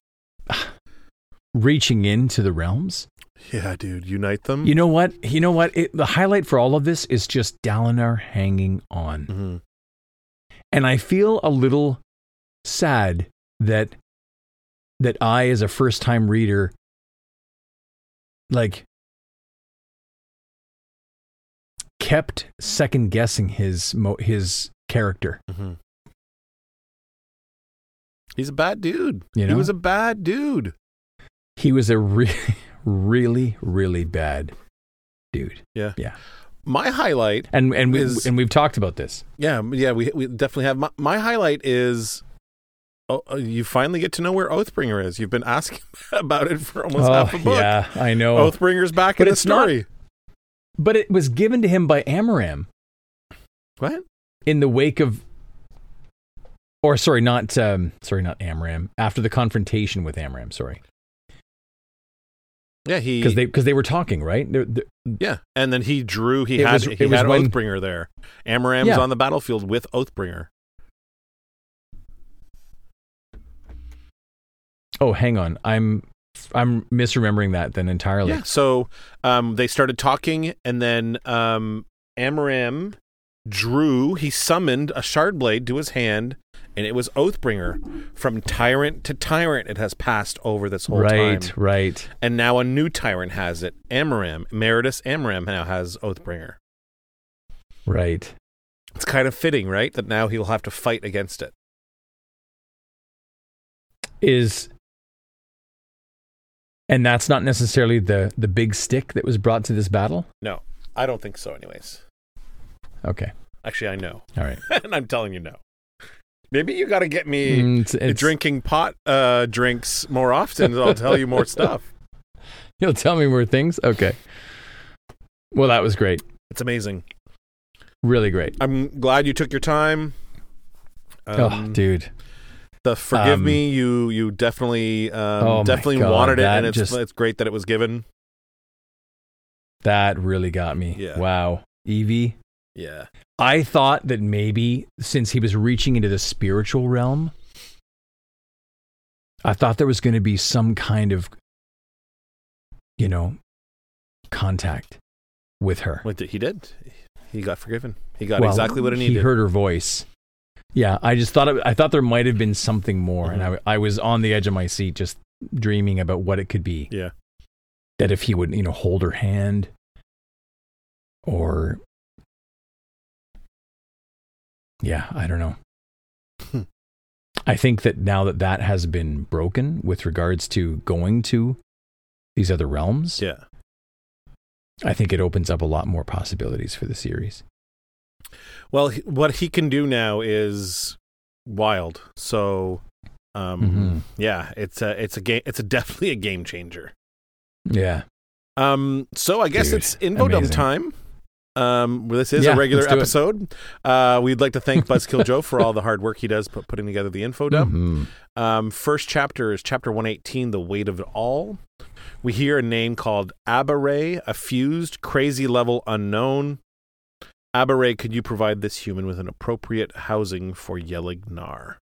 Reaching into the realms. Yeah, dude. Unite them. You know what? You know what? It, the highlight for all of this is just Dalinar hanging on. hmm And I feel a little sad that that I, as a first-time reader, like, kept second-guessing his mo- his character. hmm He's a bad dude. You know? He was a bad dude. He was a really, really, really bad dude. Yeah. Yeah. My highlight, and and we is, and we've talked about this. Yeah, yeah, we we definitely have. My, my highlight is, oh, you finally get to know where Oathbringer is. You've been asking about it for almost oh, half a book. Yeah, I know. Oathbringer's back but in the it's story. Not, but it was given to him by Amaram. What? In the wake of, or sorry, not um, sorry, not Amaram. After the confrontation with Amaram, sorry. Yeah, he because they because they were talking, right? They're, they're, yeah, and then he drew. He had was, he had when, Oathbringer there. Amaram's yeah. on the battlefield with Oathbringer. Oh, hang on, I'm I'm misremembering that then entirely. Yeah. So um, they started talking, and then um, Amaram drew. He summoned a shard blade to his hand, and it was Oathbringer. From tyrant to tyrant, it has passed over this whole right, time. Right, right. And now a new tyrant has it. Amaram, Meridus Amaram now has Oathbringer. Right. It's kind of fitting, right? That now he'll have to fight against it. Is and that's not necessarily the the big stick that was brought to this battle? No, I don't think so. Anyways. Okay. Actually, I know. All right. And I'm telling you no. Maybe you got to get me mm, it's, it's, drinking pot uh, drinks more often. I'll tell you more stuff. You'll tell me more things? Okay. Well, that was great. It's amazing. Really great. I'm glad you took your time. Um, oh, dude. The forgive um, me, you you definitely um, oh definitely God, wanted it, and it's just, it's great that it was given. That really got me. Yeah. Wow. Evie. Yeah. I thought that maybe since he was reaching into the spiritual realm, I thought there was going to be some kind of, you know, contact with her. What did, he did. He got forgiven. He got well, exactly what he needed. He heard her voice. Yeah, I just thought it, I thought there might have been something more, mm-hmm. and I I was on the edge of my seat just dreaming about what it could be. Yeah. That if he would, you know, hold her hand, or yeah, I don't know. I think that now that that has been broken with regards to going to these other realms, yeah, I think it opens up a lot more possibilities for the series. Well, he, what he can do now is wild. So, um, mm-hmm. yeah, it's a it's a game. It's a definitely a game changer. Yeah. Um. So I guess Dude, it's Infodump time. Um, well, this is yeah, a regular episode. Uh, we'd like to thank Buzzkill Joe for all the hard work he does put, putting together the info dump. Mm-hmm. Um, first chapter is chapter one eighteen, The Weight of It All. We hear a name called Abaray, a fused, crazy level unknown. Abaray, could you provide this human with an appropriate housing for Yelignar?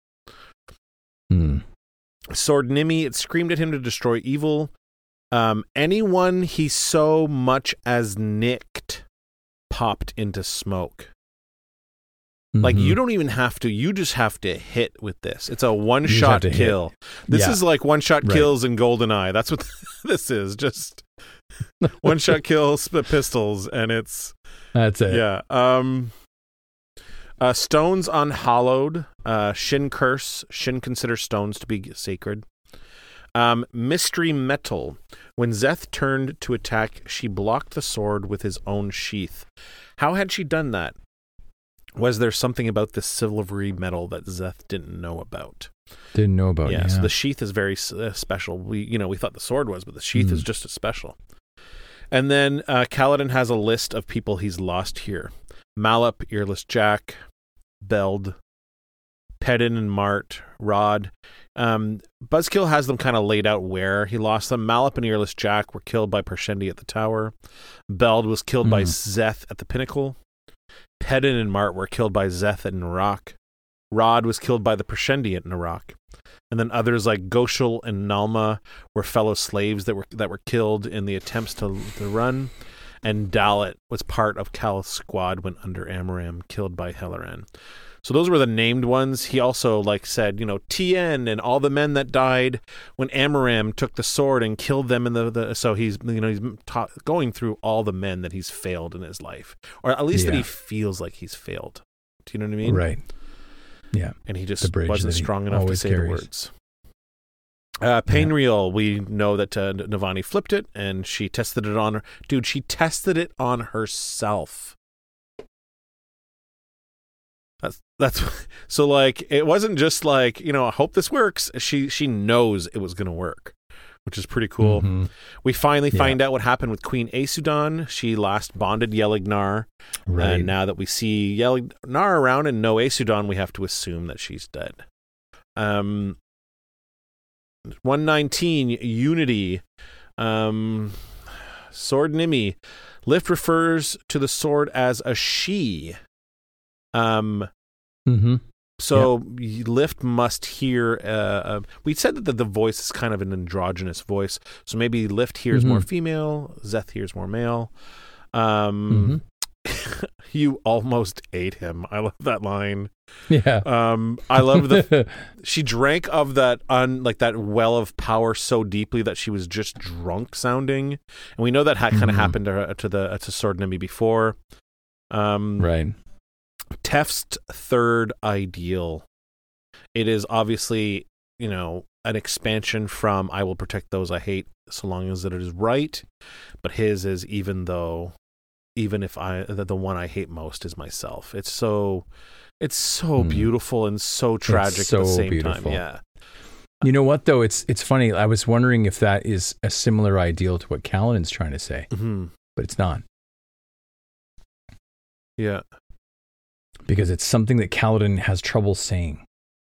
Hmm. Sword Nimi, it screamed at him to destroy evil. Um, anyone he so much as nicked popped into smoke. Mm-hmm. Like, you don't even have to, you just have to hit with this. It's a one-shot kill. Hit. This yeah. is like one-shot right. kills in GoldenEye. That's what this is. Just one-shot kills, pistols, and it's... That's it. Yeah. Um, uh, stones unhallowed. Uh, Shin curse. Shin consider stones to be sacred. Um, mystery metal. When Szeth turned to attack, she blocked the sword with his own sheath. How had she done that? Was there something about this silvery metal that Szeth didn't know about? Didn't know about. Yeah, yeah. So the sheath is very uh, special. We, you know, we thought the sword was, but the sheath mm. is just as special. And then uh, Kaladin has a list of people he's lost here: Malop, Earless Jack, Beld, Pedin and Mart, Rod. Um, Buzzkill has them kind of laid out where he lost them. Malop and Earless Jack were killed by Parshendi at the tower. Beld was killed mm. by Szeth at the pinnacle. Pedin and Mart were killed by Szeth at Narok. Rod was killed by the Parshendi at Narok. And then others like Goshal and Nalma were fellow slaves that were that were killed in the attempts to, to run. And Dalit was part of Kal's squad when under Amaram, killed by Helleran. So those were the named ones. He also like said, you know, Tien and all the men that died when Amaram took the sword and killed them in the, the so he's you know he's ta- going through all the men that he's failed in his life, or at least yeah. that he feels like he's failed. Do you know what I mean? Right. Yeah. And he just The bridge wasn't that he strong enough to always say the carries. words. Uh, pain reel, we know that uh, Navani flipped it and she tested it on her. Dude, she tested it on herself. That's that's so like it wasn't just like, you know, I hope this works. She she knows it was going to work, which is pretty cool. Mm-hmm. We finally Yeah. find out what happened with Queen Aesudan. She last bonded Yelignar. Right. And now that we see Yelignar around and no Aesudan, we have to assume that she's dead. Um one nineteen Unity. Um Sword Nimi. Lift refers to the sword as a she. Um, mm-hmm. so yep. Lift must hear. Uh, uh, we said that the, the voice is kind of an androgynous voice, so maybe Lift hears mm-hmm. more female, Szeth hears more male. Um, mm-hmm. You almost ate him. I love that line. Yeah. Um, I love the. She drank of that un like that well of power so deeply that she was just drunk sounding, and we know that ha- kind of mm-hmm. happened to her, to the to Sword Nimi before. Um, right. Teft's third ideal. It is obviously, you know, an expansion from I will protect those I hate so long as it is right. But his is even though, even if I, the, the one I hate most is myself. It's so, it's so mm. beautiful and so tragic so at the same beautiful. time. Yeah. You know what, though? It's it's funny. I was wondering if that is a similar ideal to what Kaladin's trying to say, mm-hmm. but it's not. Yeah. Because it's something that Kaladin has trouble saying.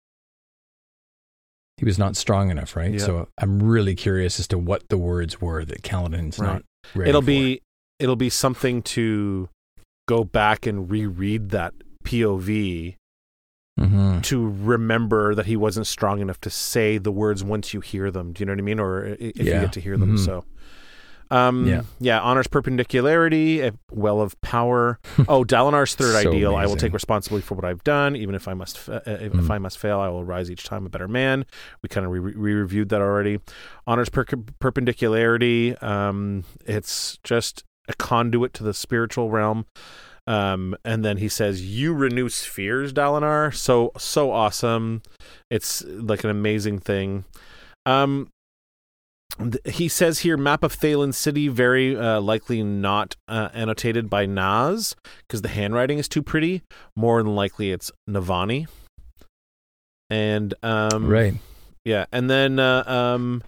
He was not strong enough, right? Yeah. So I'm really curious as to what the words were that Kaladin's right. not ready It'll for. be it'll be something to go back and reread that P O V mm-hmm. to remember that he wasn't strong enough to say the words once you hear them. Do you know what I mean? Or if yeah. you get to hear them. Mm-hmm. So Um, yeah. yeah, honors perpendicularity, a well of power. Oh, Dalinar's third So ideal. amazing. I will take responsibility for what I've done, even if I must. Fa- uh, if, Mm. if I must fail, I will rise each time a better man. We kind of re- re-reviewed that already. Honors per- perpendicularity. Um, it's just a conduit to the spiritual realm. Um, and then he says, "You renew spheres, Dalinar." So so awesome. It's like an amazing thing. Um. He says here, map of Thaylen City, very uh, likely not uh, annotated by Naz because the handwriting is too pretty. More than likely, it's Navani. And um, right, yeah, and then uh, um,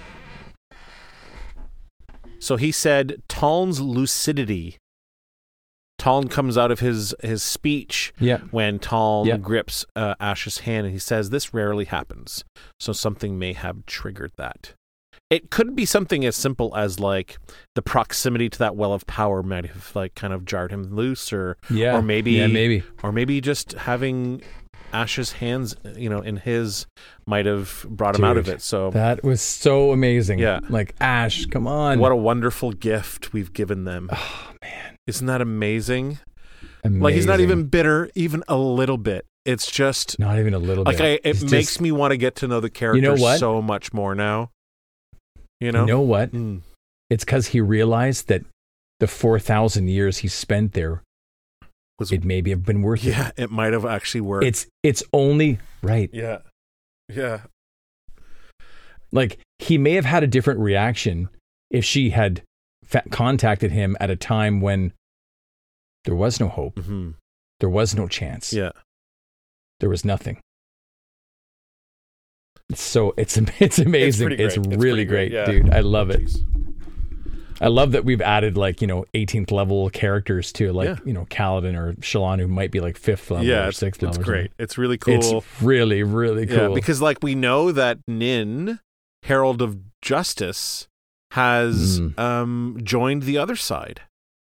so he said Taln's lucidity. Taln comes out of his his speech yeah. when Taln yeah. grips uh, Ash's hand, and he says, "This rarely happens, so something may have triggered that." It could be something as simple as like the proximity to that well of power might have like kind of jarred him loose, or yeah, or maybe yeah, maybe, or maybe just having Ash's hands, you know, in his might have brought Dude, him out of it. So that was so amazing. Yeah, like Ash, come on! What a wonderful gift we've given them. Oh man, isn't that amazing? amazing? Like he's not even bitter, even a little bit. It's just not even a little like bit. I, it it's makes just, me want to get to know the character you know what? so much more now. You know, you know what? Mm. It's because he realized that the four thousand years he spent there, Was, it maybe have been worth yeah, it. it might have actually worked. It's it's only right. Yeah, yeah. Like he may have had a different reaction if she had fa- contacted him at a time when there was no hope, Mm-hmm. there was no chance, Yeah, there was nothing. So it's it's amazing. It's, it's, it's really great, great, yeah. dude. I love it. Jeez. I love that we've added like, you know, eighteenth level characters to like, Yeah. you know, Kaladin or Shallan who might be like fifth level Yeah, or it's, sixth it's level. or great. something. It's really cool. It's really, really cool. Yeah, because like we know that Nin, Herald of Justice, has Mm. um, joined the other side.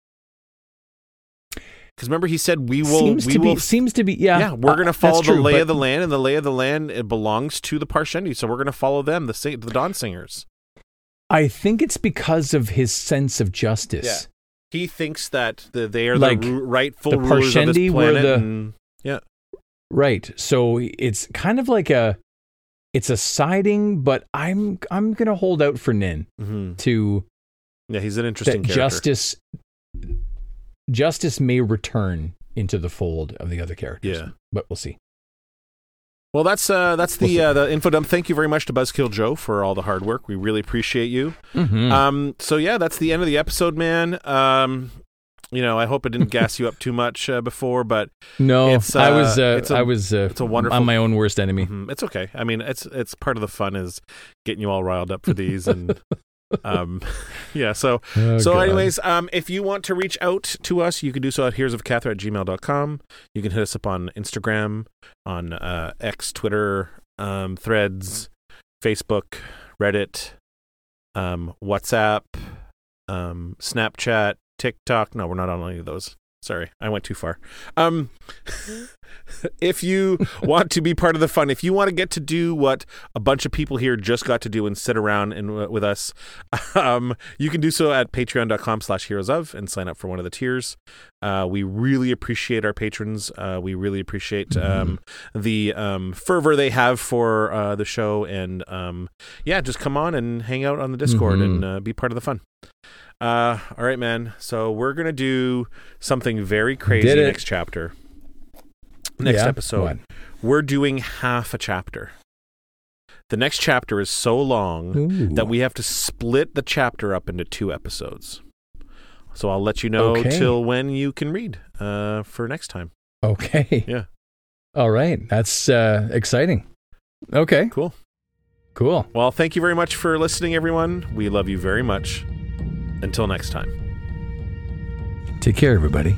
Because remember, he said we will. seems we to will. be, seems to be, yeah. yeah, we're going to uh, follow that's the true, lay but- of the land, and the lay of the land it belongs to the Parshendi. So we're going to follow them, the sing- the Dawn Singers. I think it's because of his sense of justice. Yeah. He thinks that the, they are Like, the ru- rightful the rulers of this Parshendi were planet. the- and, yeah, Right. So it's kind of like a, it's a siding, but I'm I'm gonna hold out for Nin mm-hmm. to yeah, he's an interesting that character. justice justice may return into the fold of the other characters. Yeah. But we'll see. Well, that's uh, that's the We'll uh, the info dump. Thank you very much to Buzzkill Joe for all the hard work. We really appreciate you. Mm-hmm. Um, so yeah, that's the end of the episode, man. Um, you know, I hope it didn't gas you up too much uh, before, but no, it's, uh, I was uh, it's a, I was uh, it's a wonderful. I'm my own worst enemy. Mm-hmm. It's okay. I mean, it's it's part of the fun is getting you all riled up for these and. um yeah so Oh, so God. anyways um if you want to reach out to us, you can do so at heroes of Cathra at gmail dot com. You can hit us up on Instagram, on uh X, Twitter, um Threads, Facebook, Reddit, um WhatsApp, um Snapchat, TikTok. No, we're not on any of those. Sorry, I went too far. Um, if you want to be part of the fun, if you want to get to do what a bunch of people here just got to do and sit around and uh, with us, um, you can do so at patreon dot com slash heroes of and sign up for one of the tiers. Uh, we really appreciate our patrons. Uh, we really appreciate um, the um, fervor they have for uh, the show. And um, yeah, just come on and hang out on the Discord Mm-hmm. and uh, be part of the fun. Uh, all right, man. So we're going to do something very crazy Did it. next chapter. Next Yeah? episode. What? We're doing half a chapter. The next chapter is so long Ooh. that we have to split the chapter up into two episodes. So I'll let you know Okay. till when you can read uh, for next time. Okay. Yeah. All right. That's uh, exciting. Okay. Cool. Cool. Well, thank you very much for listening, everyone. We love you very much. Until next time. Take care, everybody.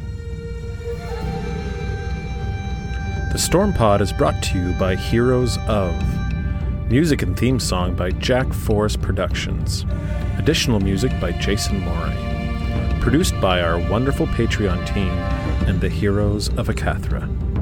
The Storm Pod is brought to you by Heroes of. Music and theme song by Jack Forrest Productions. Additional music by Jason Moray. Produced by our wonderful Patreon team and the Heroes of Acathra.